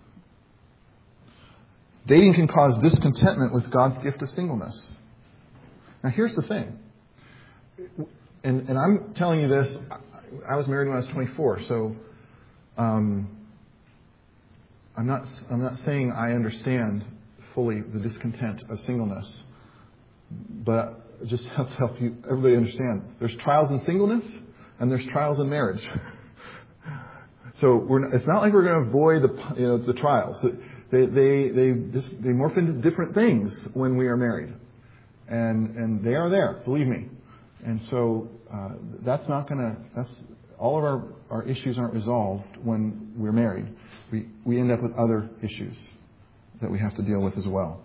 Dating can cause discontentment with God's gift of singleness. Now, here's the thing. And, and I'm telling you this, I was married when I was twenty-four, so um, I'm not I'm not saying I understand fully the discontent of singleness, but just have to help you, everybody understand. There's trials in singleness, and there's trials in marriage. So we're not, it's not like we're going to avoid the you know the trials. They they they just they morph into different things when we are married, and and they are there, believe me. And so uh, that's not going to that's all of our, our issues aren't resolved when we're married. We we end up with other issues that we have to deal with as well,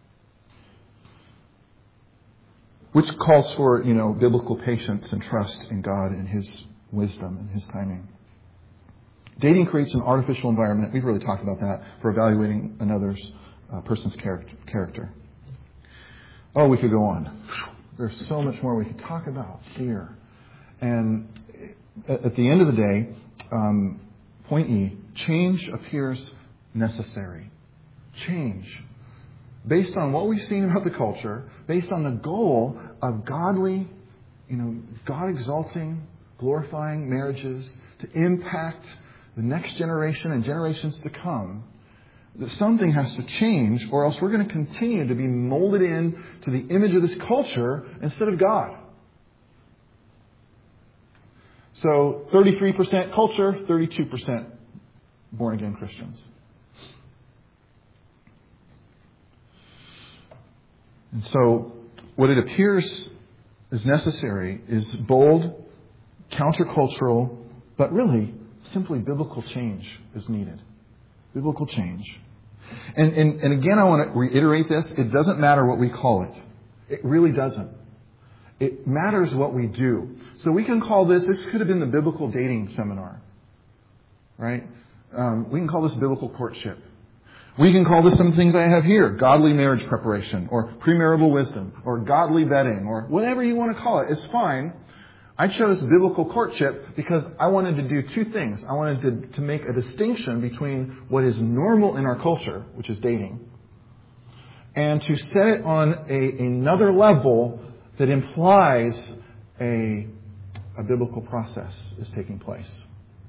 which calls for you know biblical patience and trust in God and His wisdom and His timing. Dating creates an artificial environment. We've really talked about that for evaluating another's uh, person's character. Oh, we could go on. There's so much more we could talk about here. And at the end of the day, um, point E, change appears necessary. Change. Based on what we've seen about the culture, based on the goal of godly, you know, God-exalting, glorifying marriages to impact the next generation and generations to come, that something has to change, or else we're going to continue to be molded in to the image of this culture instead of God. So thirty-three percent culture, thirty-two percent born-again Christians. And so what it appears is necessary is bold, countercultural, but really simply biblical change is needed. Biblical change. And, and, and again, I want to reiterate this. It doesn't matter what we call it. It really doesn't. It matters what we do. So we can call this, this could have been the biblical dating seminar. Right? Um, we can call this biblical courtship. We can call this some things I have here. Godly marriage preparation, or premarital wisdom, or godly vetting, or whatever you want to call it. It's fine. I chose biblical courtship because I wanted to do two things. I wanted to, to make a distinction between what is normal in our culture, which is dating, and to set it on a, another level that implies a, a biblical process is taking place.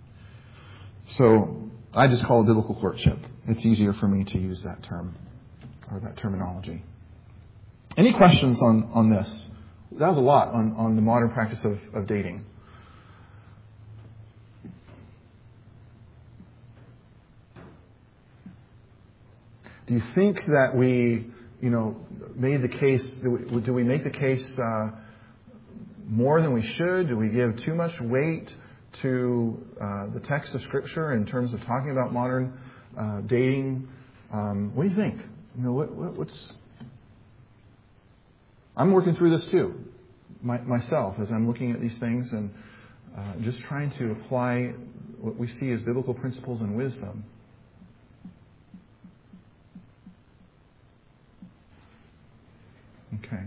So I just call it biblical courtship. It's easier for me to use that term or that terminology. Any questions on, on this? That was a lot on, on the modern practice of, of dating. Do you think that we, you know, made the case, do we, do we make the case uh, more than we should? Do we give too much weight to uh, the text of Scripture in terms of talking about modern uh, dating? Um, what do you think? You know, what, what, what's... I'm working through this too, my, myself, as I'm looking at these things and uh, just trying to apply what we see as biblical principles and wisdom. Okay.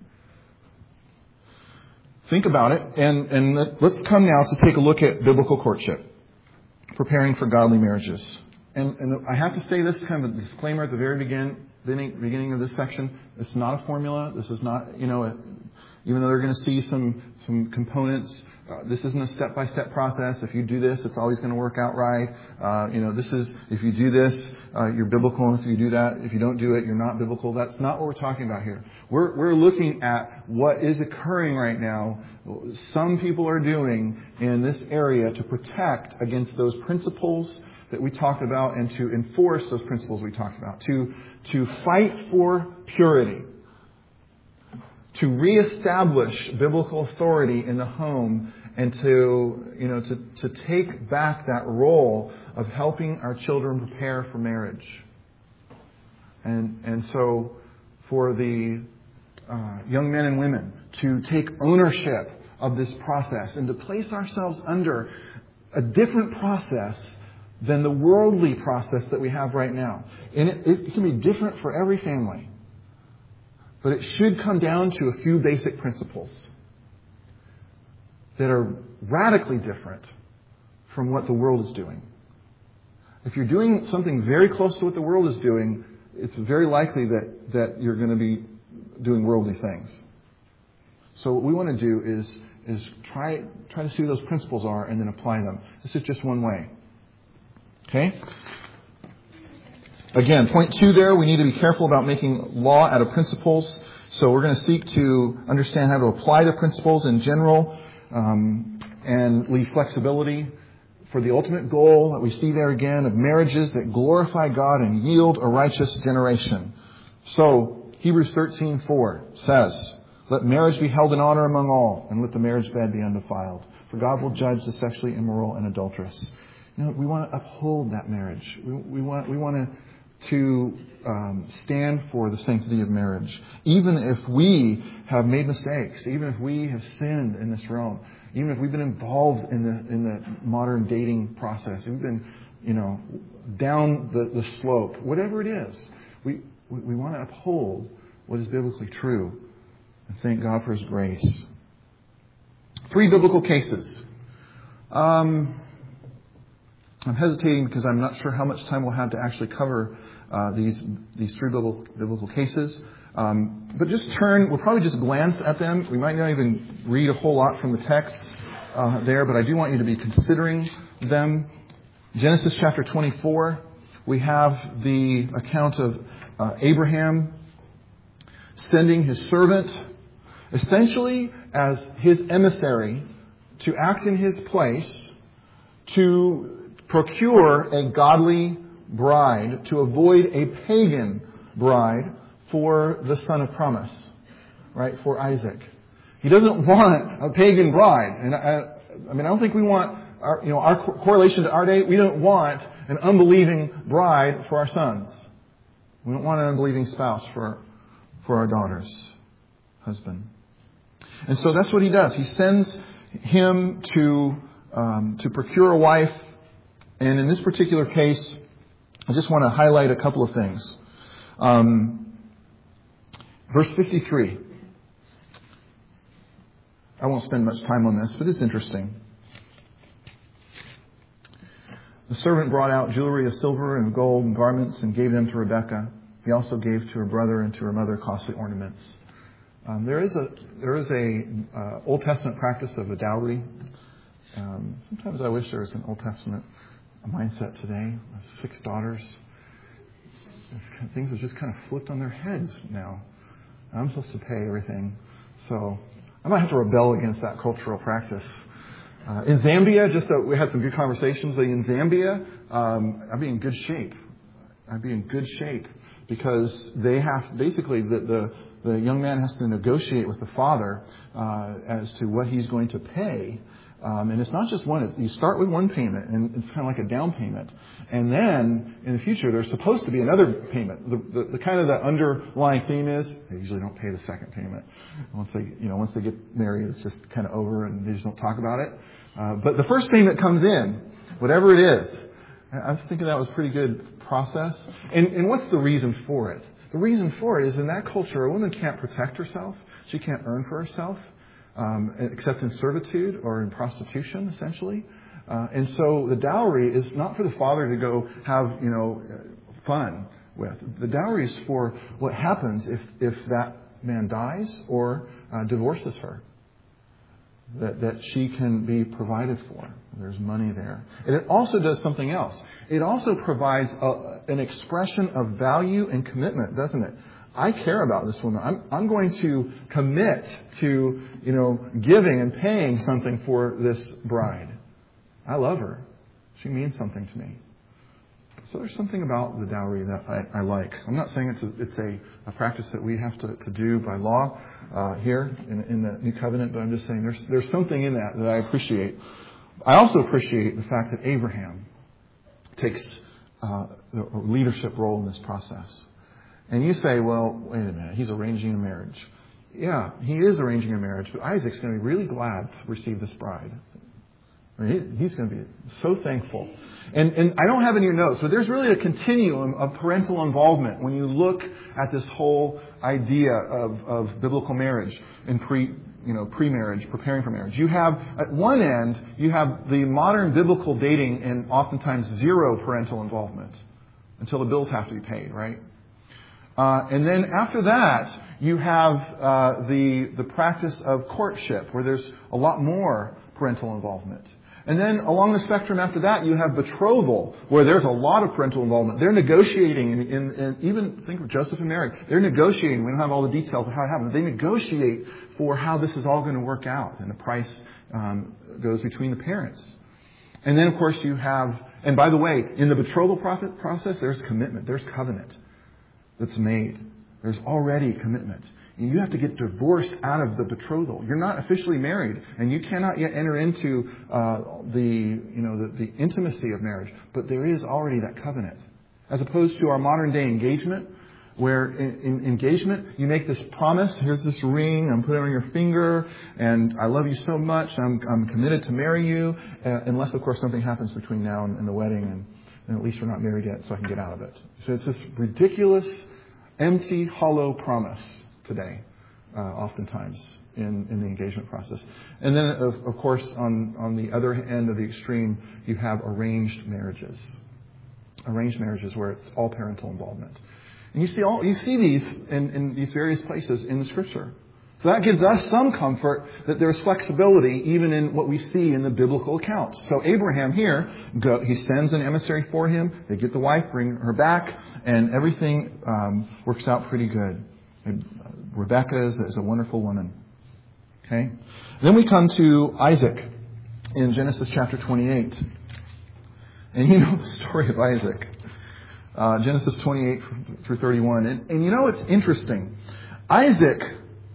Think about it, and, and let's come now to take a look at biblical courtship, preparing for godly marriages. And, and I have to say this kind of a disclaimer at the very begin, beginning of this section. It's not a formula. This is not, you know, a, even though they're going to see some some components, uh, this isn't a step-by-step process. If you do this, it's always going to work out right. Uh, you know, this is, if you do this, uh, you're biblical. If you do that, if you don't do it, you're not biblical. That's not what we're talking about here. We're we're looking at what is occurring right now. Some people are doing in this area to protect against those principles that we talked about and to enforce those principles we talked about. To to fight for purity. To reestablish biblical authority in the home and to, you know, to, to take back that role of helping our children prepare for marriage. And, and so for the uh, young men and women to take ownership of this process and to place ourselves under a different process than the worldly process that we have right now. And it, it can be different for every family. But it should come down to a few basic principles that are radically different from what the world is doing. If you're doing something very close to what the world is doing, it's very likely that, that you're going to be doing worldly things. So what we want to do is, is try, try to see what those principles are and then apply them. This is just one way. Okay? Again, point two there, we need to be careful about making law out of principles. So we're going to seek to understand how to apply the principles in general um, and leave flexibility for the ultimate goal that we see there again of marriages that glorify God and yield a righteous generation. So Hebrews thirteen four says, "Let marriage be held in honor among all, and let the marriage bed be undefiled. For God will judge the sexually immoral and adulterous." You know, we want to uphold that marriage. We, we want we want to to um, stand for the sanctity of marriage. Even if we have made mistakes, even if we have sinned in this realm, even if we've been involved in the in the modern dating process, we've been, you know, down the, the slope, whatever it is, we, we, we want to uphold what is biblically true and thank God for His grace. Three biblical cases. Um, I'm hesitating because I'm not sure how much time we'll have to actually cover uh, these these three biblical, biblical cases. Um, but just turn, we'll probably just glance at them. We might not even read a whole lot from the text uh, there, but I do want you to be considering them. Genesis chapter twenty-four, we have the account of uh, Abraham sending his servant essentially as his emissary to act in his place to procure a godly bride, to avoid a pagan bride for the son of promise, right, for Isaac. He doesn't want a pagan bride. And I, I mean, I don't think we want, our, you know, our correlation to our day, we don't want an unbelieving bride for our sons. We don't want an unbelieving spouse for, for our daughter's husband. And so that's what he does. He sends him to, um, to procure a wife. And in this particular case, I just want to highlight a couple of things. Um, verse fifty-three. I won't spend much time on this, but it's interesting. The servant brought out jewelry of silver and gold and garments and gave them to Rebekah. He also gave to her brother and to her mother costly ornaments. Um, there is a there is a uh, Old Testament practice of a dowry. Um, sometimes I wish there was an Old Testament mindset today. Six daughters. Kind of, things have just kind of flipped on their heads now. I'm supposed to pay everything, so I might have to rebel against that cultural practice. Uh, in Zambia, just uh, we had some good conversations. But in Zambia, um, I'd be in good shape. I'd be in good shape because they have basically the the, the young man has to negotiate with the father uh, as to what he's going to pay. Um, and it's not just one. It's, you start with one payment, and it's kind of like a down payment. And then, in the future, there's supposed to be another payment. The, the, the kind of the underlying theme is they usually don't pay the second payment. Once they, you know, once they get married, it's just kind of over, and they just don't talk about it. Uh, but the first payment comes in, whatever it is. I was thinking that was a pretty good process. And, and what's the reason for it? The reason for it is in that culture, a woman can't protect herself. She can't earn for herself. Um, except in servitude or in prostitution, essentially. Uh, and so the dowry is not for the father to go have, you know, fun with. The dowry is for what happens if, if that man dies or uh, divorces her. That, that she can be provided for. There's money there. And it also does something else. It also provides a, an expression of value and commitment, doesn't it? I care about this woman. I'm, I'm going to commit to, you know, giving and paying something for this bride. I love her. She means something to me. So there's something about the dowry that I, I like. I'm not saying it's a, it's a, a practice that we have to, to do by law uh, here in, in the New Covenant, but I'm just saying there's there's something in that that I appreciate. I also appreciate the fact that Abraham takes uh, a leadership role in this process. And you say, well, wait a minute, he's arranging a marriage. Yeah, he is arranging a marriage, but Isaac's going to be really glad to receive this bride. I mean, he's going to be so thankful. And, and I don't have in your notes, but there's really a continuum of parental involvement when you look at this whole idea of, of biblical marriage and pre, you know, pre-marriage, preparing for marriage. You have, at one end, you have the modern biblical dating and oftentimes zero parental involvement until the bills have to be paid, right? Uh, and then after that, you have uh, the the practice of courtship, where there's a lot more parental involvement. And then along the spectrum after that, you have betrothal, where there's a lot of parental involvement. They're negotiating, and, and, and even think of Joseph and Mary. They're negotiating. We don't have all the details of how it happens. They negotiate for how this is all going to work out, and the price um, goes between the parents. And then, of course, you have, and by the way, in the betrothal process, there's commitment, there's covenant that's made. There's already commitment. And you have to get divorced out of the betrothal. You're not officially married, and you cannot yet enter into uh, the you know the, the intimacy of marriage. But there is already that covenant, as opposed to our modern day engagement. where in, in engagement, you make this promise. Here's this ring. I'm putting it on your finger, and I love you so much. I'm, I'm committed to marry you, uh, unless, of course, something happens between now and, and the wedding, and, and at least we're not married yet, so I can get out of it. So it's this ridiculous, empty, hollow promise today, uh, oftentimes in, in the engagement process. And then, of, of course, on, on the other end of the extreme, you have arranged marriages. Arranged marriages where it's all parental involvement. And you see all you see these in, in these various places in the Scripture. So that gives us some comfort that there's flexibility even in what we see in the biblical accounts. So Abraham here, go, he sends an emissary for him. They get the wife, bring her back, and everything um, works out pretty good. And, uh, Rebecca is, is a wonderful woman. Okay. Then we come to Isaac in Genesis chapter twenty-eight. And you know the story of Isaac. Uh, Genesis twenty-eight through thirty-one. And, and you know, it's interesting. Isaac,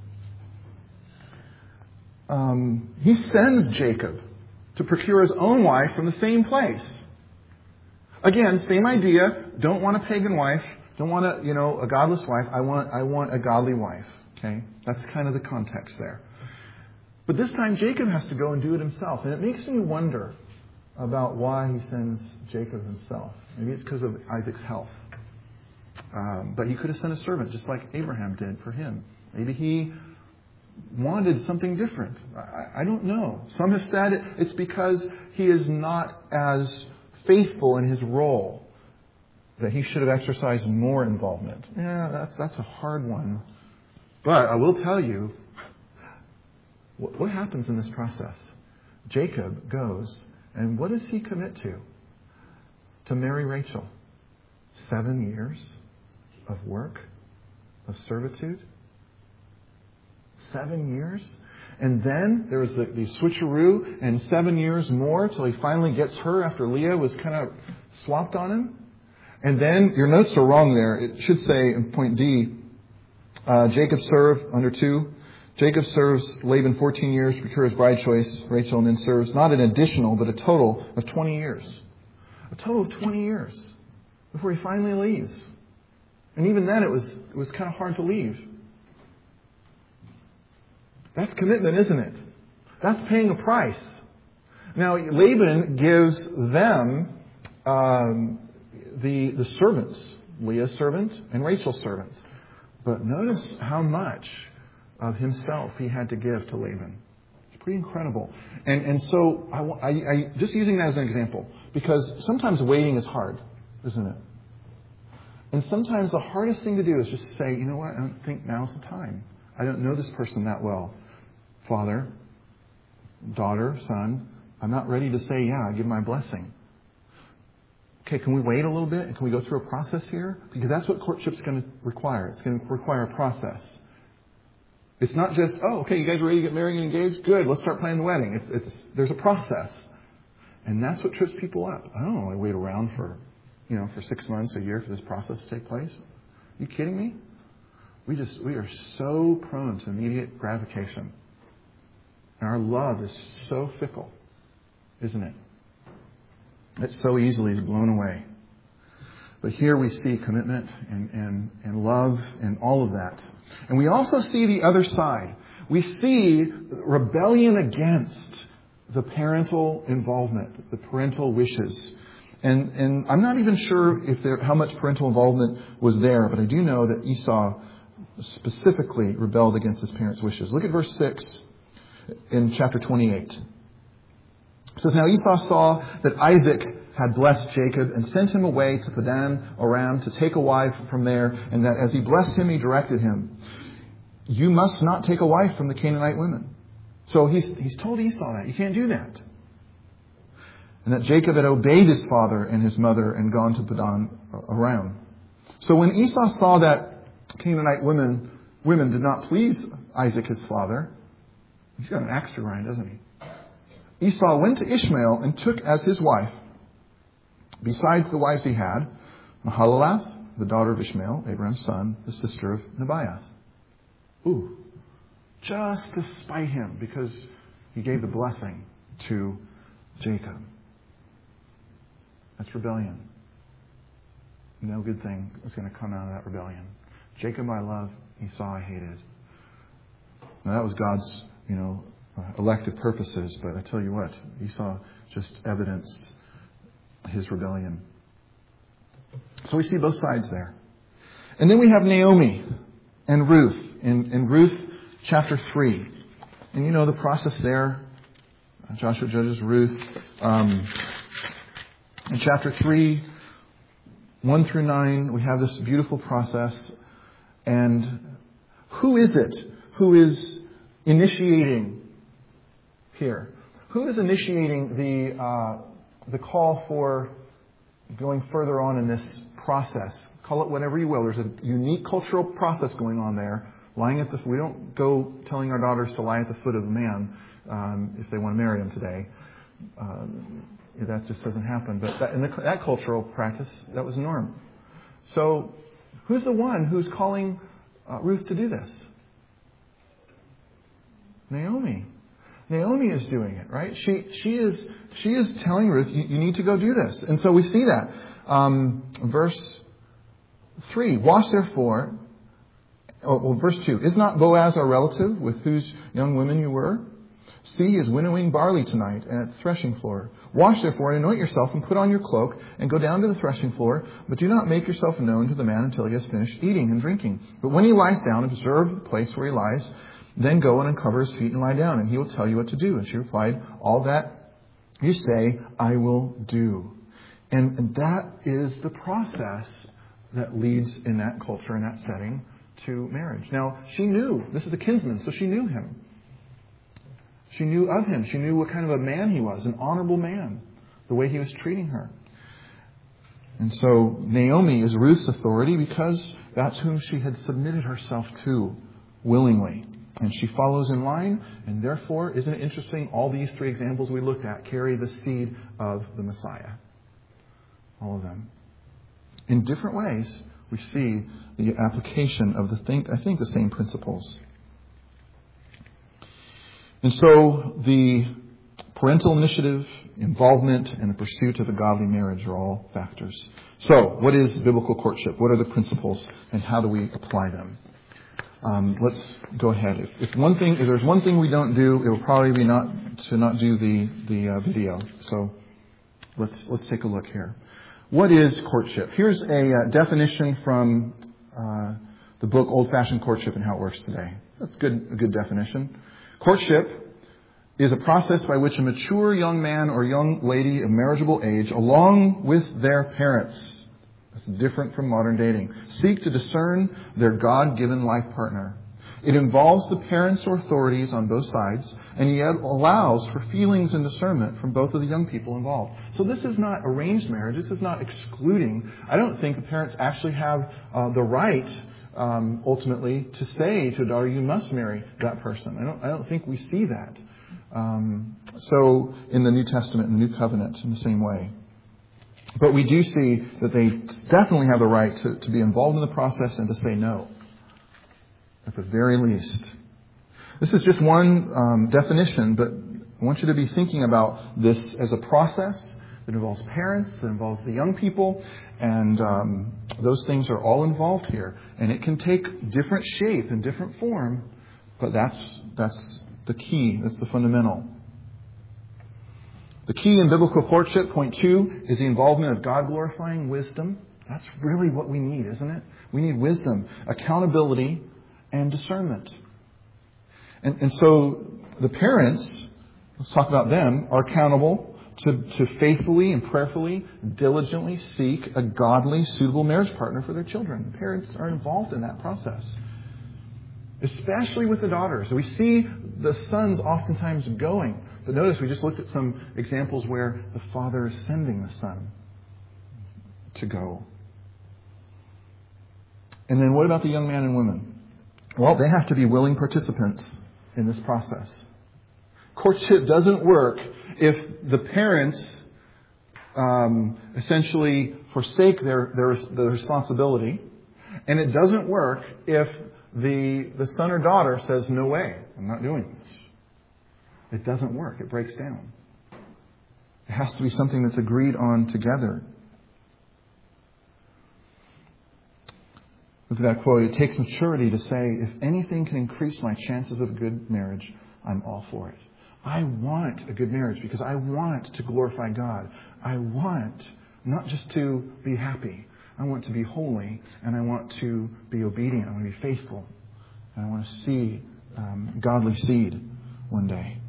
um, he sends Jacob to procure his own wife from the same place. Again, same idea. Don't want a pagan wife. Don't want a, you know, a godless wife. I want, I want a godly wife. Okay? That's kind of the context there. But this time Jacob has to go and do it himself. And it makes me wonder about why he sends Jacob himself. Maybe it's because of Isaac's health. Um, but he could have sent a servant, just like Abraham did for him. Maybe he wanted something different. I, I don't know. Some have said it, it's because he is not as faithful in his role, that he should have exercised more involvement. Yeah, that's that's a hard one. But I will tell you, what, what happens in this process? Jacob goes, and what does he commit to? To marry Rachel. Seven years of work, of servitude. Seven years. And then there was the, the switcheroo, and seven years more till he finally gets her after Leah was kind of swapped on him. And then, your notes are wrong there. It should say in point D, uh, Jacob served, under two, Jacob serves Laban fourteen years to procure his bride choice, Rachel, and then serves not an additional, but a total of twenty years. A total of twenty years before he finally leaves. And even then it was it was kind of hard to leave. That's commitment, isn't it? That's paying a price. Now, Laban gives them um, the, the servants, Leah's servant and Rachel's servant. But notice how much of himself he had to give to Laban. It's pretty incredible. And and so, I, I, I just using that as an example, because sometimes waiting is hard, isn't it? And sometimes the hardest thing to do is just say, you know what, I don't think now's the time. I don't know this person that well. Father, daughter, son, I'm not ready to say, yeah, I give my blessing. Okay, can we wait a little bit? And can we go through a process here? Because that's what courtship's going to require. It's going to require a process. It's not just, oh, okay, you guys are ready to get married and engaged? Good, let's start planning the wedding. It's, it's, there's a process. And that's what trips people up. I don't want to wait around for, you know, for six months, a year for this process to take place. Are you kidding me? We just, we are so prone to immediate gratification. And our love is so fickle, isn't it? It so easily is blown away. But here we see commitment and, and, and love and all of that. And we also see the other side. We see rebellion against the parental involvement, the parental wishes. And, and I'm not even sure if there, how much parental involvement was there, but I do know that Esau specifically rebelled against his parents' wishes. Look at verse six in chapter twenty-eight. It says, now Esau saw that Isaac had blessed Jacob and sent him away to Padan Aram to take a wife from there, and that as he blessed him, he directed him, you must not take a wife from the Canaanite women. So he's, he's told Esau that. You can't do that. And that Jacob had obeyed his father and his mother and gone to Padan Aram. So when Esau saw that Canaanite women, women did not please Isaac, his father, he's got an axe to grind, doesn't he? Esau went to Ishmael and took as his wife, besides the wives he had, Mahalath, the daughter of Ishmael, Abraham's son, the sister of Nebaioth. Ooh, just to spite him because he gave the blessing to Jacob. That's rebellion. No good thing is going to come out of that rebellion. Jacob I love, Esau I hated. Now that was God's, you know, uh, elected purposes, but I tell you what, Esau just evidenced his rebellion. So we see both sides there. And then we have Naomi and Ruth in, in Ruth chapter three. And you know the process there. Joshua judges Ruth. Um, in chapter three, one through nine, we have this beautiful process. And who is it who is initiating here? Who is initiating the uh, the call for going further on in this process? Call it whatever you will. There's a unique cultural process going on there. Lying at the we don't go telling our daughters to lie at the foot of a man um, if they want to marry him today. Um, that just doesn't happen. But that, in the, that cultural practice, that was the norm. So, who's the one who's calling uh, Ruth to do this? Naomi. Naomi is doing it, right? She she is she is telling Ruth, you, you need to go do this. And so we see that. Um, verse three, watch therefore. Oh, well, verse two, is not Boaz our relative with whose young women you were? See, he is winnowing barley tonight and at the threshing floor. Wash therefore and anoint yourself and put on your cloak and go down to the threshing floor, but do not make yourself known to the man until he has finished eating and drinking. But when he lies down, observe the place where he lies, then go and uncover his feet and lie down, and he will tell you what to do. And she replied, all that you say, I will do. And, and that is the process that leads in that culture, in that setting, to marriage. Now, she knew, this is a kinsman, so she knew him. She knew of him. She knew what kind of a man he was, an honorable man, the way he was treating her. And so Naomi is Ruth's authority because that's whom she had submitted herself to willingly. And she follows in line, and therefore, isn't it interesting, all these three examples we looked at carry the seed of the Messiah. All of them. In different ways, we see the application of the think, I think the same principles. And so the parental initiative, involvement, and the pursuit of a godly marriage are all factors. So, what is biblical courtship? What are the principles, and how do we apply them? Um, let's go ahead. If, if one thing, if there's one thing we don't do, it will probably be not to not do the the uh, video. So, let's let's take a look here. What is courtship? Here's a uh, definition from uh, the book Old Fashioned Courtship and How It Works Today. That's good, a good definition. Courtship is a process by which a mature young man or young lady of marriageable age, along with their parents, that's different from modern dating, seek to discern their God-given life partner. It involves the parents or authorities on both sides, and yet allows for feelings and discernment from both of the young people involved. So this is not arranged marriage. This is not excluding. I don't think the parents actually have uh, the right, um, ultimately, to say to a daughter, you must marry that person. I don't, I don't think we see that. Um, so in the New Testament, in the New Covenant, in the same way. But we do see that they definitely have the right to, to be involved in the process and to say no. At the very least. This is just one um, definition, but I want you to be thinking about this as a process that involves parents, that involves the young people, and um, those things are all involved here. And it can take different shape and different form, but that's that's the key. That's the fundamental. The key in biblical courtship, point two, is the involvement of God-glorifying wisdom. That's really what we need, isn't it? We need wisdom, accountability, and discernment. And, and so the parents, let's talk about them, are accountable to, to faithfully and prayerfully, diligently seek a godly, suitable marriage partner for their children. The parents are involved in that process. Especially with the daughters. We see the sons oftentimes going. But notice we just looked at some examples where the father is sending the son to go. And then what about the young man and women? Well, they have to be willing participants in this process. Courtship doesn't work if the parents um, essentially forsake their, their, their responsibility. And it doesn't work if the, the son or daughter says, no way, I'm not doing this. It doesn't work. It breaks down. It has to be something that's agreed on together. Look at that quote. It takes maturity to say, if anything can increase my chances of a good marriage, I'm all for it. I want a good marriage because I want to glorify God. I want not just to be happy. I want to be holy, and I want to be obedient. I want to be faithful. And I want to see um, godly seed one day.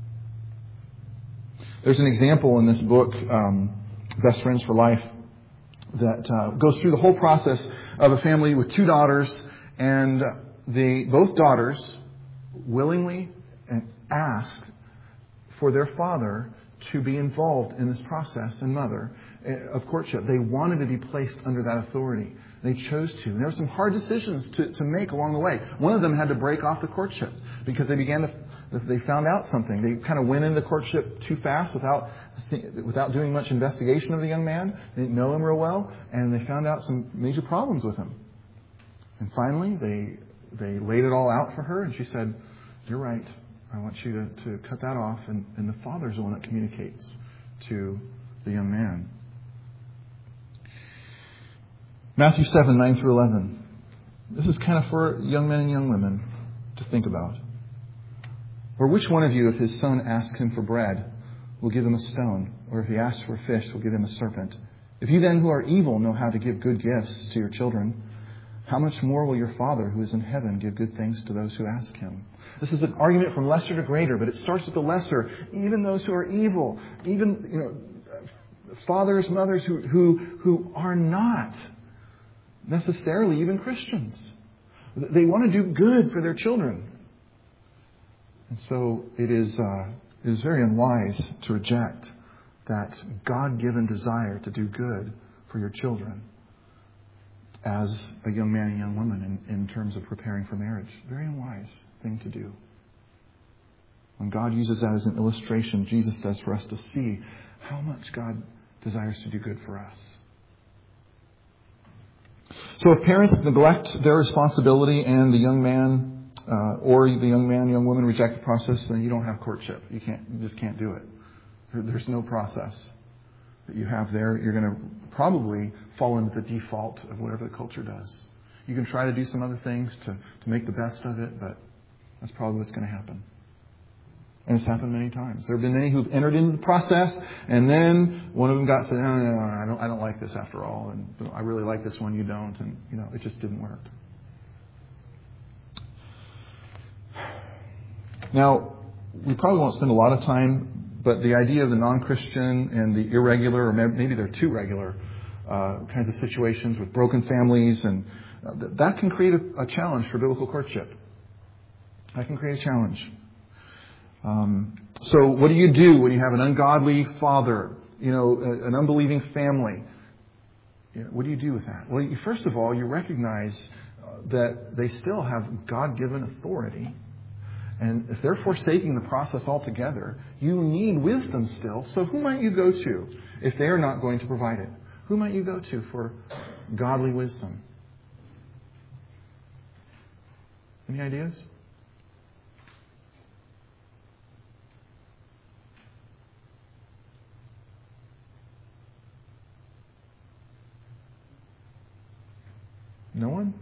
There's an example in this book, um, Best Friends for Life, that uh, goes through the whole process of a family with two daughters, and the both daughters willingly asked for their father to be involved in this process, and mother, of courtship. They wanted to be placed under that authority. They chose to. And there were some hard decisions to, to make along the way. One of them had to break off the courtship because they began to, they found out something. They kind of went into courtship too fast without, without doing much investigation of the young man. They didn't know him real well, and they found out some major problems with him. And finally, they, they laid it all out for her, and she said, "You're right. I want you to, to cut that off." And, and the father's the one that communicates to the young man. Matthew seven, nine through eleven. This is kind of for young men and young women to think about. Or which one of you, if his son asks him for bread, will give him a stone? Or if he asks for fish, will give him a serpent? If you then who are evil know how to give good gifts to your children, how much more will your Father who is in heaven give good things to those who ask him? This is an argument from lesser to greater, but it starts with the lesser. Even those who are evil, even, you know, fathers, mothers who, who, who are not necessarily even Christians. They want to do good for their children. And so it is, uh, it is very unwise to reject that God-given desire to do good for your children as a young man and young woman in, in terms of preparing for marriage. Very unwise thing to do. When God uses that as an illustration, Jesus does, for us to see how much God desires to do good for us. So if parents neglect their responsibility and the young man uh, or the young man, young woman reject the process, then you don't have courtship. You can't, you just can't do it. There, there's no process that you have there. You're going to probably fall into the default of whatever the culture does. You can try to do some other things to, to make the best of it, but that's probably what's going to happen. And it's happened many times. There have been many who've entered into the process, and then one of them got said, no, no, no, no, I don't, I don't like this after all, and I really like this one, you don't, and you know, it just didn't work. Now, we probably won't spend a lot of time, but the idea of the non-Christian and the irregular, or maybe they're too regular, uh, kinds of situations with broken families, and uh, that can create a, a challenge for biblical courtship. That can create a challenge. Um, so what do you do when you have an ungodly father, you know, a, an unbelieving family? You know, what do you do with that? Well, you, first of all, you recognize uh, that they still have God-given authority. And if they're forsaking the process altogether, you need wisdom still. So who might you go to if they are not going to provide it? Who might you go to for godly wisdom? Any ideas? No one?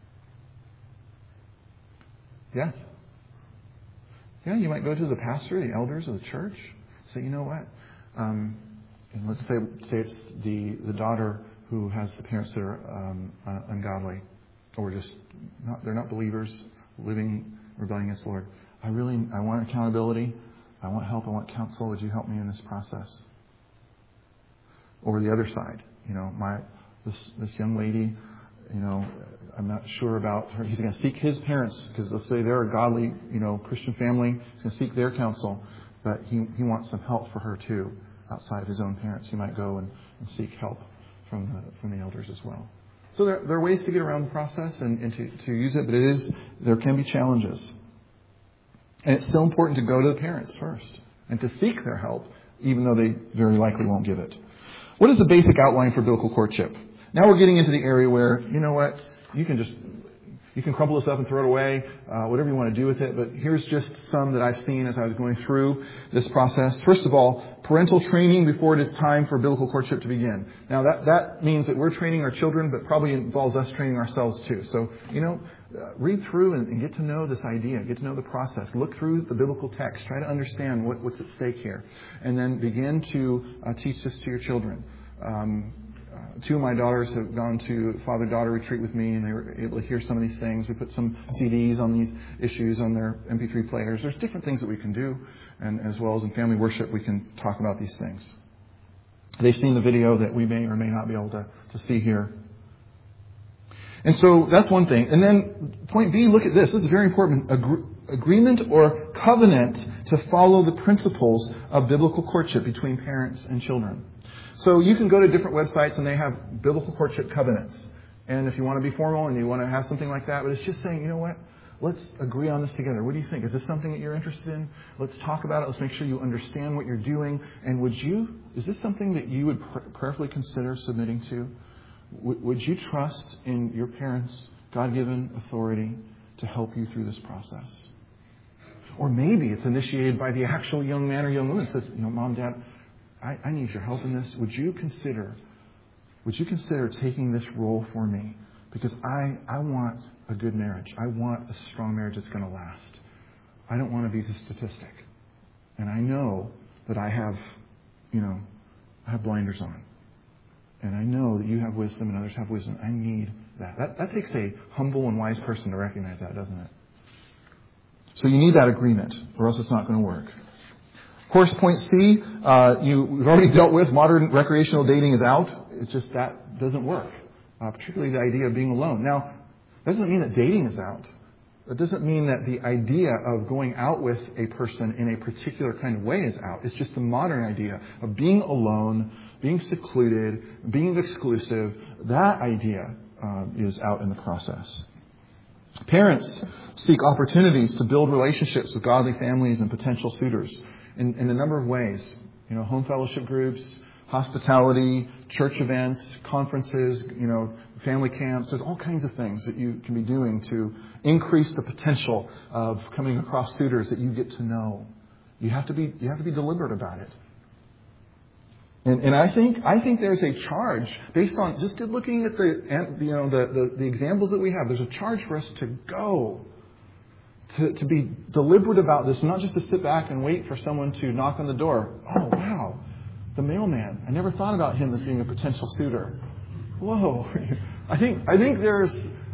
Yes? Yeah, you might go to the pastor, the elders of the church. Say, you know what? Um, and let's say say it's the, the daughter who has the parents that are um, uh, ungodly, or just not, they're not believers, living rebelling against the Lord. I really I want accountability. I want help. I want counsel. Would you help me in this process? Or the other side, you know, my this this young lady. You know, I'm not sure about her. He's going to seek his parents, because let's say they're a godly, you know, Christian family. He's going to seek their counsel, but he, he wants some help for her too, outside of his own parents. He might go and, and seek help from the from the elders as well. So there, there are ways to get around the process and, and to, to use it, but it is there can be challenges. And it's so important to go to the parents first and to seek their help, even though they very likely won't give it. What is the basic outline for biblical courtship? Now we're getting into the area where, you know what, you can just You can crumple this up and throw it away, uh, whatever you want to do with it. But here's just some that I've seen as I was going through this process. First of all, parental training before it is time for biblical courtship to begin. Now that, that means that we're training our children, but probably involves us training ourselves too. So, you know, uh, read through and, and get to know this idea, get to know the process. Look through the biblical text. Try to understand what, what's at stake here. And then begin to uh, teach this to your children. Um, Two of my daughters have gone to father-daughter retreat with me, and they were able to hear some of these things. We put some C Ds on these issues on their M P three players. There's different things that we can do, and as well as in family worship, we can talk about these things. They've seen the video that we may or may not be able to, to see here. And so that's one thing. And then point B, look at this. This is very important. Agre- agreement or covenant to follow the principles of biblical courtship between parents and children. So you can go to different websites and they have biblical courtship covenants. And if you want to be formal and you want to have something like that, but it's just saying, you know what? Let's agree on this together. What do you think? Is this something that you're interested in? Let's talk about it. Let's make sure you understand what you're doing. And would you, is this something that you would pr- prayerfully consider submitting to? W- would you trust in your parents' God-given authority to help you through this process? Or maybe it's initiated by the actual young man or young woman that says, you know, Mom, Dad, I, I need your help in this. Would you consider, would you consider taking this role for me? Because I, I want a good marriage. I want a strong marriage that's going to last. I don't want to be the statistic. And I know that I have, you know, I have blinders on. And I know that you have wisdom and others have wisdom. I need that. That, that takes a humble and wise person to recognize that, doesn't it? So you need that agreement, or else it's not going to work. Of course, point C, uh, you, we've already dealt with. Modern recreational dating is out. It's just that doesn't work, uh, particularly the idea of being alone. Now, that doesn't mean that dating is out. That doesn't mean that the idea of going out with a person in a particular kind of way is out. It's just the modern idea of being alone, being secluded, being exclusive. That idea uh, is out in the process. Parents seek opportunities to build relationships with godly families and potential suitors in, in a number of ways. You know, home fellowship groups, hospitality, church events, conferences, you know, family camps. There's all kinds of things that you can be doing to increase the potential of coming across suitors that you get to know. You have to be you have to be deliberate about it. And, and I think I think there's a charge based on just looking at the you know the, the, the examples that we have. There's a charge for us to go, to, to be deliberate about this, not just to sit back and wait for someone to knock on the door. Oh wow, the mailman! I never thought about him as being a potential suitor. Whoa! I think I think there's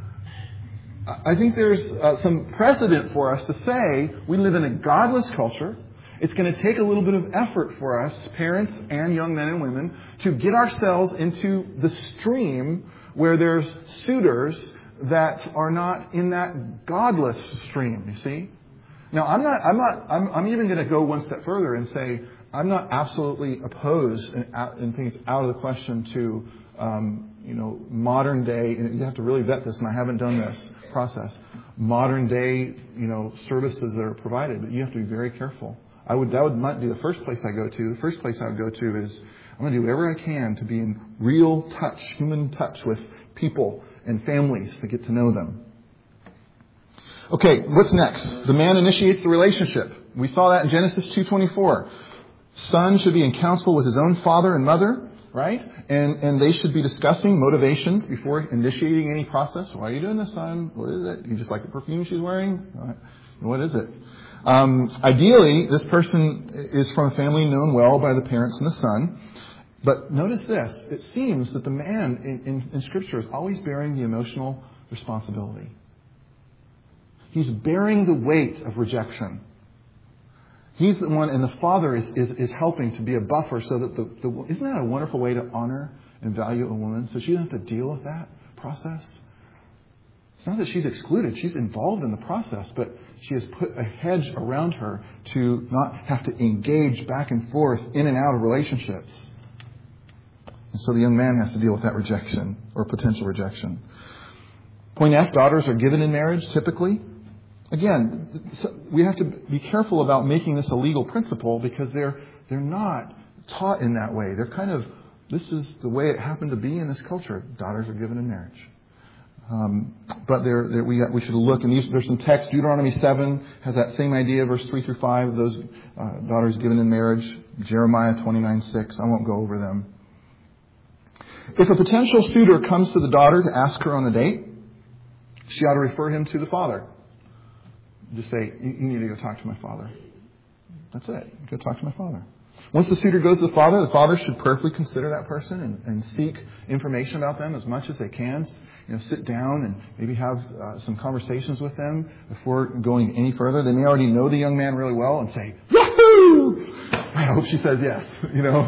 I think there's uh, some precedent for us to say we live in a godless culture. It's going to take a little bit of effort for us, parents and young men and women, to get ourselves into the stream where there's suitors that are not in that godless stream, you see? Now, I'm not, I'm not, I'm, I'm even going to go one step further and say I'm not absolutely opposed and, and think it's out of the question to, um, you know, modern day, and you have to really vet this, and I haven't done this process, modern day, you know, services that are provided, but you have to be very careful. I would, that would not be the first place I go to. The first place I would go to is I'm going to do whatever I can to be in real touch, human touch with people and families to get to know them. Okay, what's next? The man initiates the relationship. We saw that in Genesis two twenty-four. Son should be in counsel with his own father and mother, right? And and they should be discussing motivations before initiating any process. Why are you doing this, son? What is it? You just like the perfume she's wearing? What is it? Um, ideally, this person is from a family known well by the parents and the son. But notice this. It seems that the man in, in, in Scripture is always bearing the emotional responsibility. He's bearing the weight of rejection. He's the one, and the father is, is, is helping to be a buffer so that the, the... Isn't that a wonderful way to honor and value a woman? So she doesn't have to deal with that process. It's not that she's excluded. She's involved in the process, but she has put a hedge around her to not have to engage back and forth in and out of relationships. And so the young man has to deal with that rejection or potential rejection. Point F, daughters are given in marriage typically. Again, we have to be careful about making this a legal principle because they're they're not taught in that way. They're kind of, this is the way it happened to be in this culture. Daughters are given in marriage. Um, but there, there we, we should look, and these, there's some text. Deuteronomy seven has that same idea, verse three through five, those uh, daughters given in marriage. Jeremiah twenty-nine six, I won't go over them. If a potential suitor comes to the daughter to ask her on a date, she ought to refer him to the father. Just say, you, you need to go talk to my father. That's it. Go talk to my father. Once the suitor goes to the father, the father should prayerfully consider that person and, and seek information about them as much as they can. You know, sit down and maybe have uh, some conversations with them before going any further. They may already know the young man really well and say, Yahoo! I hope she says yes. You know,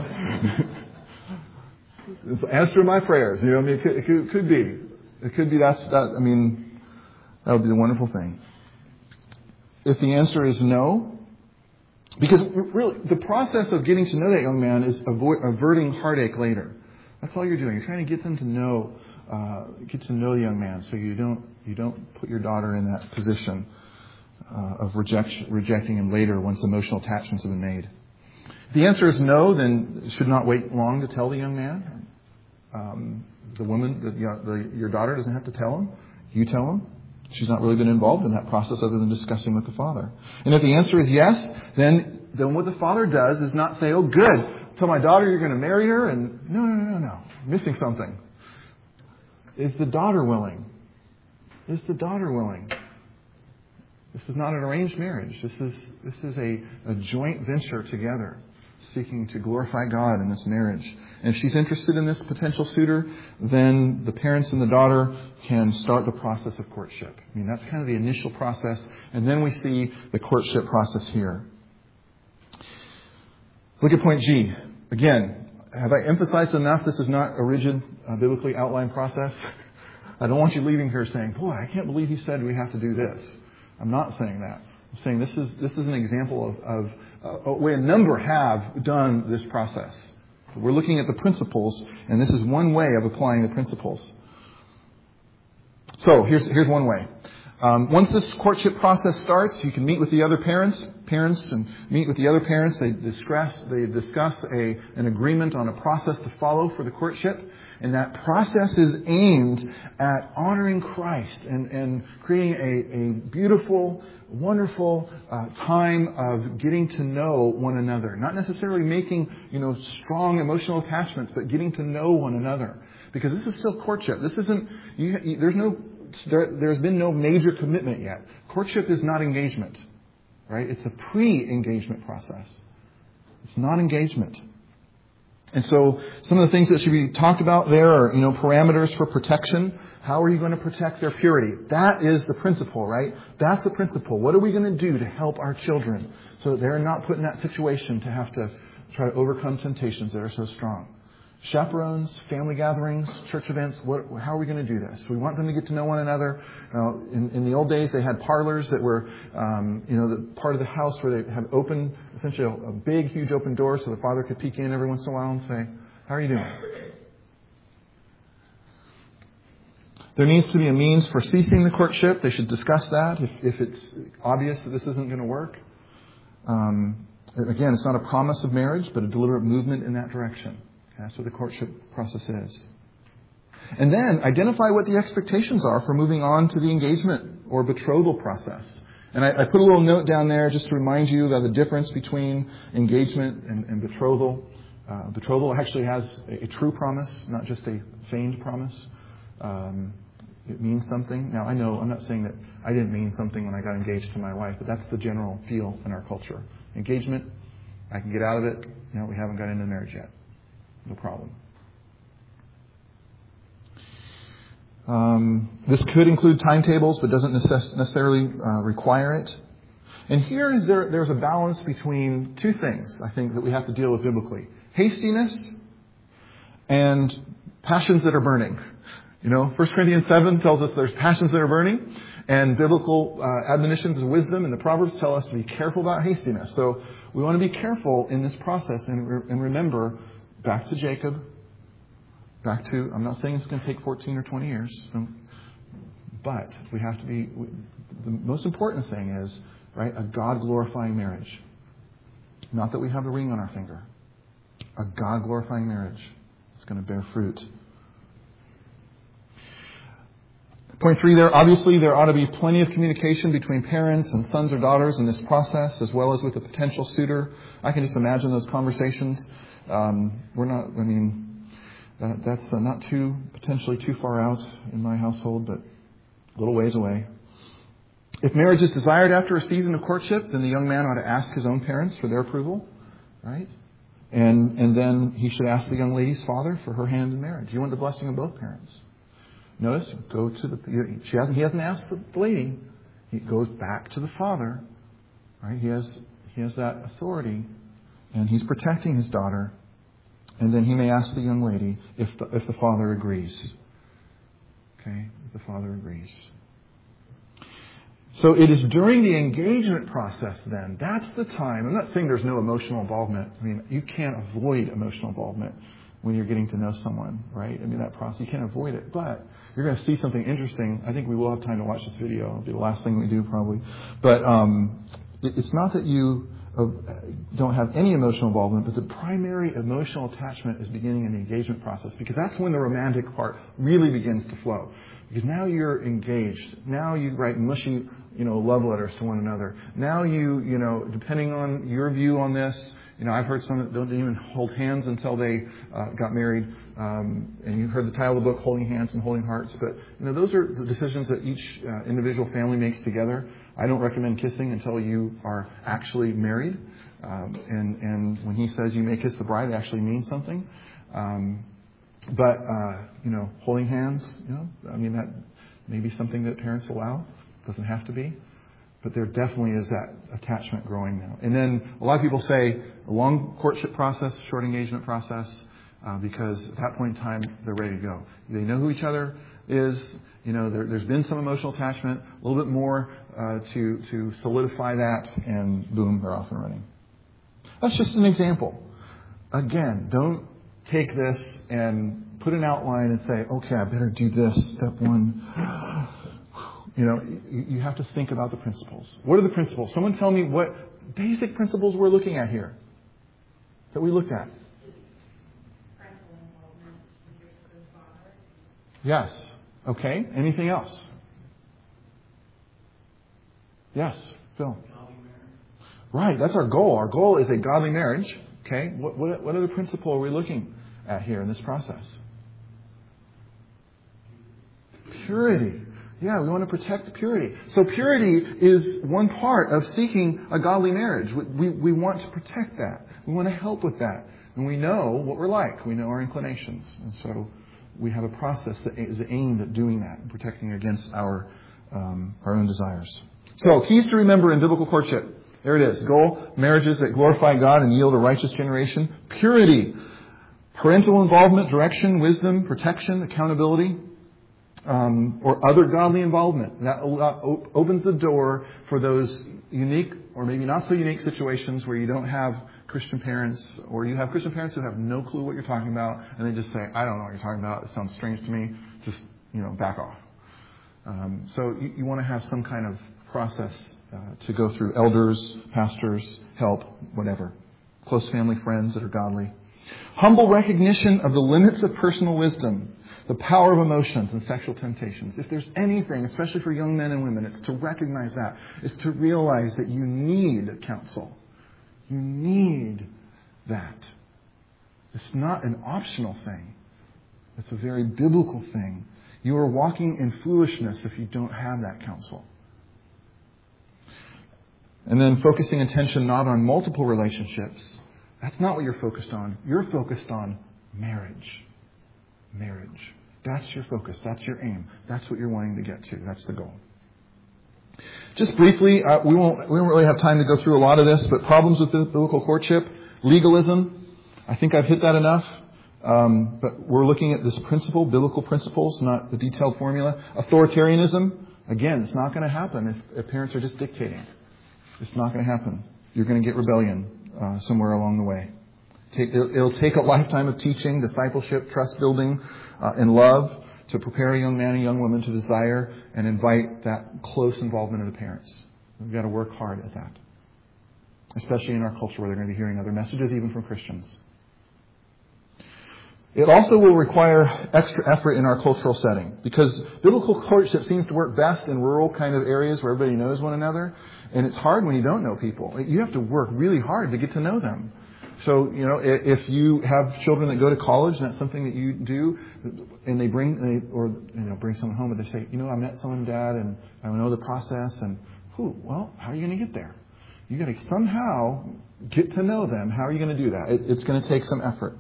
answer my prayers. You know, I mean, it could, it could, it could be, it could be that's that. I mean, that would be the wonderful thing. If the answer is no. Because really, the process of getting to know that young man is avoid, averting heartache later. That's all you're doing. You're trying to get them to know, uh, get to know the young man, so you don't you don't put your daughter in that position uh, of rejection, rejecting him later once emotional attachments have been made. If the answer is no, then you should not wait long to tell the young man. Um, the woman, the, the, your daughter doesn't have to tell him. You tell him. She's not really been involved in that process other than discussing with the father. And if the answer is yes, then then what the father does is not say, oh, good, tell my daughter you're going to marry her. And no, no, no, no. Missing something. Is the daughter willing? Is the daughter willing? This is not an arranged marriage. This is this is a, a joint venture together, seeking to glorify God in this marriage. And if she's interested in this potential suitor, then the parents and the daughter can start the process of courtship. I mean, that's kind of the initial process. And then we see the courtship process here. Look at point G. Again, have I emphasized enough this is not a rigid, uh, biblically outlined process? I don't want you leaving here saying, boy, I can't believe he said we have to do this. I'm not saying that. I'm saying this is this is an example of, of uh, a way a number have done this process. We're looking at the principles, and this is one way of applying the principles. So here's here's one way. Um, once this courtship process starts, you can meet with the other parents, parents, and meet with the other parents. They discuss they discuss a an agreement on a process to follow for the courtship, and that process is aimed at honoring Christ and and creating a a beautiful, wonderful uh, time of getting to know one another. Not necessarily making you know strong emotional attachments, but getting to know one another. Because this is still courtship. This isn't. You, you, there's no. There, there's been no major commitment yet. Courtship is not engagement, right? It's a pre-engagement process. It's not engagement. And so some of the things that should be talked about there are, you know, parameters for protection. How are you going to protect their purity? That is the principle, right? That's the principle. What are we going to do to help our children so that they're not put in that situation to have to try to overcome temptations that are so strong? Chaperones, family gatherings, church events, what, how are we going to do this? We want them to get to know one another. Now, in, in the old days, they had parlors that were, um, you know, the part of the house where they had open, essentially a, a big, huge open door so the father could peek in every once in a while and say, how are you doing? There needs to be a means for ceasing the courtship. They should discuss that if, if it's obvious that this isn't going to work. Um, again, it's not a promise of marriage, but a deliberate movement in that direction. That's what the courtship process is. And then identify what the expectations are for moving on to the engagement or betrothal process. And I, I put a little note down there just to remind you of the difference between engagement and, and betrothal. Uh, betrothal actually has a, a true promise, not just a feigned promise. Um, it means something. Now, I know I'm not saying that I didn't mean something when I got engaged to my wife, but that's the general feel in our culture. Engagement, I can get out of it. You know, we haven't got into marriage yet. No problem. Um, this could include timetables, but doesn't necess- necessarily uh, require it. And here is there, there's a balance between two things, I think, that we have to deal with biblically. Hastiness and passions that are burning. You know, First Corinthians seven tells us there's passions that are burning, and biblical uh, admonitions of wisdom and the Proverbs tell us to be careful about hastiness. So we want to be careful in this process and, re- and remember, back to Jacob, back to, I'm not saying it's going to take fourteen or twenty years, but we have to be, the most important thing is, right, a God-glorifying marriage. Not that we have a ring on our finger. A God-glorifying marriage is going to bear fruit. Point three there, obviously there ought to be plenty of communication between parents and sons or daughters in this process, as well as with a potential suitor. I can just imagine those conversations. Um, we're not, I mean, that, that's uh, not too, potentially too far out in my household, but a little ways away. If marriage is desired after a season of courtship, then the young man ought to ask his own parents for their approval, right? And and then he should ask the young lady's father for her hand in marriage. You want the blessing of both parents. Notice, go to the, she hasn't, he hasn't asked the lady. He goes back to the father, right? He has, he has that authority, and he's protecting his daughter. And then he may ask the young lady if the, if the father agrees. Okay, if the father agrees. So it is during the engagement process then, that's the time. I'm not saying there's no emotional involvement. I mean, you can't avoid emotional involvement when you're getting to know someone, right? I mean, that process, you can't avoid it. But you're going to see something interesting. I think we will have time to watch this video. It'll be the last thing we do probably. But um, it's not that you uh, don't have any emotional involvement, but the primary emotional attachment is beginning in the engagement process, because that's when the romantic part really begins to flow. Because now you're engaged. Now you write mushy, you know, love letters to one another. Now you, you know, depending on your view on this, you know, I've heard some that don't even hold hands until they uh, got married. Um, and you've heard the title of the book, Holding Hands and Holding Hearts. But, you know, those are the decisions that each uh, individual family makes together. I don't recommend kissing until you are actually married. Um, and, and when he says you may kiss the bride, it actually means something. Um, But, uh, you know, holding hands, you know, I mean, that may be something that parents allow. Doesn't have to be. But there definitely is that attachment growing now. And then a lot of people say a long courtship process, short engagement process, uh, because at that point in time, they're ready to go. They know who each other is. You know, there, there's been some emotional attachment, a little bit more uh, to, to solidify that, and boom, they're off and running. That's just an example. Again, don't take this and put an outline and say, okay, I better do this, step one. You know, you, you have to think about the principles. What are the principles? Someone tell me what basic principles we're looking at here that we looked at. Parental involvement with the father. Yes. Okay. Anything else? Yes, Phil. Godly marriage. Right. That's our goal. Our goal is a godly marriage. Okay. What, what, what other principle are we looking at here in this process? Purity. Yeah, we want to protect purity. So purity is one part of seeking a godly marriage. We, we, we want to protect that. We want to help with that. And we know what we're like. We know our inclinations. And so we have a process that is aimed at doing that and protecting against our, um, our own desires. So keys to remember in biblical courtship. There it is. Goal, marriages that glorify God and yield a righteous generation. Purity. Parental involvement, direction, wisdom, protection, accountability. Um, or other godly involvement. That opens the door for those unique or maybe not so unique situations where you don't have Christian parents, or you have Christian parents who have no clue what you're talking about, and they just say, I don't know what you're talking about. It sounds strange to me. Just, you know, back off. Um, so you, you want to have some kind of process uh, to go through. Elders, pastors, help, whatever. Close family friends that are godly. Humble recognition of the limits of personal wisdom. The power of emotions and sexual temptations. If there's anything, especially for young men and women, it's to recognize that. It's to realize that you need counsel. You need that. It's not an optional thing. It's a very biblical thing. You are walking in foolishness if you don't have that counsel. And then focusing attention not on multiple relationships. That's not what you're focused on. You're focused on marriage. Marriage. That's your focus. That's your aim. That's what you're wanting to get to. That's the goal. Just briefly, uh, we won't we don't really have time to go through a lot of this, but problems with biblical courtship, legalism. I think I've hit that enough. Um, but we're looking at this principle, biblical principles, not the detailed formula. Authoritarianism. Again, it's not going to happen if, if parents are just dictating. It's not going to happen. You're going to get rebellion uh, somewhere along the way. It'll take a lifetime of teaching, discipleship, trust building, uh, and love to prepare a young man and young woman to desire and invite that close involvement of the parents. We've got to work hard at that. Especially in our culture where they're going to be hearing other messages, even from Christians. It also will require extra effort in our cultural setting because biblical courtship seems to work best in rural kind of areas where everybody knows one another. And it's hard when you don't know people. You have to work really hard to get to know them. So, you know, if you have children that go to college and that's something that you do, and they bring, they, or, you know, bring someone home and they say, you know, I met someone, Dad, and I know the process, and, whew, well, how are you going to get there? You got to somehow get to know them. How are you going to do that? It, it's going to take some effort.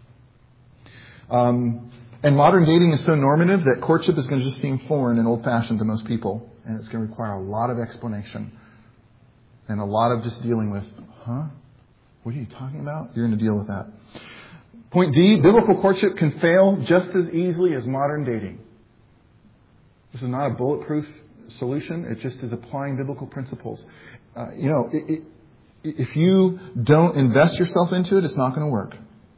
Um, and modern dating is so normative that courtship is going to just seem foreign and old-fashioned to most people, and it's going to require a lot of explanation and a lot of just dealing with, huh? What are you talking about? You're going to deal with that. Point D, biblical courtship can fail just as easily as modern dating. This is not a bulletproof solution. It just is applying biblical principles. Uh, you know, it, it, if you don't invest yourself into it, it's not going to work.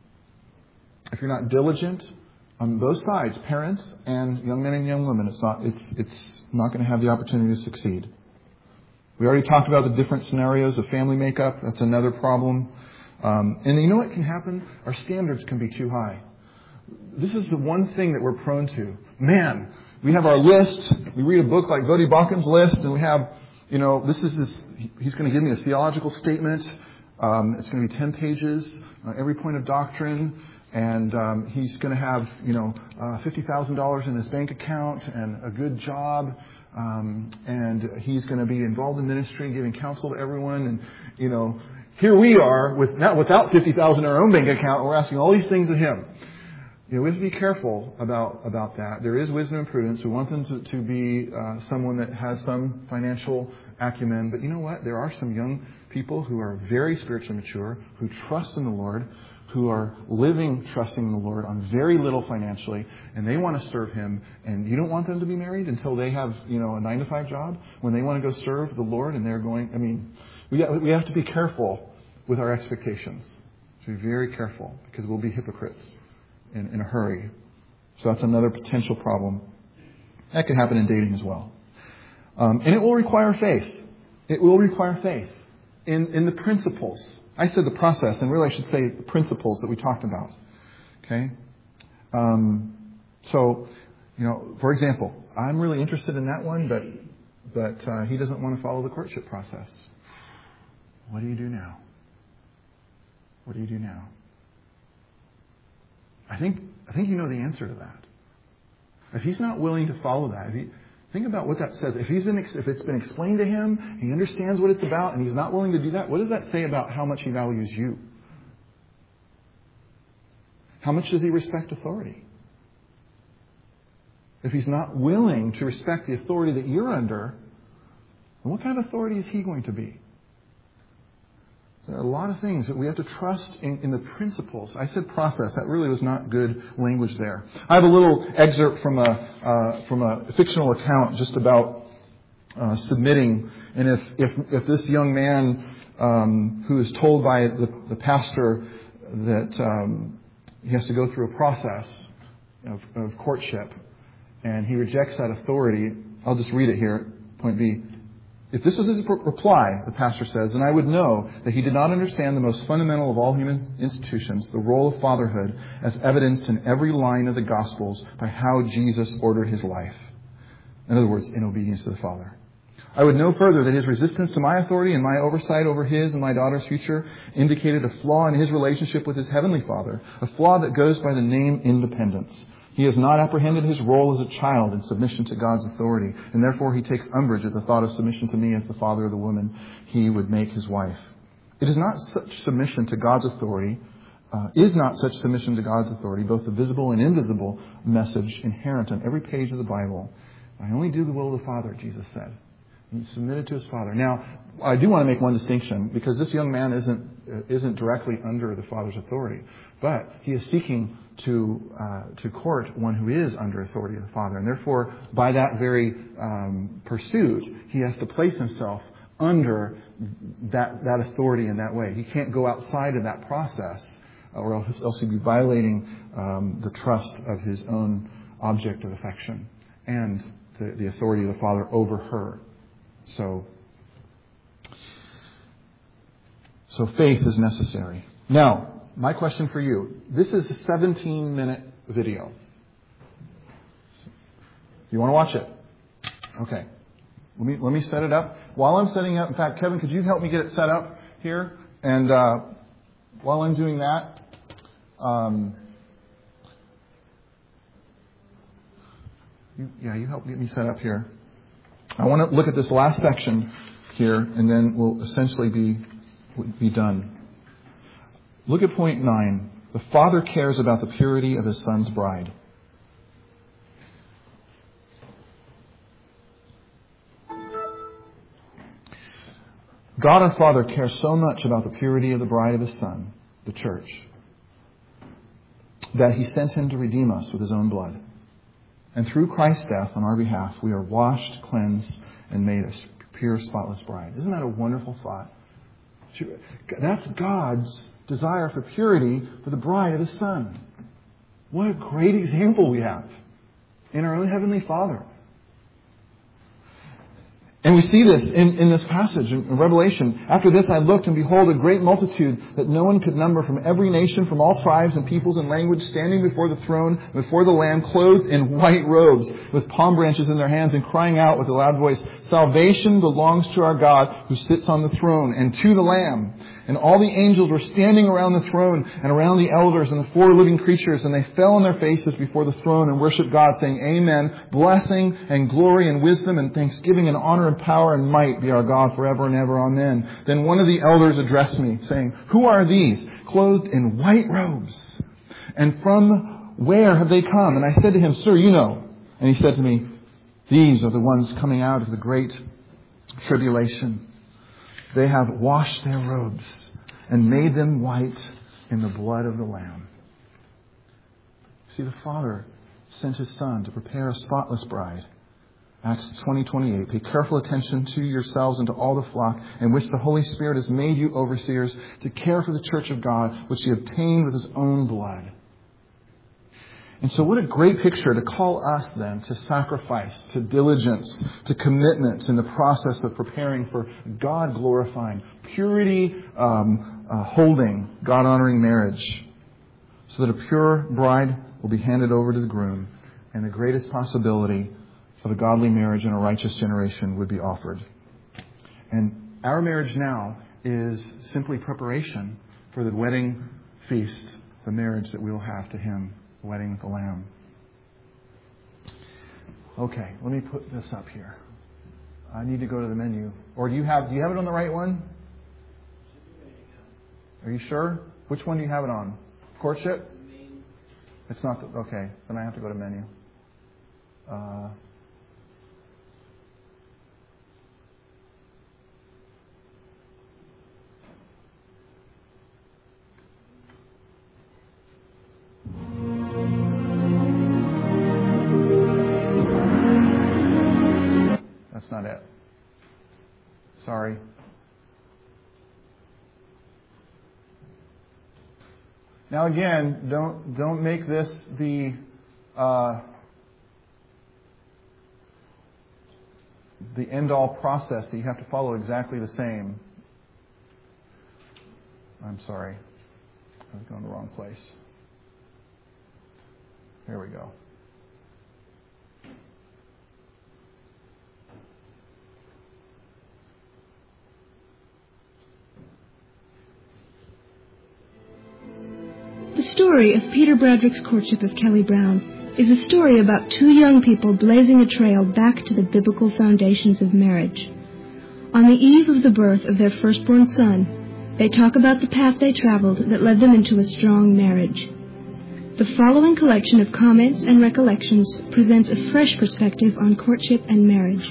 If you're not diligent on both sides, parents and young men and young women, it's not, it's, it's not going to have the opportunity to succeed. We already talked about the different scenarios of family makeup. That's another problem. Um, and you know what can happen? Our standards can be too high. This is the one thing that we're prone to. Man, we have our list. We read a book like Voddie Baucham's list, and we have, you know, this is this. He's going to give me a theological statement. Um, it's going to be ten pages, uh, every point of doctrine. And um, he's going to have, you know, uh, fifty thousand dollars in his bank account and a good job. Um, and he's going to be involved in ministry, giving counsel to everyone. And, you know, here we are with not without fifty thousand dollars in our own bank account. We're asking all these things of him. You know, we have to be careful about, about that. There is wisdom and prudence. We want them to, to be uh, someone that has some financial acumen. But you know what? There are some young people who are very spiritually mature, who trust in the Lord, who are living, trusting in the Lord on very little financially, and they want to serve Him. And you don't want them to be married until they have, you know, a nine to five job. When they want to go serve the Lord, and they're going. I mean, we got, we have to be careful with our expectations. To be very careful because we'll be hypocrites in, in a hurry. So that's another potential problem. That can happen in dating as well, um, and it will require faith. It will require faith in in the principles. I said the process, and really I should say the principles that we talked about. Okay? Um, so, you know, for example, I'm really interested in that one, but but uh, he doesn't want to follow the courtship process. What do you do now? What do you do now? I think I think you know the answer to that. If he's not willing to follow that, if he, think about what that says. If he's been, if it's been explained to him, he understands what it's about, and he's not willing to do that, what does that say about how much he values you? How much does he respect authority? If he's not willing to respect the authority that you're under, then what kind of authority is he going to be? There are a lot of things that we have to trust in, in the principles. I said process. That really was not good language there. I have a little excerpt from a uh, from a fictional account just about uh, submitting. And if, if if this young man um, who is told by the, the pastor that um, he has to go through a process of, of courtship, and he rejects that authority, I'll just read it here. Point B. If this was his reply, the pastor says, then I would know that he did not understand the most fundamental of all human institutions, the role of fatherhood, as evidenced in every line of the Gospels by how Jesus ordered his life. In other words, in obedience to the Father. I would know further that his resistance to my authority and my oversight over his and my daughter's future indicated a flaw in his relationship with his heavenly Father, a flaw that goes by the name independence. He has not apprehended his role as a child in submission to God's authority, and therefore he takes umbrage at the thought of submission to me as the father of the woman he would make his wife. It is not such submission to God's authority, uh, is not such submission to God's authority, both the visible and invisible message inherent on every page of the Bible. I only do the will of the Father, Jesus said. He submitted to his Father. Now, I do want to make one distinction, because this young man isn't isn't directly under the Father's authority, but he is seeking to uh, to court one who is under authority of the Father, and therefore, by that very um, pursuit, he has to place himself under that that authority in that way. He can't go outside of that process, or else, else he'd be violating um, the trust of his own object of affection and the, the authority of the Father over her. So, so faith is necessary. Now, my question for you, this is a seventeen minute video. You want to watch it? Okay. Let me, let me set it up. While I'm setting up, in fact, Kevin, could you help me get it set up here? And uh, while I'm doing that, um, you, yeah, you help get me set up here. I want to look at this last section here, and then we'll essentially be be done. Look at point nine. The Father cares about the purity of His Son's bride. God our Father cares so much about the purity of the bride of His Son, the church, that He sent Him to redeem us with His own blood. And through Christ's death on our behalf, we are washed, cleansed, and made a pure, spotless bride. Isn't that a wonderful thought? That's God's desire for purity for the bride of His Son. What a great example we have in our own Heavenly Father. And we see this in, in this passage in Revelation. After this I looked, and behold, a great multitude that no one could number, from every nation, from all tribes and peoples and language, standing before the throne, before the Lamb, clothed in white robes, with palm branches in their hands, and crying out with a loud voice, Salvation belongs to our God who sits on the throne, and to the Lamb. And all the angels were standing around the throne and around the elders and the four living creatures, and they fell on their faces before the throne and worshiped God, saying, Amen. Blessing and glory and wisdom and thanksgiving and honor and power and might be our God forever and ever. Amen. Then one of the elders addressed me, saying, Who are these, clothed in white robes? And from where have they come? And I said to him, Sir, you know. And he said to me, These are the ones coming out of the great tribulation. They have washed their robes and made them white in the blood of the Lamb. See, the Father sent His Son to prepare a spotless bride. Acts twenty twenty-eight. Pay careful attention to yourselves and to all the flock in which the Holy Spirit has made you overseers to care for the church of God, which He obtained with His own blood. And so what a great picture to call us then to sacrifice, to diligence, to commitment in the process of preparing for God-glorifying, purity um, uh, holding, God-honoring marriage, so that a pure bride will be handed over to the groom, and the greatest possibility of a godly marriage and a righteous generation would be offered. And our marriage now is simply preparation for the wedding feast, the marriage that we will have to Him. Wedding the Lamb. Okay, let me put this up here. I need to go to the menu. Or do you have do you have it on the right one? Are you sure? Which one do you have it on? Courtship? It's not the, okay, then I have to go to menu. Uh, That's not it. Sorry. Now again, don't don't make this the uh, the end-all process that you have to follow exactly the same. I'm sorry. I was going the wrong place. Here we go. The story of Peter Bradrick's courtship of Kelly Brown is a story about two young people blazing a trail back to the biblical foundations of marriage. On the eve of the birth of their firstborn son, they talk about the path they traveled that led them into a strong marriage. The following collection of comments and recollections presents a fresh perspective on courtship and marriage.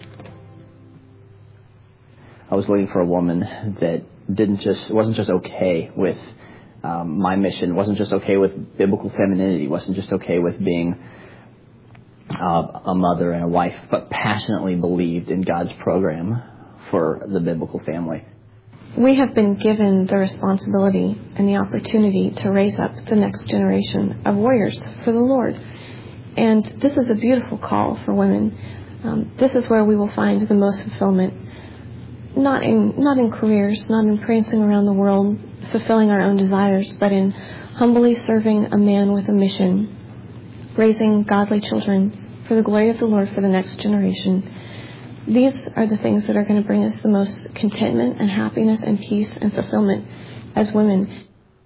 I was looking for a woman that didn't just wasn't just okay with Um, my mission, wasn't just okay with biblical femininity, wasn't just okay with being uh, a mother and a wife, but passionately believed in God's program for the biblical family. We have been given the responsibility and the opportunity to raise up the next generation of warriors for the Lord. And this is a beautiful call for women. Um, this is where we will find the most fulfillment. not in not in careers, not in prancing around the world, fulfilling our own desires, but in humbly serving a man with a mission, raising godly children for the glory of the Lord for the next generation. These are the things that are going to bring us the most contentment and happiness and peace and fulfillment as women.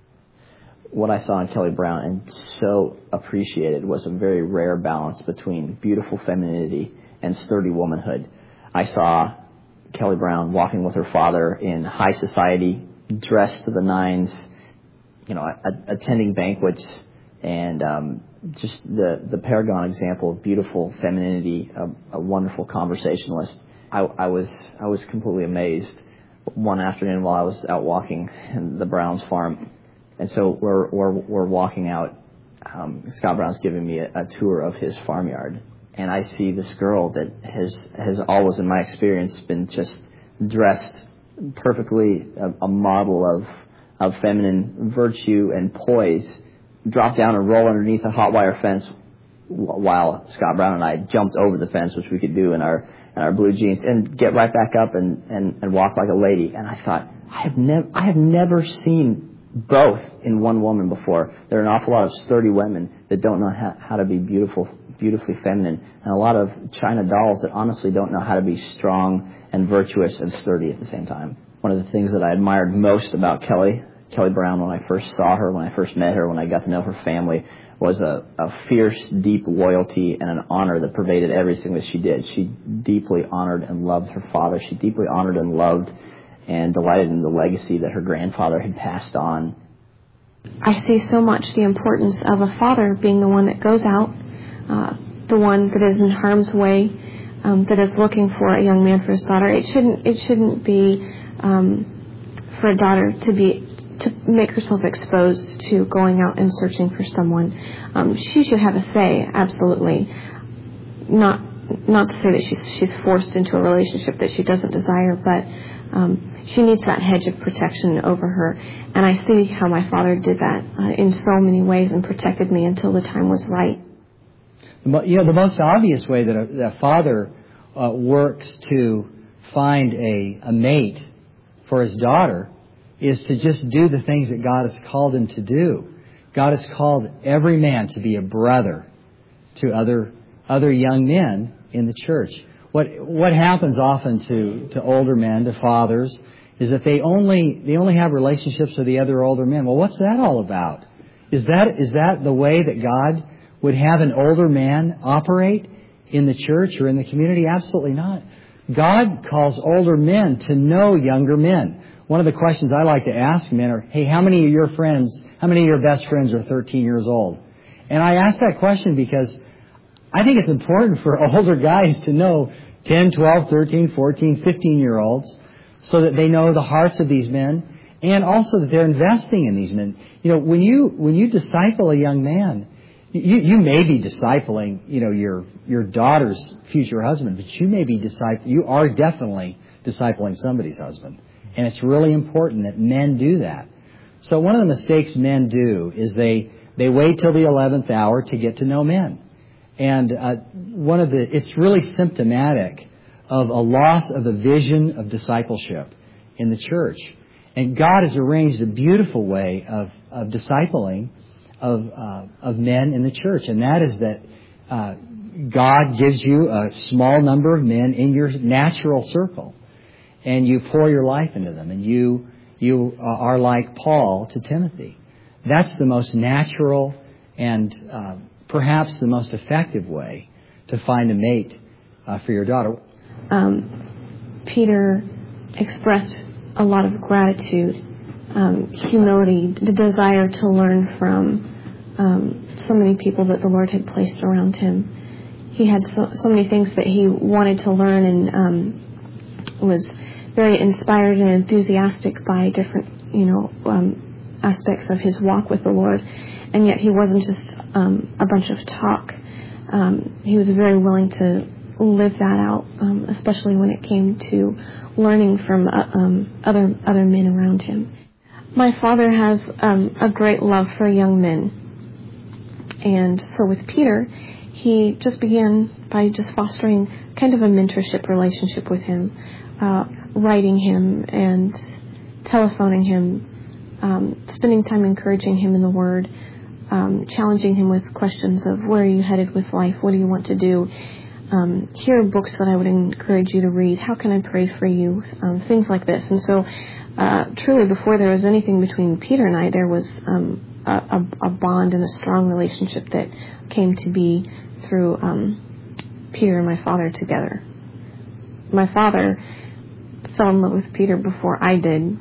What I saw in Kelly Brown and so appreciated was a very rare balance between beautiful femininity and sturdy womanhood. I saw Kelly Brown walking with her father in high society, dressed to the nines, you know, a- attending banquets, and um, just the, the paragon example of beautiful femininity, a, a wonderful conversationalist. I, I was I was completely amazed one afternoon while I was out walking in the Browns farm. And so we're we're we're walking out. Um, Scott Brown's giving me a, a tour of his farmyard, and I see this girl that has has always, in my experience, been just dressed perfectly, a, a model of of feminine virtue and poise, drop down and roll underneath a hot wire fence, while Scott Brown and I jumped over the fence, which we could do in our in our blue jeans, and get right back up and and, and walk like a lady. And I thought, I have never I have never seen both in one woman before. There are an awful lot of sturdy women that don't know how, how to be beautiful, beautifully feminine, and a lot of China dolls that honestly don't know how to be strong and virtuous and sturdy at the same time. One of the things that I admired most about Kelly, Kelly Brown, when I first saw her, when I first met her, when I got to know her family, was a, a fierce, deep loyalty and an honor that pervaded everything that she did. She deeply honored and loved her father. She deeply honored and loved and delighted in the legacy that her grandfather had passed on. I see so much the importance of a father being the one that goes out, uh, the one that is in harm's way, um, that is looking for a young man for his daughter. It shouldn't. It shouldn't be um, for a daughter to be to make herself exposed to going out and searching for someone. Um, she should have a say, absolutely. Not not to say that she's she's forced into a relationship that she doesn't desire, but um, she needs that hedge of protection over her. And I see how my father did that uh, in so many ways and protected me until the time was right. You know, the most obvious way that a, a father uh, works to find a, a mate for his daughter is to just do the things that God has called him to do. God has called every man to be a brother to other other young men in the church. What what happens often to, to older men, to fathers, is that they only they only have relationships with the other older men. Well, what's that all about? Is that is that the way that God would have an older man operate in the church or in the community? Absolutely not. God calls older men to know younger men. One of the questions I like to ask men are, hey, how many of your friends, how many of your best friends are thirteen years old? And I ask that question because I think it's important for older guys to know ten, twelve, thirteen, fourteen, fifteen-year-olds so that they know the hearts of these men and also that they're investing in these men. You know, when you when you disciple a young man, you, you may be discipling, you know, your your daughter's future husband, but you may be discipling, you are definitely discipling somebody's husband. And it's really important that men do that. So one of the mistakes men do is they, they wait till the eleventh hour to get to know men. And uh, one of the it's really symptomatic of a loss of a vision of discipleship in the church. And God has arranged a beautiful way of, of discipling of uh, of men in the church. And that is that uh, God gives you a small number of men in your natural circle. And you pour your life into them. And you you are like Paul to Timothy. That's the most natural and uh, perhaps the most effective way to find a mate uh, for your daughter. Um, Peter expressed a lot of gratitude, um, humility, the desire to learn from um, so many people that the Lord had placed around him. He had so, so many things that he wanted to learn and um, was very inspired and enthusiastic by different, you know, um, aspects of his walk with the Lord. And yet he wasn't just um, a bunch of talk. Um, he was very willing to live that out, um, especially when it came to learning from uh, um, other other men around him. My father has um, a great love for young men. And so with Peter, he just began by just fostering kind of a mentorship relationship with him, uh, writing him and telephoning him, um, spending time encouraging him in the Word, um, challenging him with questions of where are you headed with life, what do you want to do, um, here are books that I would encourage you to read, how can I pray for you, um, things like this. And so uh, truly before there was anything between Peter and I, there was um, a, a, a bond and a strong relationship that came to be through um, Peter and my father together. My father fell in love with Peter before I did.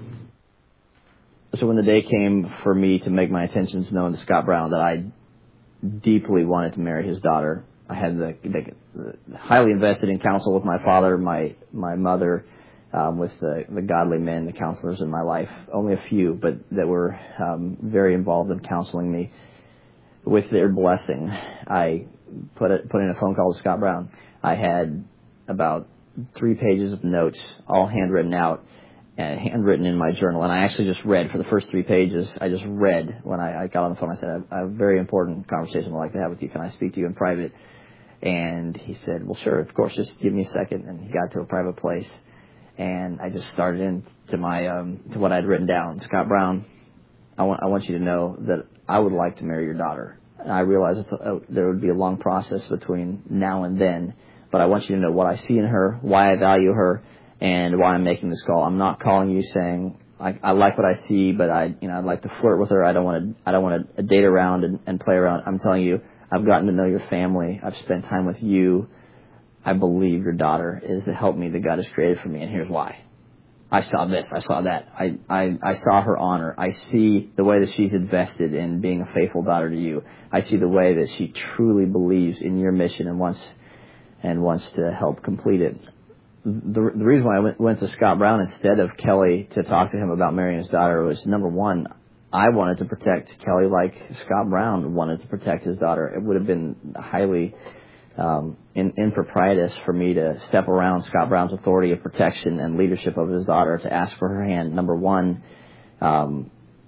So when the day came for me to make my intentions known to Scott Brown that I deeply wanted to marry his daughter, I had the, the, the highly invested in counsel with my father, my my mother, um, with the, the godly men, the counselors in my life. Only a few, but that were um, very involved in counseling me. With their blessing, I put it, put in a phone call to Scott Brown. I had about three pages of notes, all handwritten out, and handwritten in my journal. And I actually just read for the first three pages. I just read when I, I got on the phone. I said, I have, I have a very important conversation I'd like to have with you. Can I speak to you in private? And he said, well, sure, of course, just give me a second. And he got to a private place. And I just started into my, um, to what I'd written down. Scott Brown, I want, I want you to know that I would like to marry your daughter. And I realize it's a, there would be a long process between now and then, but I want you to know what I see in her, why I value her, and why I'm making this call. I'm not calling you saying I, I like what I see, but I, you know, I'd like to flirt with her. I don't want to, I don't want to date around and, and play around. I'm telling you, I've gotten to know your family. I've spent time with you. I believe your daughter is the help me that God has created for me, and here's why. I saw this, I saw that. I, I, I saw her honor. I see the way that she's invested in being a faithful daughter to you. I see the way that she truly believes in your mission and wants and wants to help complete it. The, the reason why I went, went to Scott Brown instead of Kelly to talk to him about marrying his daughter was, number one, I wanted to protect Kelly like Scott Brown wanted to protect his daughter. It would have been highly um, in, improprietous for me to step around Scott Brown's authority of protection and leadership of his daughter to ask for her hand. Number one, um,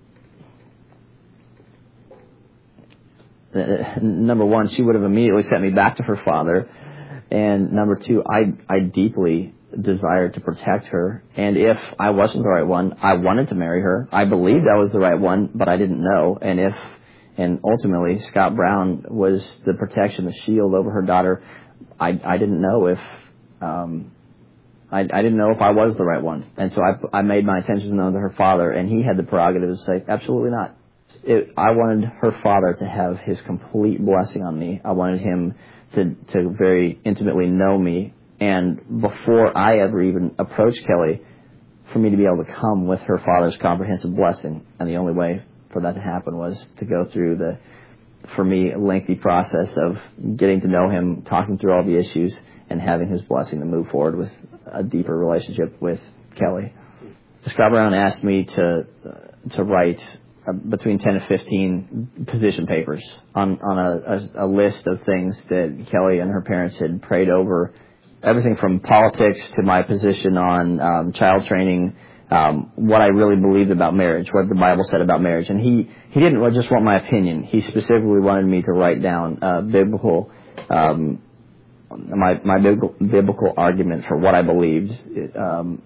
number one, she would have immediately sent me back to her father. And number two, I, I deeply desired to protect her. And if I wasn't the right one, I wanted to marry her. I believed I was the right one, but I didn't know. And if, and ultimately, Scott Brown was the protection, the shield over her daughter. I, I didn't know if, um, I, I didn't know if I was the right one. And so I, I made my intentions known to her father, and he had the prerogative to say, absolutely not. It, I wanted her father to have his complete blessing on me. I wanted him to, to very intimately know me. And before I ever even approached Kelly, for me to be able to come with her father's comprehensive blessing. And the only way for that to happen was to go through the, for me, lengthy process of getting to know him, talking through all the issues, and having his blessing to move forward with a deeper relationship with Kelly. Scott Brown asked me to to write uh, between ten and fifteen position papers on, on a, a, a list of things that Kelly and her parents had prayed over, everything from politics to my position on um, child training, um, what I really believed about marriage, what the Bible said about marriage. And he, he didn't just want my opinion. He specifically wanted me to write down uh, biblical um my my biblical argument for what I believed um,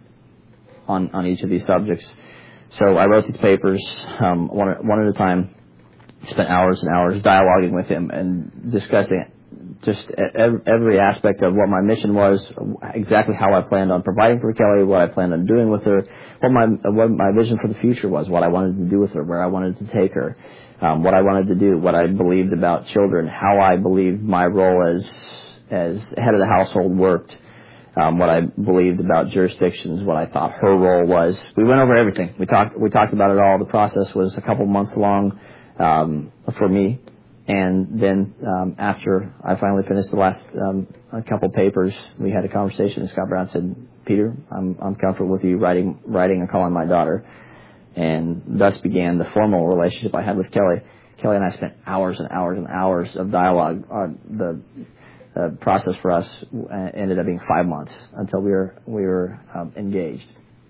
on on each of these subjects. So I wrote these papers um, one one at a time. Spent hours and hours dialoguing with him and discussing just every aspect of what my mission was, exactly how I planned on providing for Kelly, what I planned on doing with her, what my what my vision for the future was, what I wanted to do with her, where I wanted to take her, um, what I wanted to do, what I believed about children, how I believed my role as as head of the household worked, um, what I believed about jurisdictions, what I thought her role was. We went over everything. We talked we talked about it all. The process was a couple months long um, for me. And then um, after I finally finished the last um, a couple papers, we had a conversation, and Scott Brown said, Peter, I'm I'm comfortable with you writing writing and calling my daughter. And thus began the formal relationship I had with Kelly. Kelly and I spent hours and hours and hours of dialogue. Uh, the The process for us ended up being five months until we were we were um, engaged.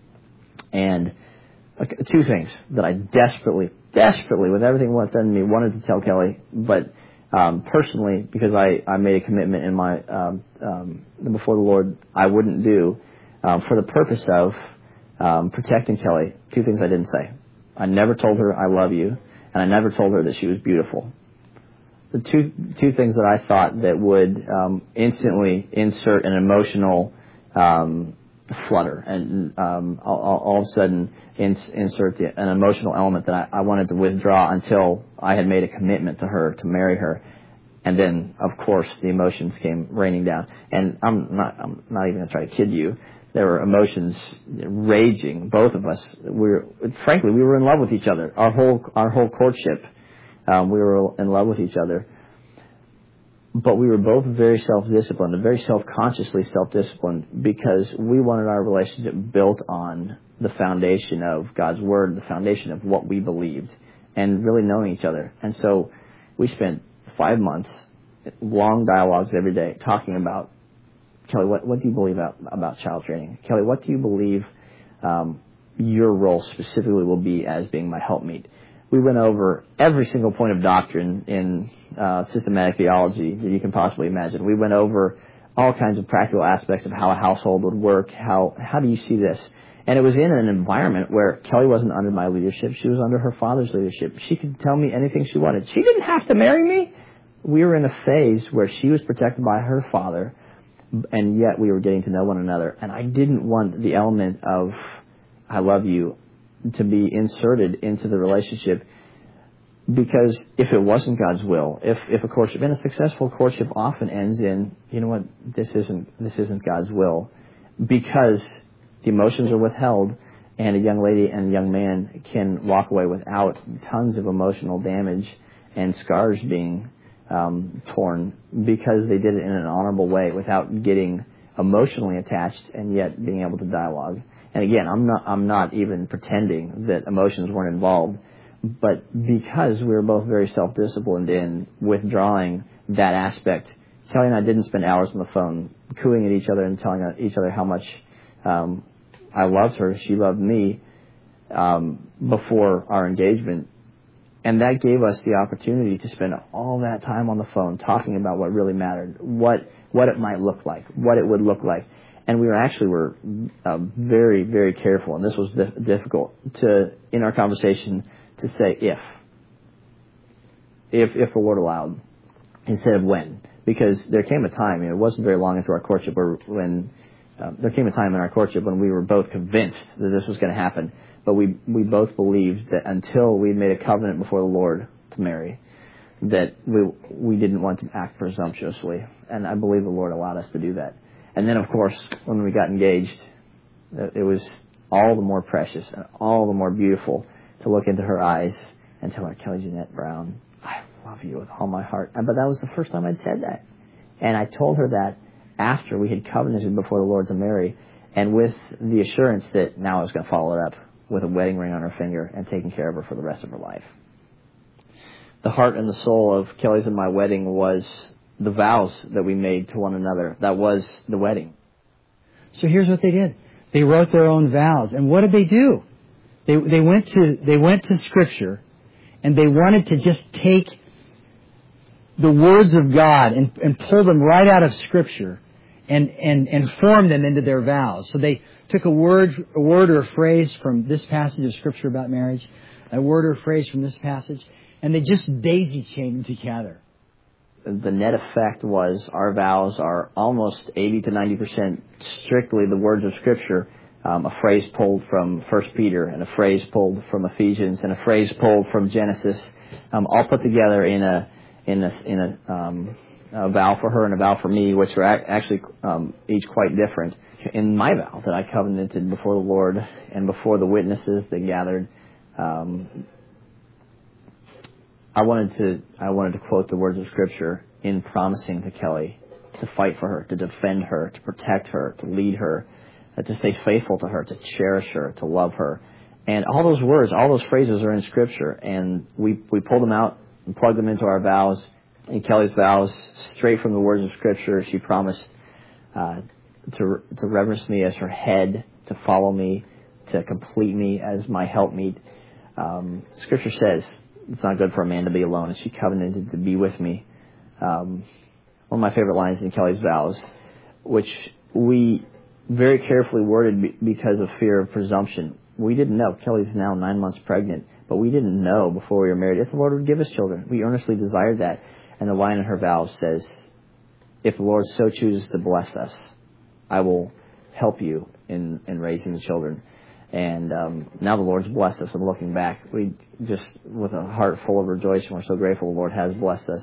And uh, two things that I desperately, desperately, with everything within me, wanted to tell Kelly, but um, personally, because I, I made a commitment in my um, um, before the Lord, I wouldn't do um, for the purpose of um, protecting Kelly. Two things I didn't say. I never told her I love you, and I never told her that she was beautiful. The two two things that I thought that would um, instantly insert an emotional um, flutter and um, all, all of a sudden ins, insert the, an emotional element that I, I wanted to withdraw until I had made a commitment to her to marry her, and then of course the emotions came raining down. And I'm not I'm not even going to try to kid you. There were emotions raging. Both of us. We were, frankly, we were in love with each other. Our whole our whole courtship. Um, we were in love with each other, but we were both very self-disciplined and very self-consciously self-disciplined because we wanted our relationship built on the foundation of God's Word, the foundation of what we believed, and really knowing each other. And so we spent five months, long dialogues every day, talking about, Kelly, what, what do you believe about, about child training? Kelly, what do you believe um, your role specifically will be as being my helpmeet? We went over every single point of doctrine in uh, systematic theology that you can possibly imagine. We went over all kinds of practical aspects of how a household would work. How how do you see this? And it was in an environment where Kelly wasn't under my leadership. She was under her father's leadership. She could tell me anything she wanted. She didn't have to marry me. We were in a phase where she was protected by her father, and yet we were getting to know one another. And I didn't want the element of I love you to be inserted into the relationship, because if it wasn't God's will, if if a courtship, and a successful courtship often ends in, you know what, this isn't this isn't God's will, because the emotions are withheld, and a young lady and a young man can walk away without tons of emotional damage and scars being um, torn because they did it in an honorable way without getting emotionally attached and yet being able to dialogue. And again, I'm not I'm not even pretending that emotions weren't involved, but because we were both very self-disciplined in withdrawing that aspect, Kelly and I didn't spend hours on the phone cooing at each other and telling each other how much um, I loved her, she loved me, um, before our engagement. And that gave us the opportunity to spend all that time on the phone talking about what really mattered, what what it might look like, what it would look like. And we were actually were uh, very, very careful, and this was di- difficult to, in our conversation, to say if, if, if the Lord allowed, instead of when, because there came a time, you know, it wasn't very long into our courtship, where when uh, there came a time in our courtship when we were both convinced that this was going to happen, but we we both believed that until we made a covenant before the Lord to marry, that we we didn't want to act presumptuously, and I believe the Lord allowed us to do that. And then, of course, when we got engaged, it was all the more precious and all the more beautiful to look into her eyes and tell her, Kelly Jeanette Brown, I love you with all my heart. But that was the first time I'd said that. And I told her that after we had covenanted before the Lord to marry, and with the assurance that now I was going to follow it up with a wedding ring on her finger and taking care of her for the rest of her life. The heart and the soul of Kelly's and my wedding was the vows that we made to one another. That was the wedding. So here's what they did. They wrote their own vows. And what did they do? They they went to they went to Scripture, and they wanted to just take the words of God and, and pull them right out of Scripture and, and, and form them into their vows. So they took a word a word or a phrase from this passage of Scripture about marriage, a word or a phrase from this passage, and they just daisy-chained them together. The net effect was our vows are almost eighty to ninety percent strictly the words of Scripture, um, a phrase pulled from First Peter, and a phrase pulled from Ephesians, and a phrase pulled from Genesis, um, all put together in a in a in a, um, a vow for her and a vow for me, which are actually um, each quite different. In my vow that I covenanted before the Lord and before the witnesses that gathered, um, I wanted to I wanted to quote the words of Scripture in promising to Kelly to fight for her, to defend her, to protect her, to lead her, uh, to stay faithful to her, to cherish her, to love her. And all those words, all those phrases are in Scripture, and we we pulled them out and plugged them into our vows. In Kelly's vows, straight from the words of Scripture, she promised uh, to to reverence me as her head, to follow me, to complete me as my helpmeet. Um, Scripture says it's not good for a man to be alone, and she covenanted to be with me um, one of my favorite lines in Kelly's vows, which we very carefully worded be- because of fear of presumption. We didn't know. Kelly's now nine months pregnant, but we didn't know before we were married if the Lord would give us children. We earnestly desired that. And the line in her vows says, if the Lord so chooses to bless us, I will help you in, in raising the children. And um, now the Lord's blessed us. And looking back, we just, with a heart full of rejoicing, we're so grateful the Lord has blessed us.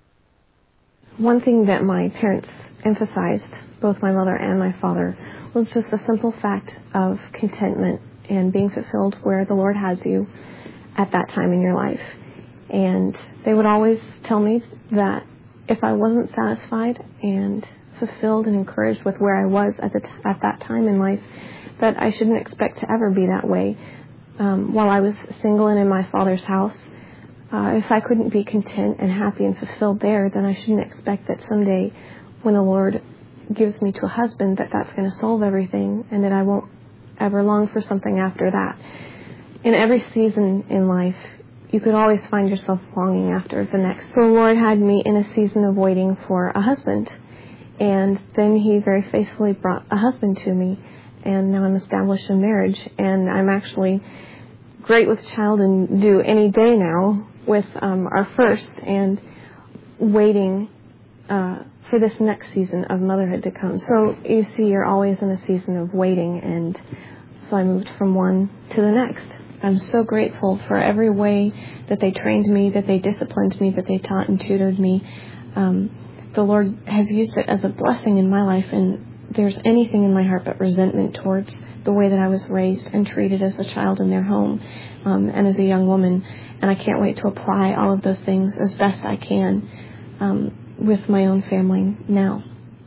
One thing that my parents emphasized, both my mother and my father, was just the simple fact of contentment and being fulfilled where the Lord has you at that time in your life. And they would always tell me that if I wasn't satisfied and fulfilled and encouraged with where I was at the t- at that time in life, that I shouldn't expect to ever be that way. Um, while I was single and in my father's house, uh, if I couldn't be content and happy and fulfilled there, then I shouldn't expect that someday when the Lord gives me to a husband that that's going to solve everything and that I won't ever long for something after that. In every season in life, you could always find yourself longing after the next. The Lord had me in a season of waiting for a husband. And then He very faithfully brought a husband to me. And now I'm established in marriage. And I'm actually great with child and due any day now with um, our first and waiting uh, for this next season of motherhood to come. So you see, you're always in a season of waiting. And so I moved from one to the next. I'm so grateful for every way that they trained me, that they disciplined me, that they taught and tutored me. Um, the Lord has used it as a blessing in my life, and there's anything in my heart but resentment towards the way that I was raised and treated as a child in their home um, and as a young woman. And I can't wait to apply all of those things as best I can um, with my own family now.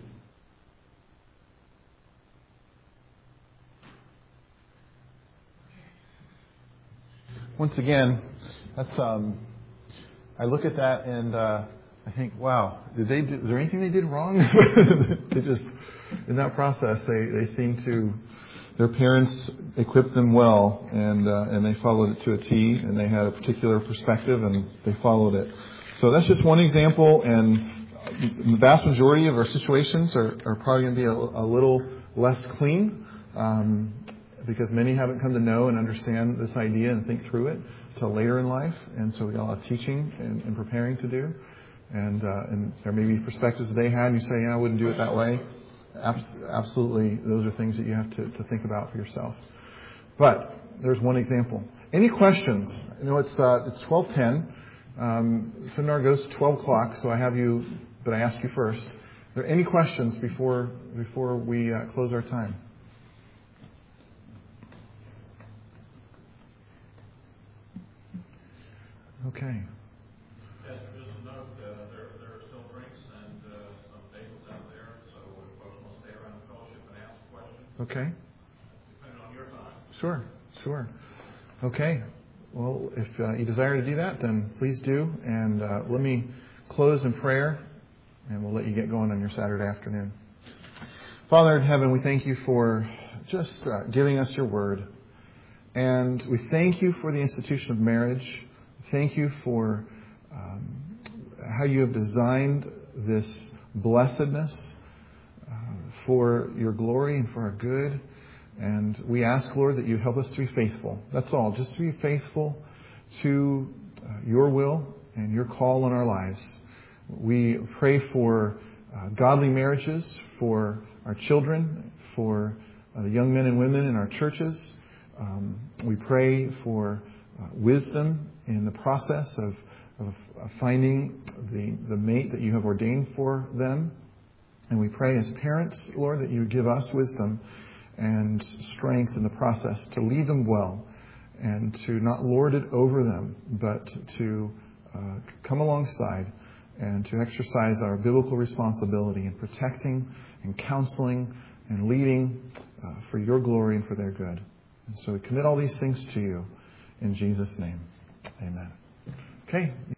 Once again, that's um, I look at that and uh, I think, wow, did they? Do, is there anything they did wrong? They just in that process, they, they seem to their parents equipped them well, and uh, and they followed it to a T, and they had a particular perspective, and they followed it. So that's just one example, and the vast majority of our situations are, are probably going to be a, a little less clean. Um, because many haven't come to know and understand this idea and think through it till later in life. And so we got a lot of teaching and, and preparing to do. And, uh, and there may be perspectives that they had, and you say, yeah, I wouldn't do it that way. Abs- absolutely, those are things that you have to, to think about for yourself. But there's one example. Any questions? You know, it's uh, it's twelve ten. Um, seminar goes to twelve o'clock, so I have you, but I ask you first. Are there any questions before before we uh, close our time? Okay. Pastor, just a note, uh, there, there are still drinks and uh, some tables out there, so if folks want to stay around the fellowship and ask questions. Okay. Depending on your time. Sure, sure. Okay. Well, if uh, you desire to do that, then please do. And uh, let me close in prayer, and we'll let you get going on your Saturday afternoon. Father in heaven, we thank you for just uh, giving us your word. And we thank you for the institution of marriage. Thank you for um, how you have designed this blessedness uh, for your glory and for our good. And we ask, Lord, that you help us to be faithful. That's all. Just to be faithful to uh, your will and your call on our lives. We pray for uh, godly marriages for our children, for uh, the young men and women in our churches. Um, we pray for uh, wisdom in the process of, of, of finding the, the mate that you have ordained for them. And we pray as parents, Lord, that you give us wisdom and strength in the process to lead them well and to not lord it over them, but to uh, come alongside and to exercise our biblical responsibility in protecting and counseling and leading uh, for your glory and for their good. And so we commit all these things to you in Jesus' name. Amen. Okay.